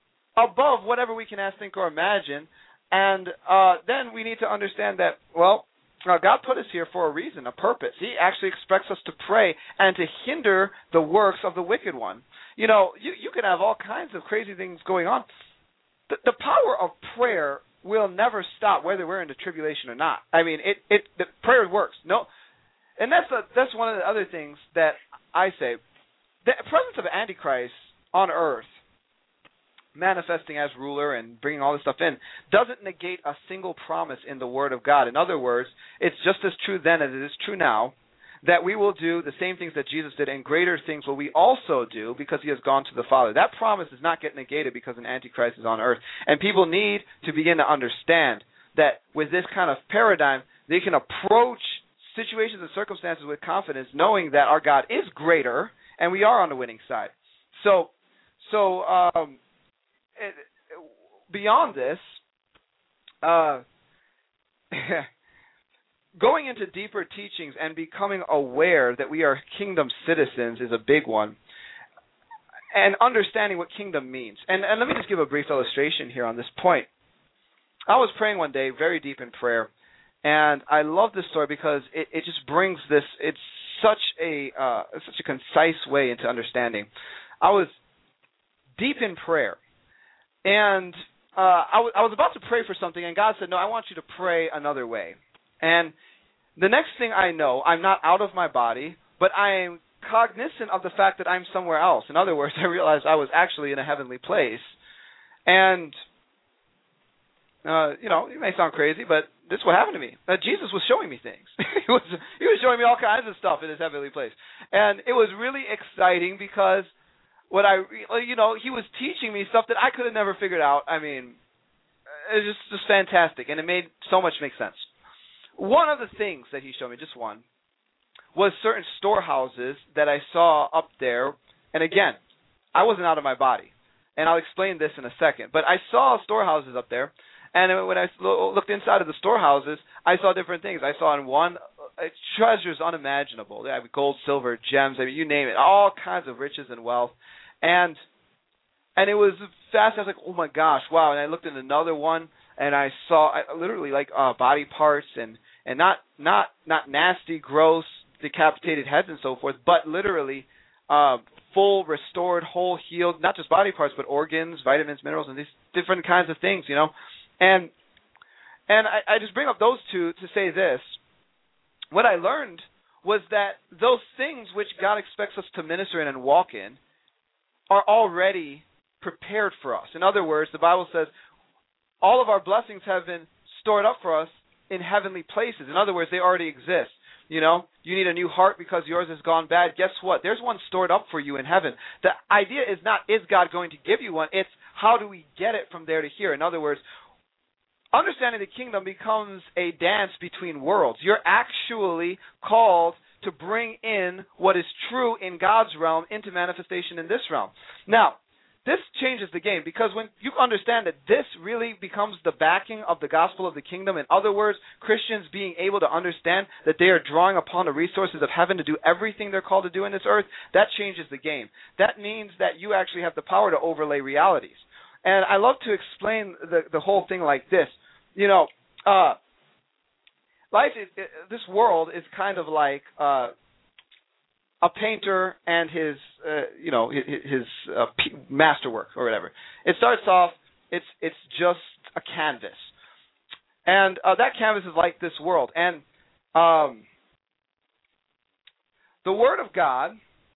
above whatever we can ask, think, or imagine. And uh, then we need to understand that, well, Uh, God put us here for a reason, a purpose. He actually expects us to pray and to hinder the works of the wicked one. You know, you, you can have all kinds of crazy things going on. The, the power of prayer will never stop, whether we're into tribulation or not. I mean, it, it the prayer works. No, and that's a, that's one of the other things that I say. The presence of Antichrist on earth, manifesting as ruler and bringing all this stuff in, doesn't negate a single promise in the Word of God. In other words, it's just as true then as it is true now that we will do the same things that Jesus did, and greater things will we also do because he has gone to the Father. That promise does not get negated because an Antichrist is on earth. And people need to begin to understand that with this kind of paradigm, they can approach situations and circumstances with confidence, knowing that our God is greater and we are on the winning side. So, so, um, beyond this, uh, going into deeper teachings and becoming aware that we are kingdom citizens is a big one. And understanding what kingdom means. And, and let me just give a brief illustration here on this point. I was praying one day, very deep in prayer, and I love this story because it, it just brings this, it's such a uh, such a concise way into understanding. I was deep in prayer, and uh, I, w- I was about to pray for something, and God said, no, I want you to pray another way. And the next thing I know, I'm not out of my body, but I am cognizant of the fact that I'm somewhere else. In other words, I realized I was actually in a heavenly place. And, uh, you know, it may sound crazy, but this is what happened to me. Uh, Jesus was showing me things. he was he was showing me all kinds of stuff in his heavenly place. And it was really exciting because what I, you know, he was teaching me stuff that I could have never figured out. I mean, it was just, just fantastic, and it made so much make sense. One of the things that he showed me, just one, was certain storehouses that I saw up there. And again, I wasn't out of my body, and I'll explain this in a second. But I saw storehouses up there, and when I looked inside of the storehouses, I saw different things. I saw in one uh, treasures unimaginable. They had gold, silver, gems, I mean, you name it, all kinds of riches and wealth. And and it was fast. I was like, oh, my gosh, wow. And I looked at another one, and I saw I, literally like uh, body parts and, and not, not, not nasty, gross, decapitated heads and so forth, but literally uh, full, restored, whole, healed, not just body parts, but organs, vitamins, minerals, and these different kinds of things, you know. And and I, I just bring up those two to say this. What I learned was that those things which God expects us to minister in and walk in are already prepared for us. In other words, the Bible says all of our blessings have been stored up for us in heavenly places. In other words, they already exist. You know, you need a new heart because yours has gone bad. Guess what? There's one stored up for you in heaven. The idea is not, is God going to give you one? It's, how do we get it from there to here? In other words, understanding the kingdom becomes a dance between worlds. You're actually called to bring in what is true in God's realm into manifestation in this realm. Now, this changes the game because when you understand that this really becomes the backing of the gospel of the kingdom, in other words, Christians being able to understand that they are drawing upon the resources of heaven to do everything they're called to do in this earth, that changes the game. That means that you actually have the power to overlay realities. And I love to explain the, the whole thing like this. You know, uh, life is, it, this world is kind of like uh, a painter and his, uh, you know, his, his uh, p- masterwork or whatever. It starts off, it's it's just a canvas, and uh, that canvas is like this world. And um, the Word of God,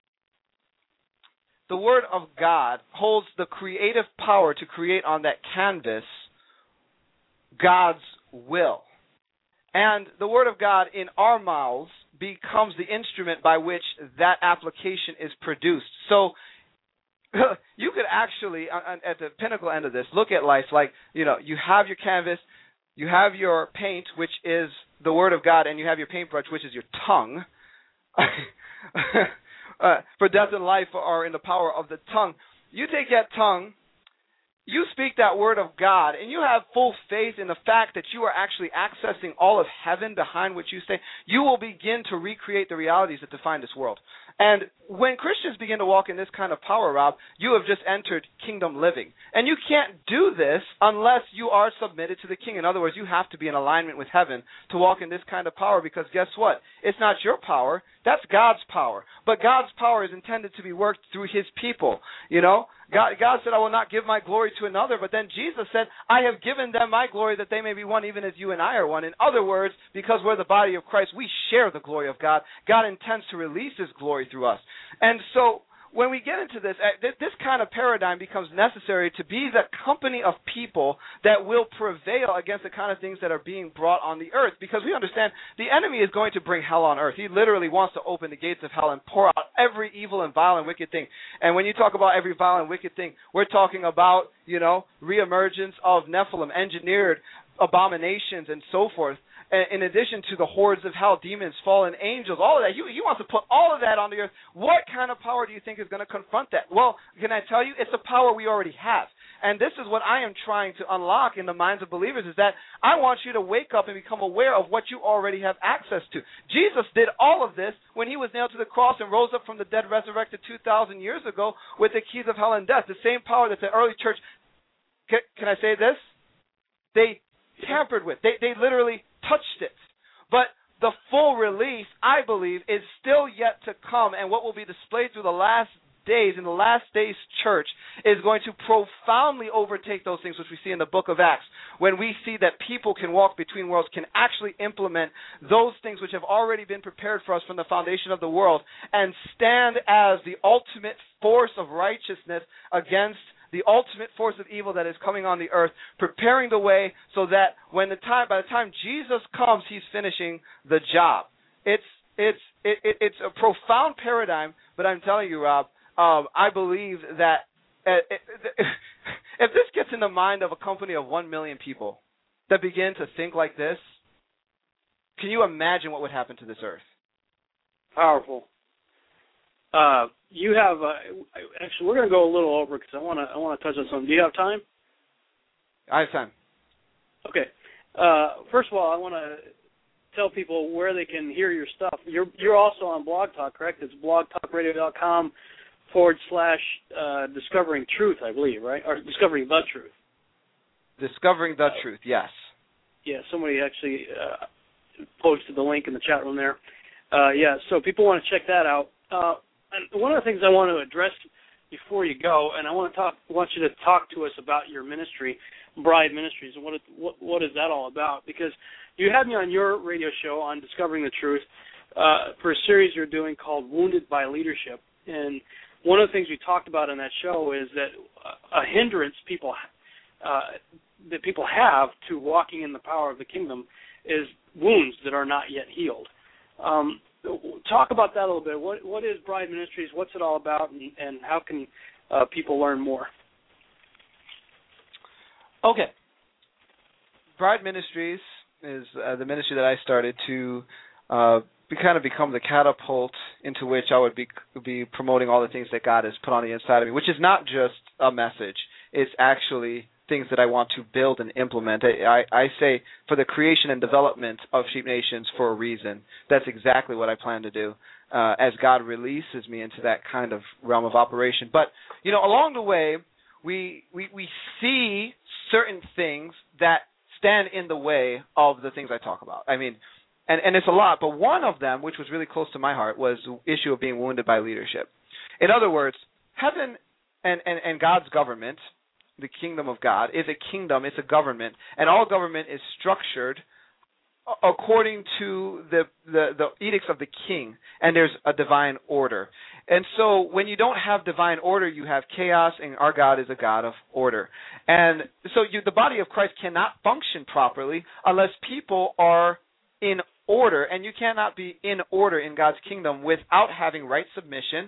the Word of God holds the creative power to create on that canvas God's will. And the Word of God in our mouths becomes the instrument by which that application is produced. So you could actually, at the pinnacle end of this, look at life like, you know, you have your canvas, you have your paint, which is the Word of God, and you have your paintbrush, which is your tongue. uh, for death and life are in the power of the tongue. You take that tongue, you speak that Word of God, and you have full faith in the fact that you are actually accessing all of heaven behind what you say, you will begin to recreate the realities that define this world. And when Christians begin to walk in this kind of power, Rob, you have just entered kingdom living. And you can't do this unless you are submitted to the King. In other words, you have to be in alignment with heaven to walk in this kind of power because guess what? It's not your power. That's God's power. But God's power is intended to be worked through His people. You know, God, God said, I will not give my glory to another. But then Jesus said, I have given them my glory that they may be one even as you and I are one. In other words, because we're the body of Christ, we share the glory of God. God intends to release His glory through us. And so when we get into this, this kind of paradigm becomes necessary to be the company of people that will prevail against the kind of things that are being brought on the earth. Because we understand the enemy is going to bring hell on earth. He literally wants to open the gates of hell and pour out every evil and vile and wicked thing. And when you talk about every vile and wicked thing, we're talking about, you know, reemergence of Nephilim, engineered abominations and so forth. In addition to the hordes of hell, demons, fallen angels, all of that. He, he wants to put all of that on the earth. What kind of power do you think is going to confront that? Well, can I tell you? It's a power we already have. And this is what I am trying to unlock in the minds of believers, is that I want you to wake up and become aware of what you already have access to. Jesus did all of this when he was nailed to the cross and rose up from the dead, resurrected two thousand years ago with the keys of hell and death, the same power that the early church, can, can I say this? They tampered with. They, they literally touched it. But the full release, I believe, is still yet to come, and what will be displayed through the last days, in the last days church, is going to profoundly overtake those things which we see in the book of Acts, when we see that people can walk between worlds, can actually implement those things which have already been prepared for us from the foundation of the world, and stand as the ultimate force of righteousness against the ultimate force of evil that is coming on the earth, preparing the way so that when the time, by the time Jesus comes, he's finishing the job. It's it's it, it, it's a profound paradigm, but I'm telling you, Rob, um, I believe that uh, it, if this gets in the mind of a company of one million people that begin to think like this, can you imagine what would happen to this earth? Powerful. Uh, you have uh, actually, we're going to go a little over because I want to I want to touch on something. Do you have time? I have time. Okay. Uh, first of all, I want to tell people where they can hear your stuff. You're you're also on Blog Talk, correct? It's blogtalkradio.com forward slash uh, discovering truth, I believe, right? Or discovering the truth. Discovering the uh, truth, yes. Yeah, somebody actually uh, posted the link in the chat room there. Uh, yeah, so people want to check that out. Uh, and one of the things I want to address before you go, and I want to talk, want you to talk to us about your ministry, Bride Ministries, and what, it, what what is that all about? Because you had me on your radio show on Discovering the Truth uh, for a series you're doing called Wounded by Leadership, and one of the things we talked about in that show is that a hindrance people uh, that people have to walking in the power of the kingdom is wounds that are not yet healed. Um, talk about that a little bit. What what is Bride Ministries? What's it all about, and, and how can uh, people learn more? Okay. Bride Ministries is uh, the ministry that I started to uh, be, kind of become the catapult into which I would be be promoting all the things that God has put on the inside of me, which is not just a message. It's actually things that I want to build and implement. I, I, I say for the creation and development of Sheep Nations for a reason. That's exactly what I plan to do uh, as God releases me into that kind of realm of operation. But, you know, along the way, we we, we see certain things that stand in the way of the things I talk about. I mean, and, and it's a lot, but one of them, which was really close to my heart, was the issue of being wounded by leadership. In other words, heaven and, and, and God's government, the kingdom of God, is a kingdom, it's a government, and all government is structured according to the, the, the edicts of the king, and there's a divine order. And so when you don't have divine order, you have chaos, and our God is a God of order. And so you, the body of Christ cannot function properly unless people are in order, and you cannot be in order in God's kingdom without having right submission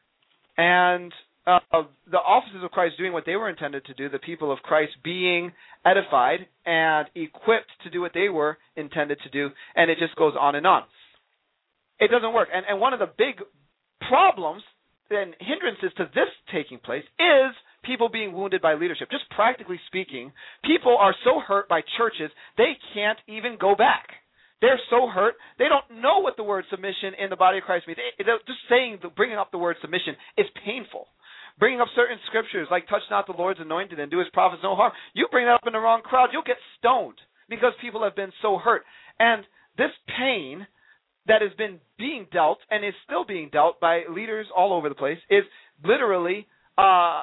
and Uh, the officers of Christ doing what they were intended to do, the people of Christ being edified and equipped to do what they were intended to do, and it just goes on and on. It doesn't work. And, and one of the big problems and hindrances to this taking place is people being wounded by leadership. Just practically speaking, people are so hurt by churches, they can't even go back. They're so hurt, they don't know what the word submission in the body of Christ means. They, just saying, bringing up the word submission is painful. Bringing up certain scriptures like touch not the Lord's anointed and do his prophets no harm. You bring that up in the wrong crowd, you'll get stoned because people have been so hurt. And this pain that has been being dealt and is still being dealt by leaders all over the place is literally uh,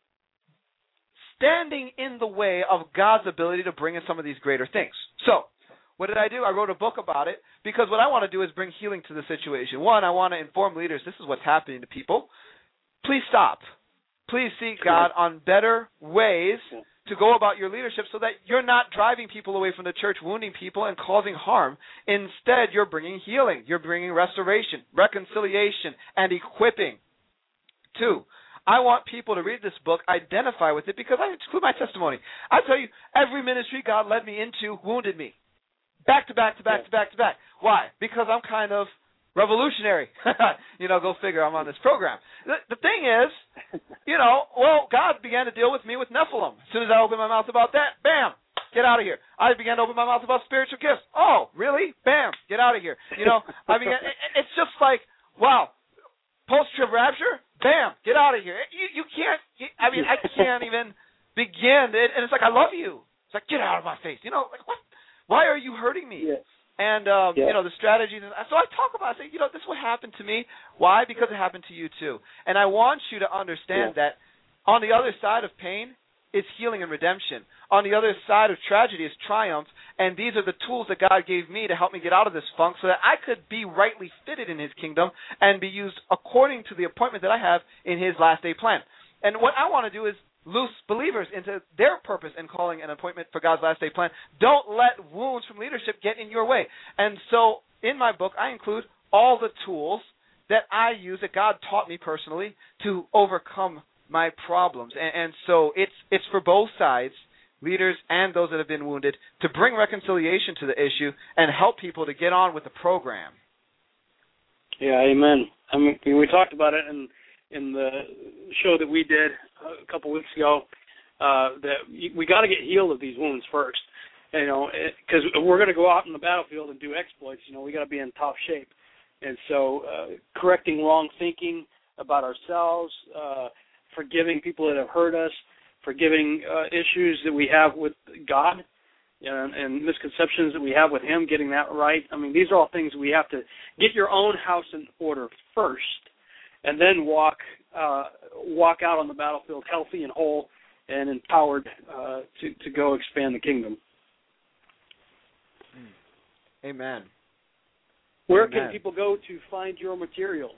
standing in the way of God's ability to bring in some of these greater things. So, what did I do? I wrote a book about it because what I want to do is bring healing to the situation. One, I want to inform leaders this is what's happening to people. Please stop. Please seek God on better ways to go about your leadership so that you're not driving people away from the church, wounding people, and causing harm. Instead, you're bringing healing. You're bringing restoration, reconciliation, and equipping. Two, I want people to read this book, identify with it, because I include my testimony. I tell you, every ministry God led me into wounded me. Back to back to back to back to back. Why? Because I'm kind of revolutionary. You know, go figure, I'm on this program. The, the thing is, you know, well, God began to deal with me with Nephilim. As soon as I opened my mouth about that, bam, get out of here. I began to open my mouth about spiritual gifts. Oh, really? Bam, get out of here. You know, I began, it, it's just like, wow, post-trib rapture, bam, get out of here. You, you can't, you, I mean, I can't even begin. It, and it's like, I love you. It's like, get out of my face. You know, like, what? Why are you hurting me? Yeah. And, um, yeah. you know, the strategies. So I talk about it. I say, you know, this is what happened to me. Why? Because it happened to you too. And I want you to understand yeah. that on the other side of pain is healing and redemption. On the other side of tragedy is triumph. And these are the tools that God gave me to help me get out of this funk so that I could be rightly fitted in his kingdom and be used according to the appointment that I have in his last day plan. And what I want to do is loose believers into their purpose and calling an appointment for God's last day plan. Don't let wounds from leadership get in your way. And so in my book, I include all the tools that I use, that God taught me personally, to overcome my problems. And, and so it's it's for both sides, leaders and those that have been wounded, to bring reconciliation to the issue and help people to get on with the program. Yeah, amen. I mean, we talked about it in in the show that we did a couple weeks ago, uh, that we got to get healed of these wounds first, you know, because we're going to go out in the battlefield and do exploits. You know, we got to be in top shape, and so uh, correcting wrong thinking about ourselves, uh, forgiving people that have hurt us, forgiving uh, issues that we have with God, you know, and, and misconceptions that we have with Him, getting that right. I mean, these are all things we have to get your own house in order first, and then walk uh, walk out on the battlefield healthy and whole and empowered uh, to, to go expand the kingdom. Amen. Where Amen. can people go to find your materials?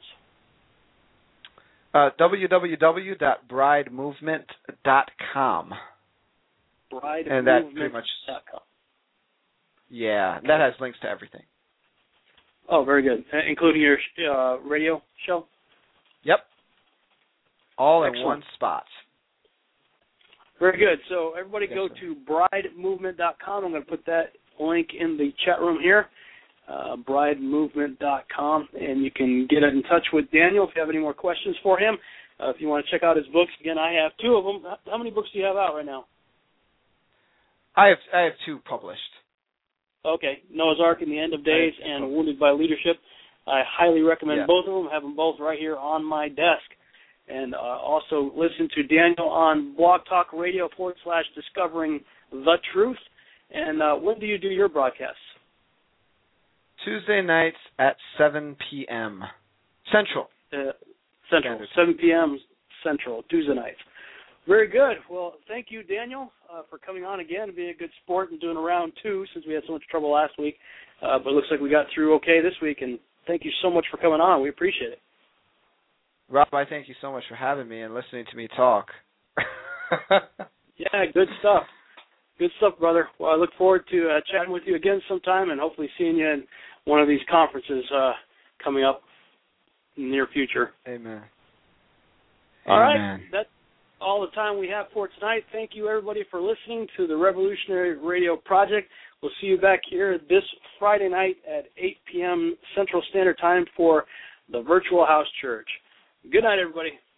Uh, w w w dot bride movement dot com. bride and that movement pretty much, dot com. Yeah, that has links to everything. Oh, very good. Uh, including your uh, radio show? Yep. All Excellent. in one spot. Very good. So everybody Yes, go sir. to bride movement dot com. I'm going to put that link in the chat room here, uh, bride movement dot com, and you can get in touch with Daniel if you have any more questions for him. Uh, if you want to check out his books, again, I have two of them. How many books do you have out right now? I have I have two published. Okay, Noah's Ark and the End of Days and published. Wounded by Leadership. I highly recommend Yeah. both of them. I have them both right here on my desk. And uh, also listen to Daniel on Blog Talk Radio forward slash Discovering the Truth. And uh, when do you do your broadcasts? Tuesday nights at seven p.m. Central. Uh, Central, Standard. seven p.m. Central, Tuesday nights. Very good. Well, thank you, Daniel, uh, for coming on again and being a good sport and doing a round two since we had so much trouble last week. Uh, but it looks like we got through okay this week, and thank you so much for coming on. We appreciate it. Rob, I thank you so much for having me and listening to me talk. Yeah, good stuff. Good stuff, brother. Well, I look forward to uh, chatting with you again sometime and hopefully seeing you in one of these conferences uh, coming up in the near future. Amen. All right. Amen. That's all the time we have for tonight. Thank you, everybody, for listening to the Revolutionary Radio Project. We'll see you back here this Friday night at eight p.m. Central Standard Time for the Virtual House Church. Good night, everybody.